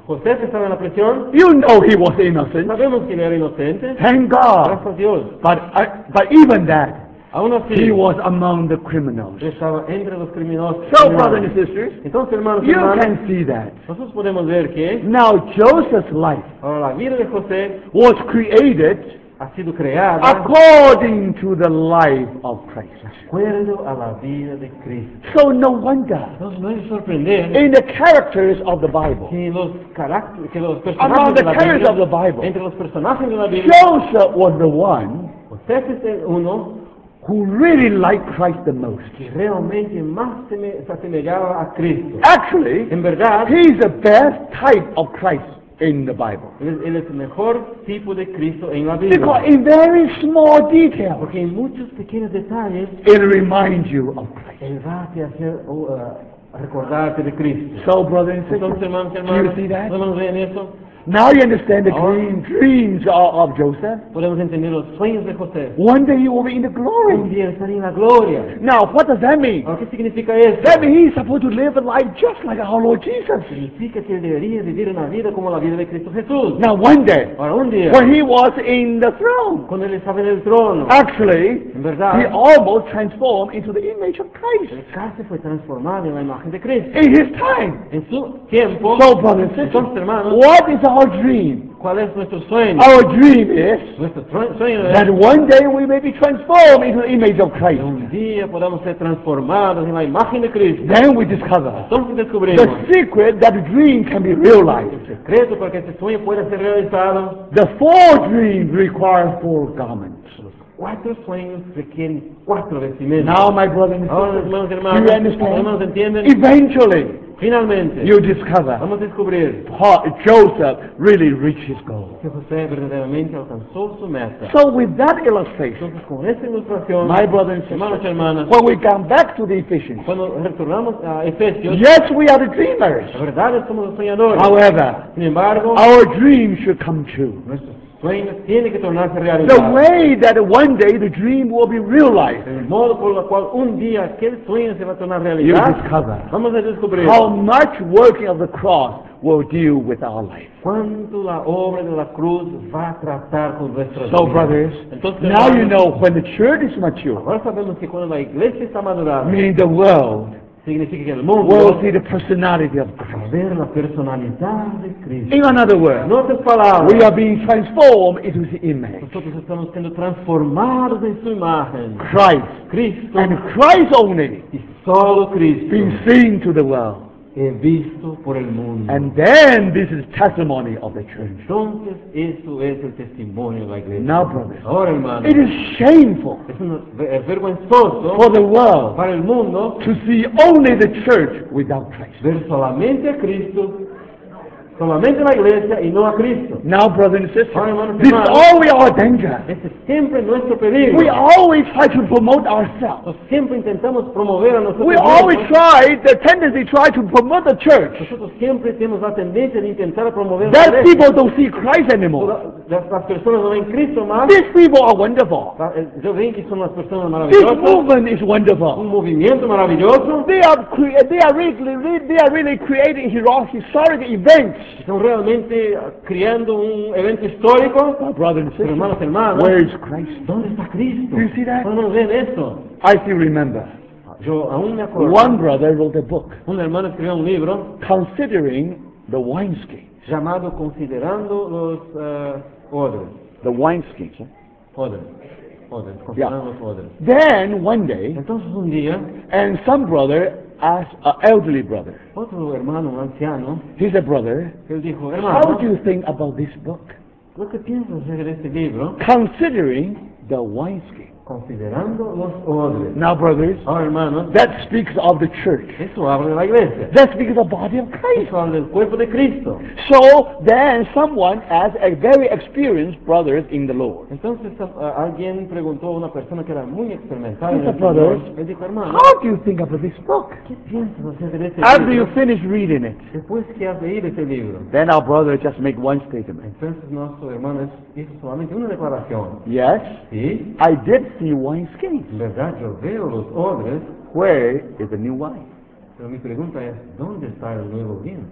José que estaba en la prisión, You know he was innocent. sabemos que él era inocente, Thank God. gracias a Dios. But, uh, but even that, Aún así, he was among the criminals. él estaba entre los criminosos. So, brothers and sisters, Entonces, hermanos, you hermanas, can see that. nosotros podemos ver que Now, Joseph's life ahora la vida de José was created ha sido creada according to the life of Christ. de acuerdo a la vida de Cristo. So, no wonder Entonces no es de sorprender in the characters of the Bible, que los caracteres, que los among personajes the de la characters of the Biblia, Bible, entre los personajes de la Biblia, Joseph was the one José es el uno who really liked Christ the most. que realmente más se, me- se asemejaba a Cristo. Actually, En verdad, he's the best type of Christ in the Bible. él, es- él es el mejor tipo de Cristo en la Because Biblia. in very small details, Porque en muchos pequeños detalles, it reminds you of Christ. Él va a te hacer uh, uh, recordarte de Cristo. So, brothers and Entonces, sisters, hermanos, do you hermanas, see that? ¿podemos ver eso? Now you understand the Ahora- dream, dreams of, of Joseph. Podemos entender los sueños de José. One day he will be in the Un glory. día estar en la gloria. Now, what does that mean? Ahora, ¿qué significa eso? That means he's supposed to live a life just like our Lord Jesus. Significa que él debería vivir una vida como la vida de Cristo Jesús. Now, one day, Ahora, un día, when he was in the throne, cuando él estaba en el trono, actually, en verdad, he almost transformed into the image of Christ el cárcel fue transformado en la imagen de Cristo. in his time. En su tiempo, So, brothers and sisters, entonces, hermanos, what is our dream? ¿cuál es nuestro sueño? Our dream is Nuestro tro- sueño that es one day we may be transformed into the image of que Christ. un día podamos ser transformados en la imagen de Cristo. Then we discover Entonces descubrimos the secret that the dream can be realized. el secreto para que este sueño pueda ser realizado. The four dreams require four garments. Los cuatro sueños requieren cuatro vestimentas. Now, my brothers and Ahora, sisters, hermanos y do you hermanas, understand? hermanos, ¿entienden? Eventually, Finalmente, you discover vamos a descubrir Paul, Joseph really reached his goal. que José verdaderamente alcanzó su meta. So, with that illustration, Entonces, con esta ilustración, my brothers and hermanos y sisters, hermanas, when we come back to the Ephesians, cuando retornamos a Efesios, yes, we are the dreamers. la verdad es que somos los soñadores. However, Sin embargo, our dreams should come true. nuestros sueños tienen que tornarse The realidad. way that one day the dream will be realized, El modo por el cual un día aquel sueño se va a tornar you realidad, discover vamos a descubrir how much working of the cross will deal with our life. cuánto la obra de la cruz va a tratar con nuestras So, vidas. brothers, Entonces, now you hermanos, know when the church is mature, ahora sabemos que cuando la iglesia está madurada, meaning the world significa que el mundo will see the personality of va a Christ. ver la personalidad de Cristo. In another word, En otras palabras, we are being transformed into the image. nosotros estamos siendo transformados en su imagen. Christ, Cristo and Christ only, y solo Cristo being seen to the world. es visto por el mundo. And then this is testimony of the church. Entonces, eso es el testimonio de la iglesia. Now, brothers, Ahora, hermano, it is shameful es, un- es vergonzoso for the world para el mundo to see only the church without Christ. ver solamente a Cristo, solamente la iglesia y no a Cristo. Now, brothers and sisters, Ahora, hermanos y this is hermanas, always our danger. ese es siempre nuestro peligro. We always try to promote ourselves. Nosotros siempre intentamos promover a nosotros We always mismos. try, the tendency try to promote the church. Nosotros siempre tenemos la tendencia de intentar promover la That iglesia. people don't see Christ anymore. Las, las personas no ven Cristo más. These people are wonderful. La- eh, Yo ven que son las personas This maravillosas. movement is Un wonderful. movimiento maravilloso. They are, cre- they are, really, they are really creating hero- historic events. Están realmente ah, creando un evento histórico. My brothers and Pero, hermanos, sisters, hermanas, where is Christ? ¿dónde está Cristo? Do you see that? ¿Cuándo ven esto? I still remember. Yo aún me acuerdo. One brother wrote a book Un hermano escribió un libro considering the wineskin. llamado Considerando los ah, odres. The wineskins. eh? Odres. Odres. Considerando los odres. Then one day, Entonces un día, and some brother asked an elderly brother. otro hermano, un anciano, He said, brother, él dijo, how hermano, do you think about this book? ¿lo que piensas de este libro? Considering the wineskin. Considerando los odres. Now, brothers, Ahora, hermanos, that speaks of the church. eso habla de la iglesia. That speaks of the body of Christ. Eso habla del cuerpo de Cristo. So then someone asked a very experienced brothers in the Lord. Entonces a- alguien preguntó a una persona que era muy experimentada en Mr. el Brothers, Señor. Él dijo, hermano, How do you think about this book? ¿qué piensas acerca de este After you libro? finish reading it, Después que has leído este libro. then our brother just make one statement. Entonces nuestro hermano hizo solamente una declaración. Yes, Sí, I did see wineskins. en verdad yo veo los odres, Where is the new wine? pero mi pregunta es, ¿dónde está el nuevo vino?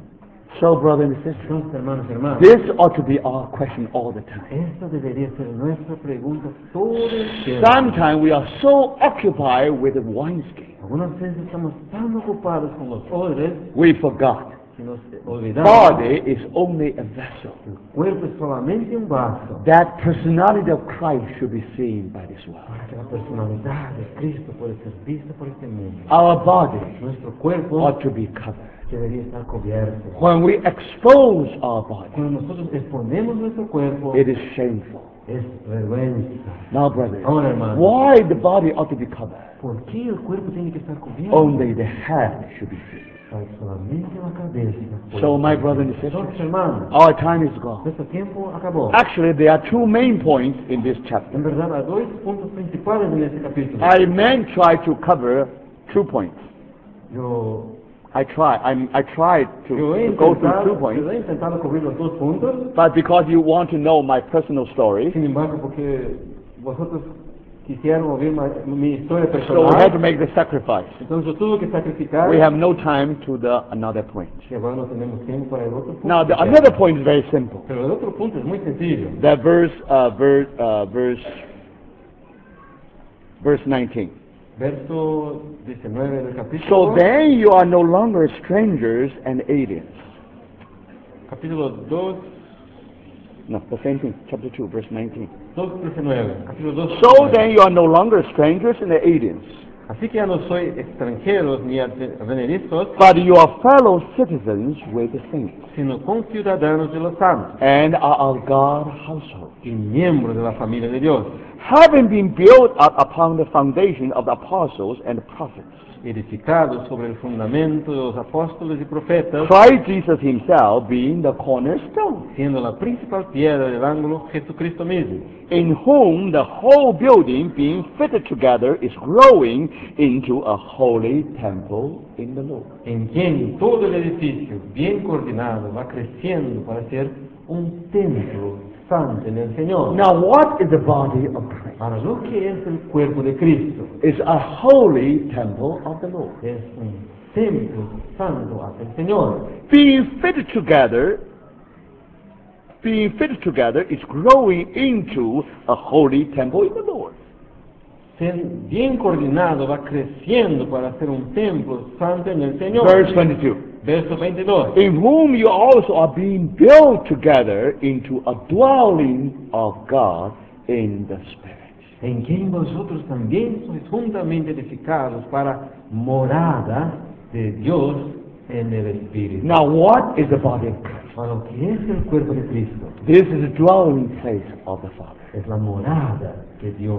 So, brother and sister, Entonces, hermanos y hermanas, this ought to be our question all the time. esta debería ser nuestra pregunta todo el tiempo. Sometimes we are so occupied with the wineskin, Algunas veces estamos tan ocupados con los odres we forgot. que nos olvidamos. Body is only a vessel. El cuerpo es solamente un vaso That personality of Christ should be seen by this world. para que la personalidad de Cristo pueda ser vista por este mundo. Our body Nuestro cuerpo ought to be covered. debería estar cubierto. When we expose our body, Cuando nosotros exponemos nuestro cuerpo, it is shameful. es vergüenza. Now, brothers, Ahora, hermano, why the body ought to be covered? ¿por qué el cuerpo tiene que estar cubierto? Only the head should be seen. Para que solamente la cabeza pueda So, my estar brother and cubierta. Entonces, sister, hermanos, our time is gone. nuestro tiempo acabó. Actually, there are two main points in this En chapter. verdad, hay dos puntos principales en este capítulo. I meant try to cover two points. Yo, I try. I'm, I tried to, yo he to go through intentado, two yo points, he intentado cubrir los dos puntos, but because you want to know my personal story, sin embargo, porque vosotros quisieron oír ma- mi historia so we had to personal, make the sacrifice. entonces yo tuve que sacrificar. We have no time to the another point. Y ahora no tenemos tiempo para el otro punto. Now, the, que another queda. point is very simple. Pero el otro punto es muy sencillo. That verse, uh, verse, uh, verse, verse nineteen. Verso diecinueve del capítulo So dos. then you are no longer strangers and aliens. Capítulo dos, No, the same thing. Chapter two, verse nineteen. dos diecinueve. Capítulo dos. So diecinueve. then you are no longer strangers and aliens, Así que ya no soy extranjeros ni advenedizos, but you are fellow citizens with the saints sino conciudadanos de los santos and are of God's household, y miembros de la familia de Dios, having been built up upon the foundation of the apostles and prophets, edificados sobre el fundamento de los apóstoles y profetas, Christ Jesus himself being the cornerstone, siendo la principal piedra del ángulo Jesucristo mismo, in whom the whole building being fitted together is growing into a holy temple in the Lord. en quien todo el edificio bien coordinado va creciendo para ser un templo santo en el Señor. Now, what is the body of Christ? Ahora, lo que es el cuerpo de Cristo It's a holy temple of the Lord. es un templo santo hacia el Señor. Being fitted together, being fitted together is growing into a holy temple in the Lord. Ser bien coordinado va creciendo para ser un templo santo en el Señor. Verse twenty-two. Verso veintidós. In whom you also are being built together into a dwelling of God in the Spirit. En quien vosotros también sois juntamente edificados para morada de Dios en el Espíritu. Now, what is the body of Christ? Para lo que es el cuerpo de Cristo, This is the dwelling place of the Father. es la morada de Dios.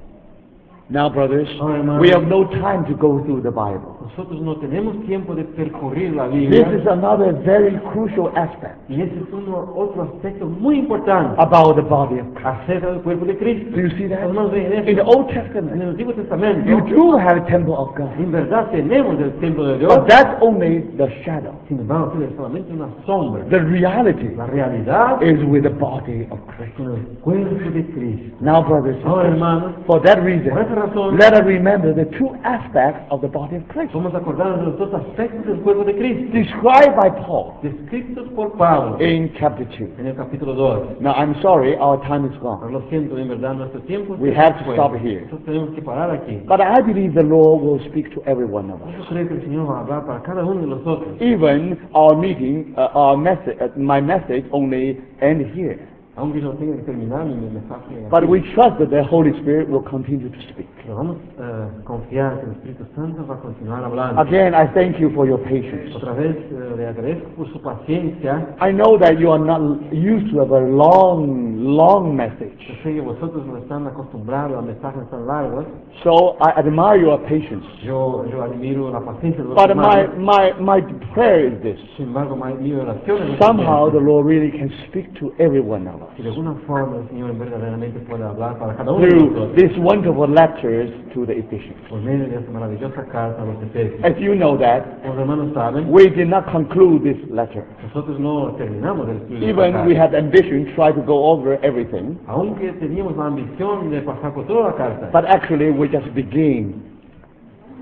Now, brothers, Ahora, hermanos, we have no time to go through the Bible. nosotros no tenemos tiempo de percorrer la This Biblia. is another very crucial aspect Y ese es uno, otro aspecto muy importante about the body of Christ. acerca del cuerpo de Cristo. Do you see that? Hermanos, ven In the esto. Old En Testament, el Antiguo Testamento, you do have a temple of God, en verdad tenemos el templo de Dios. but that's only the shadow. Sin embargo, es solamente una sombra. The reality La realidad is with the body of Christ. con el cuerpo de Cristo. Now, brothers and Ahora, sisters, hermanos, for that reason, por esa razón, let us remember the two aspects of the body of Christ, vamos a acordarnos de los dos aspectos del cuerpo de Cristo, described by Paul descritos por Pablo in chapter two. en el capítulo dos. Now, I'm sorry, our time is Pero gone, lo siento, en verdad, nuestro tiempo We se have to fue. stop here. Nosotros tenemos que parar aquí. but I believe the Lord will speak to every one of us. Yo creo que el Señor va a hablar para cada uno de nosotros. Even our meeting, uh, our message, uh, my message only end here. Aunque yo tenga que terminar mi mensaje But aquí. we trust that the Holy Spirit will continue to speak. Pero vamos a confiar que el Espíritu Santo va a continuar hablando. Again, I thank you for your patience. Otra vez eh, le agradezco por su paciencia. I know that you are not used to a very long, long message. Yo sé que vosotros no están acostumbrados a mensajes tan largos. So I admire your patience. Yo, yo admiro la paciencia de los But my, hermanos. my, my prayer is this. Sin embargo, mi mi oración es la Somehow the siguiente. Lord really can speak to every one of us Si de alguna forma el Señor verdaderamente puede hablar para cada uno de through nosotros these wonderful lectures to the Ephesians. por medio de esta maravillosa carta a los Efesios. As you know that, Como los hermanos saben, we did not conclude this letter. nosotros no terminamos el estudio de esta Even we carta. had ambition, try to go over everything, Aunque teníamos la ambición de pasar por toda la carta, but actually we just begin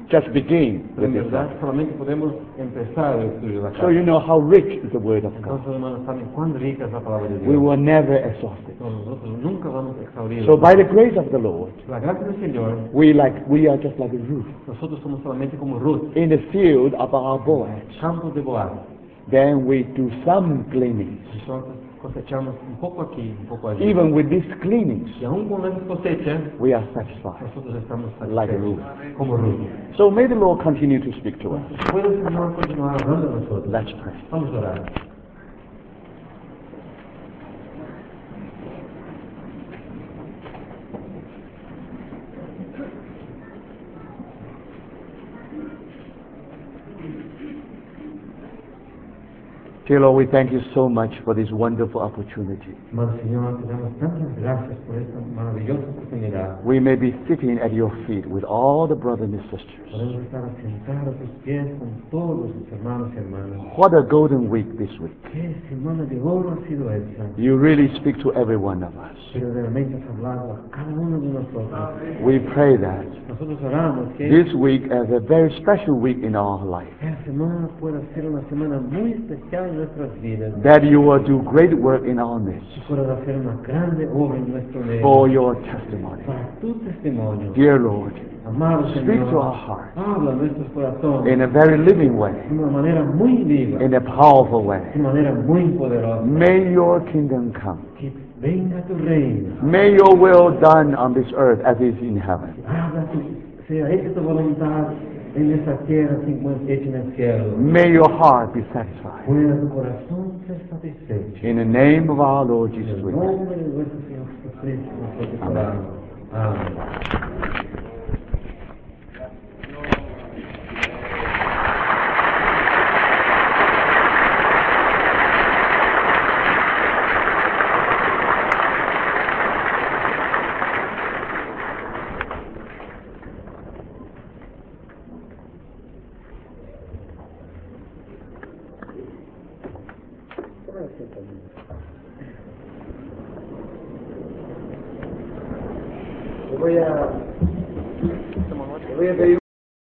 just begin Pero with en this. verdad solamente podemos empezar el estudio de la So you carta. know how rich is the Word of Entonces, God. hermanos, saben cuán rica es la palabra de We Dios. will never exhaust it. Entonces, nosotros nunca vamos a exhaurir. So by the grace of the Lord, La gracia del Señor, we like we are just like a roof nosotros somos solamente como Ruth, in the field of our board. campos de Boaz. Then we do some cleanings. Entonces cosechamos un poco aquí, un poco allí. Even with these cleanings, Y aún con esas cosechas, we are satisfied. nosotros estamos Like satisfechos, Ruth. como Ruth. So may the Lord continue to speak to us. ¿Puede el Señor continuar hablando a nosotros? Let's pray. Vamos a orar. Dear Lord, we thank you so much for this wonderful opportunity. Amado Señor, te damos tantas gracias por esta maravillosa oportunidad. We may be sitting at your feet with all the brothers and sisters. Podemos estar sentados a tus pies con todos los hermanos y hermanas. What a golden week this week. Qué semana de oro ha sido esta. You really speak to every one of us. Pero realmente has hablado a cada uno de nosotros. We pray that Nosotros oramos que this week is a very special week in our life. esta semana pueda ser una semana muy especial en nuestras vidas. That you will do great work in our midst Que puedas hacer una grande obra en nuestro medio. for your testimony. Para tu testimonio. Dear Lord, Amado speak Señor, to our hearts habla a nuestros corazones in a very living way, de una manera muy viva, in a powerful de way. manera muy poderosa. May your kingdom come. Que venga tu reino. May your will done on this earth as is in heaven. Haga tu, sea hecha tu voluntad en esta tierra así como es hecha en el cielo. May your heart be satisfied. Pueda tu corazón ser satisfecho. In the name of our Lord En Jesus, el we pray. nombre de nuestro Señor Jesucristo nosotros Amén. oramos. Amén. Voy a, voy a pedir